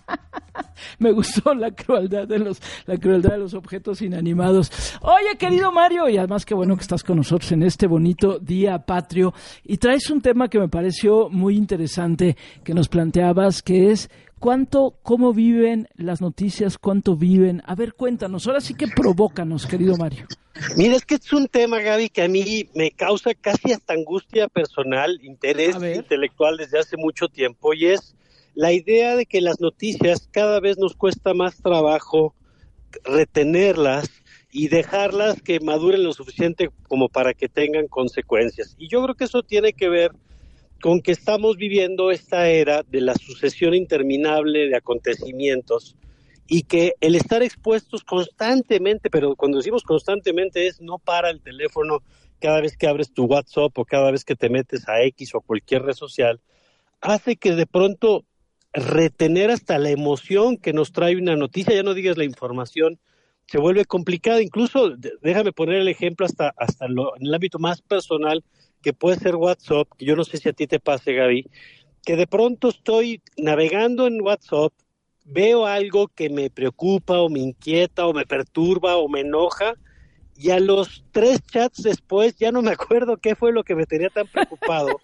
[SPEAKER 6] Me gustó la crueldad de los la crueldad de los objetos inanimados. Oye, querido Mario, y además qué bueno que estás con nosotros en este bonito día patrio, y traes un tema que me pareció muy interesante que nos planteabas, que es cuánto, cómo viven las noticias, cuánto viven. A ver, cuéntanos, ahora sí que provócanos, querido Mario.
[SPEAKER 18] Mira, es que es un tema, Gaby, que a mí me causa casi hasta angustia personal, interés intelectual desde hace mucho tiempo, y es la idea de que las noticias cada vez nos cuesta más trabajo retenerlas y dejarlas que maduren lo suficiente como para que tengan consecuencias. Y yo creo que eso tiene que ver con que estamos viviendo esta era de la sucesión interminable de acontecimientos y que el estar expuestos constantemente, pero cuando decimos constantemente es no para el teléfono cada vez que abres tu WhatsApp o cada vez que te metes a X o cualquier red social, hace que de pronto retener hasta la emoción que nos trae una noticia, ya no digas la información, se vuelve complicado. Incluso, déjame poner el ejemplo hasta, hasta lo, en el ámbito más personal, que puede ser WhatsApp, que yo no sé si a ti te pase, Gaby, que de pronto estoy navegando en WhatsApp, veo algo que me preocupa o me inquieta o me perturba o me enoja, y a los tres chats después ya no me acuerdo qué fue lo que me tenía tan preocupado.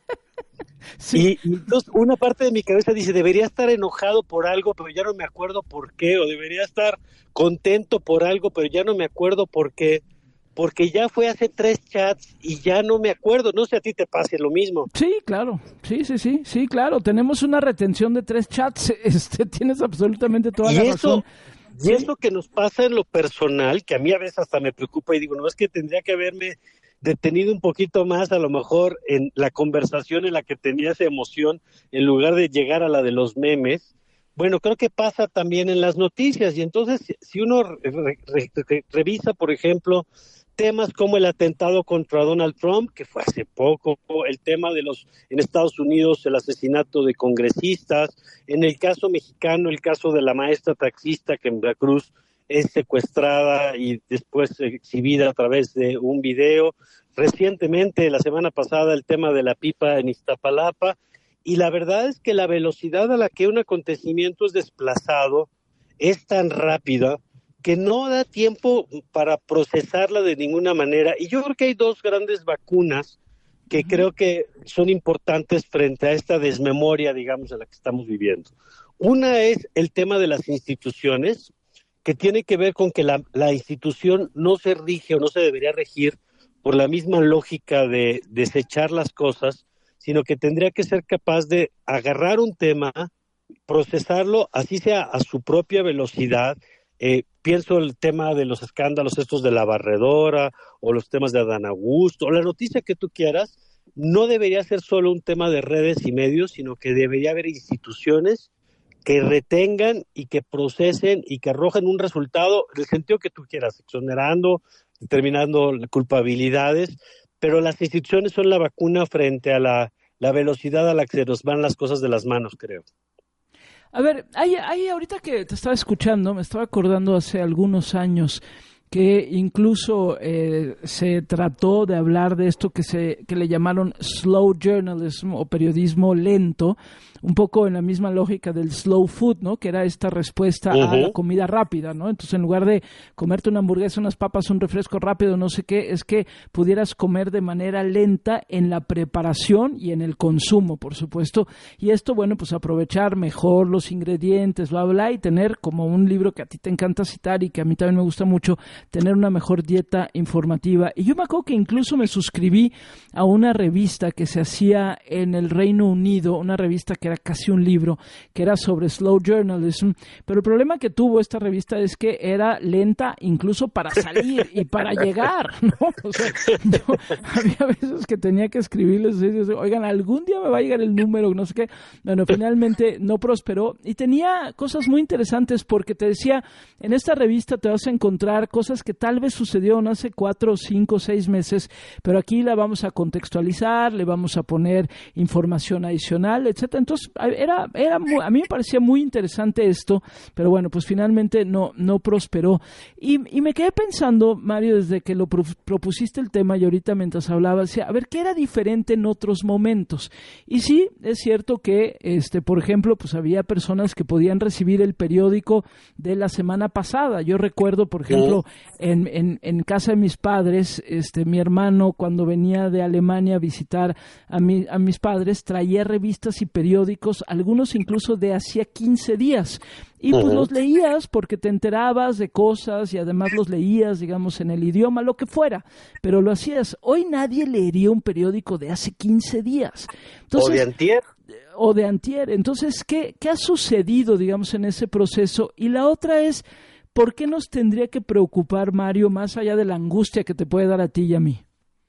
[SPEAKER 18] Sí. Y, y entonces una parte de mi cabeza dice, debería estar enojado por algo, pero ya no me acuerdo por qué, o debería estar contento por algo, pero ya no me acuerdo por qué, porque ya fue hace tres chats y ya no me acuerdo. No sé si a ti te pase lo mismo.
[SPEAKER 6] Sí, claro, sí, sí, sí, sí, claro, tenemos una retención de tres chats, este, tienes absolutamente toda
[SPEAKER 18] y
[SPEAKER 6] la
[SPEAKER 18] eso,
[SPEAKER 6] razón.
[SPEAKER 18] Y
[SPEAKER 6] ¿Sí?
[SPEAKER 18] eso que nos pasa en lo personal, que a mí a veces hasta me preocupa y digo, no, es que tendría que haberme detenido un poquito más a lo mejor en la conversación en la que tenía esa emoción en lugar de llegar a la de los memes. Bueno, creo que pasa también en las noticias, y entonces si uno re, re, re, revisa, por ejemplo, temas como el atentado contra Donald Trump, que fue hace poco, el tema de los, en Estados Unidos, el asesinato de congresistas, en el caso mexicano, el caso de la maestra taxista que en Veracruz es secuestrada y después exhibida a través de un video. Recientemente, la semana pasada, el tema de la pipa en Iztapalapa. Y la verdad es que la velocidad a la que un acontecimiento es desplazado es tan rápida que no da tiempo para procesarla de ninguna manera. Y yo creo que hay dos grandes vacunas que creo que son importantes frente a esta desmemoria, digamos, en la que estamos viviendo. Una es el tema de las instituciones, que tiene que ver con que la, la institución no se rige o no se debería regir por la misma lógica de desechar las cosas, sino que tendría que ser capaz de agarrar un tema, procesarlo, así sea a su propia velocidad. Eh, pienso el tema de los escándalos estos de la barredora, o los temas de Adán Augusto, o la noticia que tú quieras, no debería ser solo un tema de redes y medios, sino que debería haber instituciones que retengan y que procesen y que arrojen un resultado en el sentido que tú quieras, exonerando, determinando culpabilidades, pero las instituciones son la vacuna frente a la, la velocidad a la que se nos van las cosas de las manos, creo.
[SPEAKER 6] A ver, hay, hay ahorita que te estaba escuchando, me estaba acordando hace algunos años que incluso eh, se trató de hablar de esto que se que le llamaron slow journalism o periodismo lento, un poco en la misma lógica del slow food, ¿no? Que era esta respuesta uh-huh. a la comida rápida, ¿no? Entonces, en lugar de comerte una hamburguesa, unas papas, un refresco rápido, no sé qué, es que pudieras comer de manera lenta en la preparación y en el consumo, por supuesto. Y esto, bueno, pues aprovechar mejor los ingredientes, bla, bla, y tener, como un libro que a ti te encanta citar y que a mí también me gusta mucho, tener una mejor dieta informativa. Y yo me acuerdo que incluso me suscribí a una revista que se hacía en el Reino Unido, una revista que era casi un libro, que era sobre slow journalism, pero el problema que tuvo esta revista es que era lenta incluso para salir y para llegar, ¿no? O sea, yo había veces que tenía que escribirles, oigan, algún día me va a llegar el número, no sé qué. Bueno, finalmente no prosperó y tenía cosas muy interesantes porque te decía, en esta revista te vas a encontrar cosas cosas que tal vez sucedieron hace cuatro, cinco, seis meses, pero aquí la vamos a contextualizar, le vamos a poner información adicional, etcétera. Entonces, era, era muy, a mí me parecía muy interesante esto, pero bueno, pues finalmente no, no prosperó. Y, y me quedé pensando, Mario, desde que lo pro, propusiste el tema y ahorita mientras hablaba, decía, a ver, ¿qué era diferente en otros momentos? Y sí, es cierto que, este, por ejemplo, pues había personas que podían recibir el periódico de la semana pasada. Yo recuerdo, por ejemplo, en, en, en casa de mis padres, este, mi hermano cuando venía de Alemania a visitar a, mi, a mis padres, traía revistas y periódicos, algunos incluso de hacía quince días. Y pues uh-huh. los leías porque te enterabas de cosas y además los leías, digamos, en el idioma, lo que fuera, pero lo hacías. Hoy nadie leería un periódico de hace quince días. Entonces,
[SPEAKER 18] o de antier.
[SPEAKER 6] O de antier. Entonces, ¿qué, qué ha sucedido, digamos, en ese proceso? Y la otra es, ¿por qué nos tendría que preocupar, Mario, más allá de la angustia que te puede dar a ti y a mí?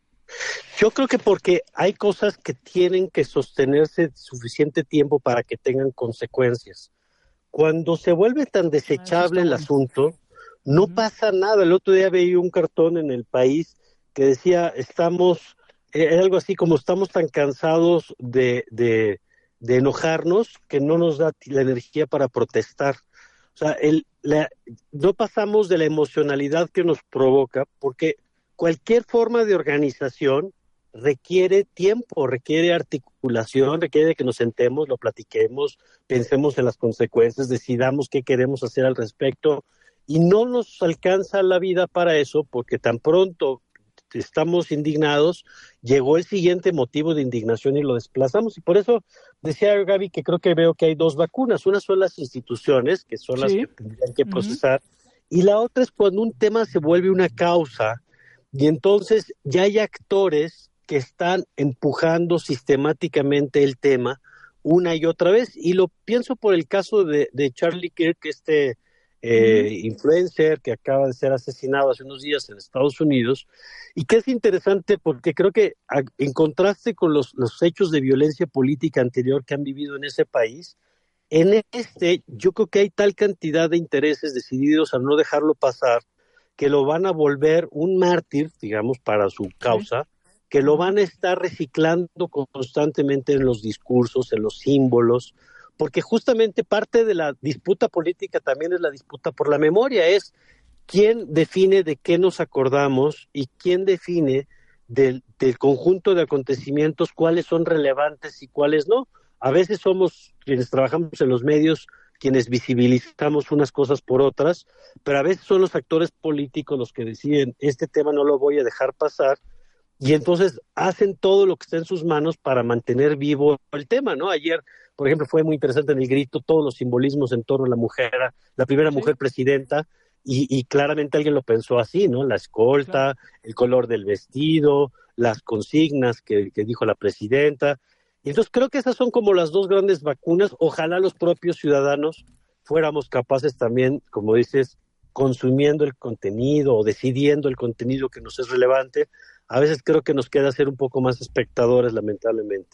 [SPEAKER 18] Yo creo que porque hay cosas que tienen que sostenerse suficiente tiempo para que tengan consecuencias. Cuando se vuelve tan desechable el asunto, no uh-huh. pasa nada. El otro día veía un cartón en El País que decía, estamos, eh, algo así como estamos tan cansados de, de, de enojarnos que no nos da la energía para protestar. O sea, el, la, no pasamos de la emocionalidad que nos provoca, porque cualquier forma de organización requiere tiempo, requiere articulación, requiere que nos sentemos, lo platiquemos, pensemos en las consecuencias, decidamos qué queremos hacer al respecto, y no nos alcanza la vida para eso, porque tan pronto estamos indignados, llegó el siguiente motivo de indignación y lo desplazamos, y por eso decía Gaby que creo que veo que hay dos vacunas. Una son las instituciones, que son sí. las que tendrían que procesar, uh-huh. y la otra es cuando un tema se vuelve una causa, y entonces ya hay actores que están empujando sistemáticamente el tema una y otra vez, y lo pienso por el caso de, de Charlie Kirk, este eh, uh-huh. influencer que acaba de ser asesinado hace unos días en Estados Unidos, y que es interesante porque creo que a, en contraste con los, los hechos de violencia política anterior que han vivido en ese país, en este yo creo que hay tal cantidad de intereses decididos a no dejarlo pasar, que lo van a volver un mártir, digamos, para su causa, que lo van a estar reciclando constantemente en los discursos, en los símbolos, porque justamente parte de la disputa política también es la disputa por la memoria, es quién define de qué nos acordamos y quién define del, del conjunto de acontecimientos cuáles son relevantes y cuáles no. A veces somos quienes trabajamos en los medios quienes visibilizamos unas cosas por otras, pero a veces son los actores políticos los que deciden, este tema no lo voy a dejar pasar, y entonces hacen todo lo que está en sus manos para mantener vivo el tema, ¿no? Ayer, por ejemplo, fue muy interesante en el grito todos los simbolismos en torno a la mujer, la primera sí. mujer presidenta, y, y claramente alguien lo pensó así, ¿no? La escolta, claro. el color del vestido, las consignas que, que dijo la presidenta. Y entonces creo que esas son como las dos grandes vacunas. Ojalá los propios ciudadanos fuéramos capaces también, como dices, consumiendo el contenido o decidiendo el contenido que nos es relevante. A veces creo que nos queda ser un poco más espectadores, lamentablemente.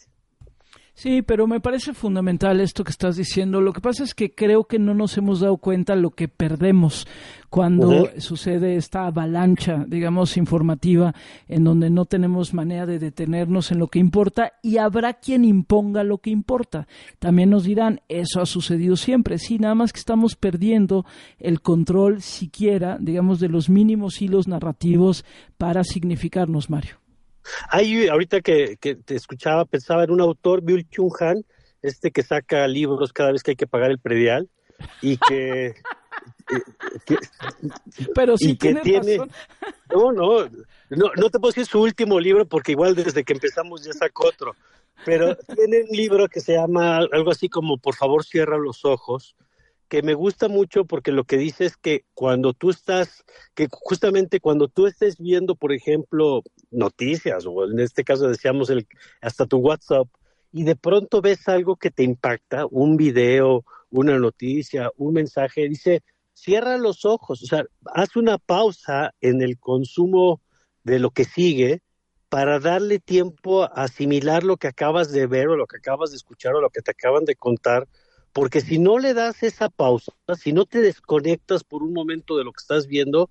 [SPEAKER 6] Sí, pero me parece fundamental esto que estás diciendo. Lo que pasa es que creo que no nos hemos dado cuenta lo que perdemos cuando uh-huh. sucede esta avalancha, digamos, informativa, en donde no tenemos manera de detenernos en lo que importa, y habrá quien imponga lo que importa. También nos dirán, eso ha sucedido siempre. Sí, nada más que estamos perdiendo el control siquiera, digamos, de los mínimos hilos narrativos para significarnos, Mario.
[SPEAKER 18] Hay, ahorita que, que te escuchaba, pensaba en un autor, Byung-Chul Han, este que saca libros cada vez que hay que pagar el predial, y que... que
[SPEAKER 6] pero sí
[SPEAKER 18] y que tiene razón. no, no, no, no te puedo decir su último libro, porque igual desde que empezamos ya sacó otro, pero tiene un libro que se llama algo así como Por favor cierra los ojos, que me gusta mucho porque lo que dice es que cuando tú estás, que justamente cuando tú estés viendo, por ejemplo, noticias, o en este caso decíamos el, hasta tu WhatsApp, y de pronto ves algo que te impacta, un video, una noticia, un mensaje, dice, cierra los ojos, o sea, haz una pausa en el consumo de lo que sigue para darle tiempo a asimilar lo que acabas de ver o lo que acabas de escuchar o lo que te acaban de contar, porque si no le das esa pausa, si no te desconectas por un momento de lo que estás viendo,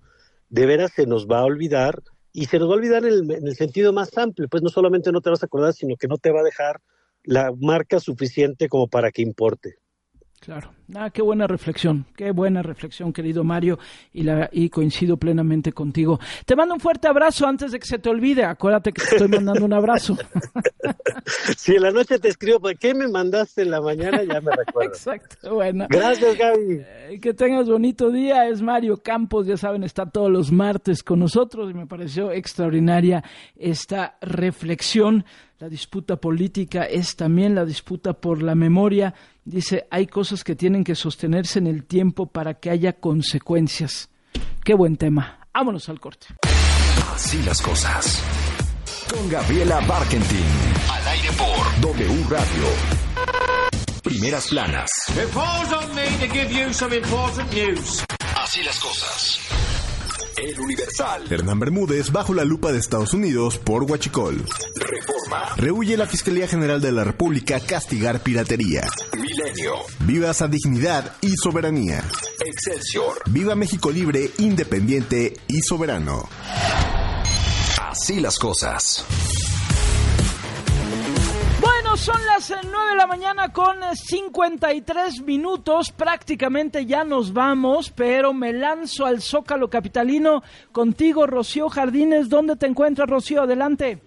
[SPEAKER 18] de veras se nos va a olvidar, y se nos va a olvidar en el, en el sentido más amplio, pues no solamente no te vas a acordar, sino que no te va a dejar la marca suficiente como para que importe.
[SPEAKER 6] Claro, ah, qué buena reflexión, qué buena reflexión, querido Mario, y, la, y coincido plenamente contigo. Te mando un fuerte abrazo antes de que se te olvide, acuérdate que te estoy mandando un abrazo.
[SPEAKER 18] Si en la noche te escribo, ¿por qué me mandaste en la mañana? Ya me recuerdo.
[SPEAKER 6] Exacto, bueno.
[SPEAKER 18] Gracias, Gaby.
[SPEAKER 6] Eh, que tengas bonito día, es Mario Campos, ya saben, está todos los martes con nosotros y me pareció extraordinaria esta reflexión. La disputa política es también la disputa por la memoria. Dice, hay cosas que tienen que sostenerse en el tiempo para que haya consecuencias. Qué buen tema. Vámonos al corte.
[SPEAKER 5] Así las cosas. Con Gabriela Barkentin. Al aire por W Radio. Primeras planas.
[SPEAKER 21] It falls on me to give you some important news.
[SPEAKER 5] Así las cosas. El Universal.
[SPEAKER 19] Hernán Bermúdez bajo la lupa de Estados Unidos por huachicol.
[SPEAKER 5] Reforma.
[SPEAKER 19] Rehuye la Fiscalía General de la República castigar piratería.
[SPEAKER 5] Milenio.
[SPEAKER 19] Viva esa dignidad y soberanía.
[SPEAKER 5] Excelsior.
[SPEAKER 19] Viva México libre, independiente y soberano.
[SPEAKER 5] Así las cosas.
[SPEAKER 6] Bueno, son las nueve de la mañana con cincuenta y tres minutos, prácticamente ya nos vamos, pero me lanzo al Zócalo capitalino contigo, Rocío Jardines. ¿Dónde te encuentras, Rocío? Adelante.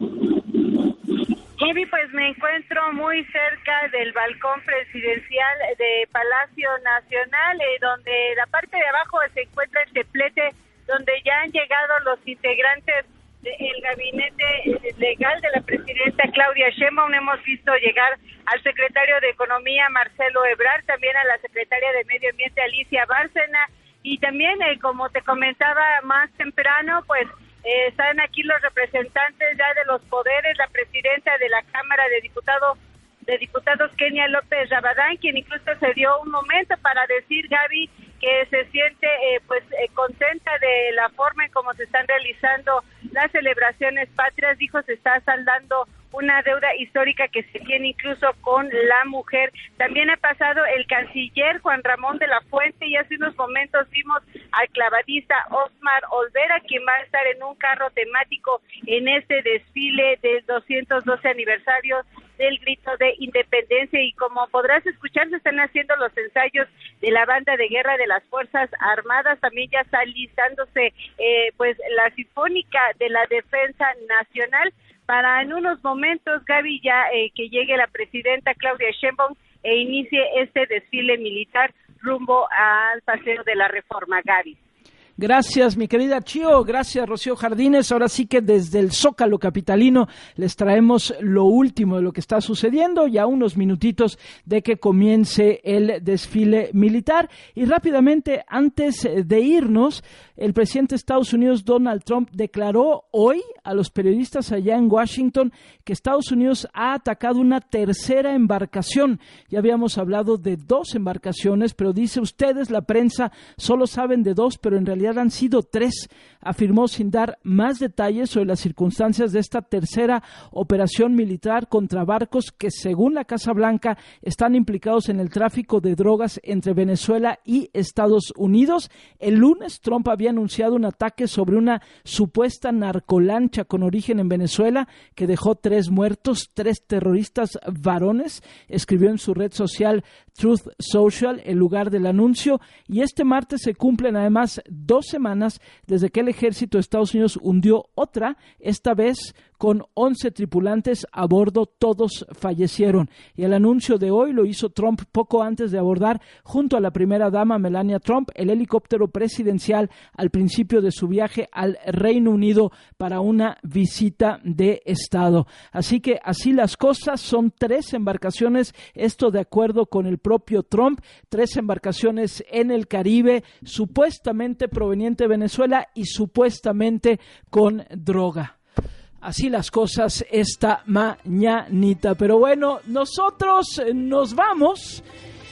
[SPEAKER 13] Gaby, pues me encuentro muy cerca del balcón presidencial de Palacio Nacional, eh, donde la parte de abajo se encuentra el templete, donde ya han llegado los integrantes del gabinete legal de la presidenta Claudia Sheinbaum. Hemos visto llegar al secretario de Economía Marcelo Ebrard, también a la secretaria de Medio Ambiente Alicia Bárcena, y también, eh, como te comentaba más temprano, pues eh, están aquí los representantes ya de los poderes, la presidenta de la Cámara de Diputados de Diputados Kenia López Rabadán, quien incluso se dio un momento para decir, Gaby, que se siente eh, pues eh, contenta de la forma en cómo se están realizando las celebraciones patrias. Dijo, se está saldando una deuda histórica que se tiene incluso con la mujer. También ha pasado el canciller Juan Ramón de la Fuente, y hace unos momentos vimos al clavadista Osmar Olvera, quien va a estar en un carro temático en este desfile del doscientos doce aniversario del grito de independencia. Y como podrás escuchar, se están haciendo los ensayos de la banda de guerra de las Fuerzas Armadas. También ya está listándose eh, pues la Sinfónica de la Defensa Nacional para en unos momentos, Gaby, ya eh, que llegue la presidenta Claudia Sheinbaum e inicie este desfile militar rumbo al Paseo de la Reforma, Gaby.
[SPEAKER 6] Gracias, mi querida Chío, gracias, Rocío Jardines. Ahora sí que desde el Zócalo capitalino les traemos lo último de lo que está sucediendo, ya unos minutitos de que comience el desfile militar. Y rápidamente, antes de irnos, el presidente de Estados Unidos, Donald Trump, declaró hoy a los periodistas allá en Washington que Estados Unidos ha atacado una tercera embarcación. Ya habíamos hablado de dos embarcaciones, pero dice, ustedes, la prensa, solo saben de dos, pero en realidad han sido tres. Afirmó sin dar más detalles sobre las circunstancias de esta tercera operación militar contra barcos que, según la Casa Blanca, están implicados en el tráfico de drogas entre Venezuela y Estados Unidos. El lunes, Trump había anunciado un ataque sobre una supuesta narcolancha con origen en Venezuela que dejó tres muertos, tres terroristas varones. Escribió en su red social Truth Social el lugar del anuncio, y este martes se cumplen además dos semanas desde que el ejército de Estados Unidos hundió otra, esta vez con once tripulantes a bordo, todos fallecieron. Y el anuncio de hoy lo hizo Trump poco antes de abordar, junto a la primera dama Melania Trump, el helicóptero presidencial al principio de su viaje al Reino Unido para una visita de Estado. Así que así las cosas, son tres embarcaciones, esto de acuerdo con el propio Trump, tres embarcaciones en el Caribe, supuestamente proveniente de Venezuela y supuestamente con droga. Así las cosas esta mañanita. Pero bueno, nosotros nos vamos.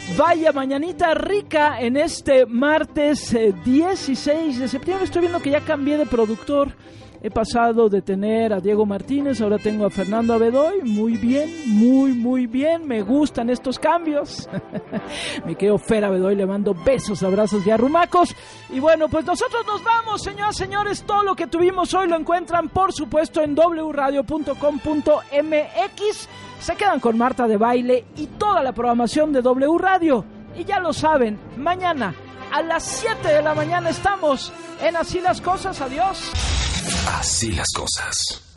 [SPEAKER 6] Vaya mañanita rica en este martes eh, dieciséis de septiembre. Estoy viendo que ya cambié de productor. He pasado de tener a Diego Martínez, ahora tengo a Fernando Abedoy. Muy bien, muy, muy bien. Me gustan estos cambios. Me quedo Fer Abedoy, le mando besos, abrazos y arrumacos. Y bueno, pues nosotros nos vamos, señoras y señores. Todo lo que tuvimos hoy lo encuentran, por supuesto, en doble u radio punto com punto m x. Se quedan con Marta de Baile y toda la programación de W Radio. Y ya lo saben, mañana a las siete de la mañana estamos en Así las Cosas. Adiós.
[SPEAKER 5] Así las cosas.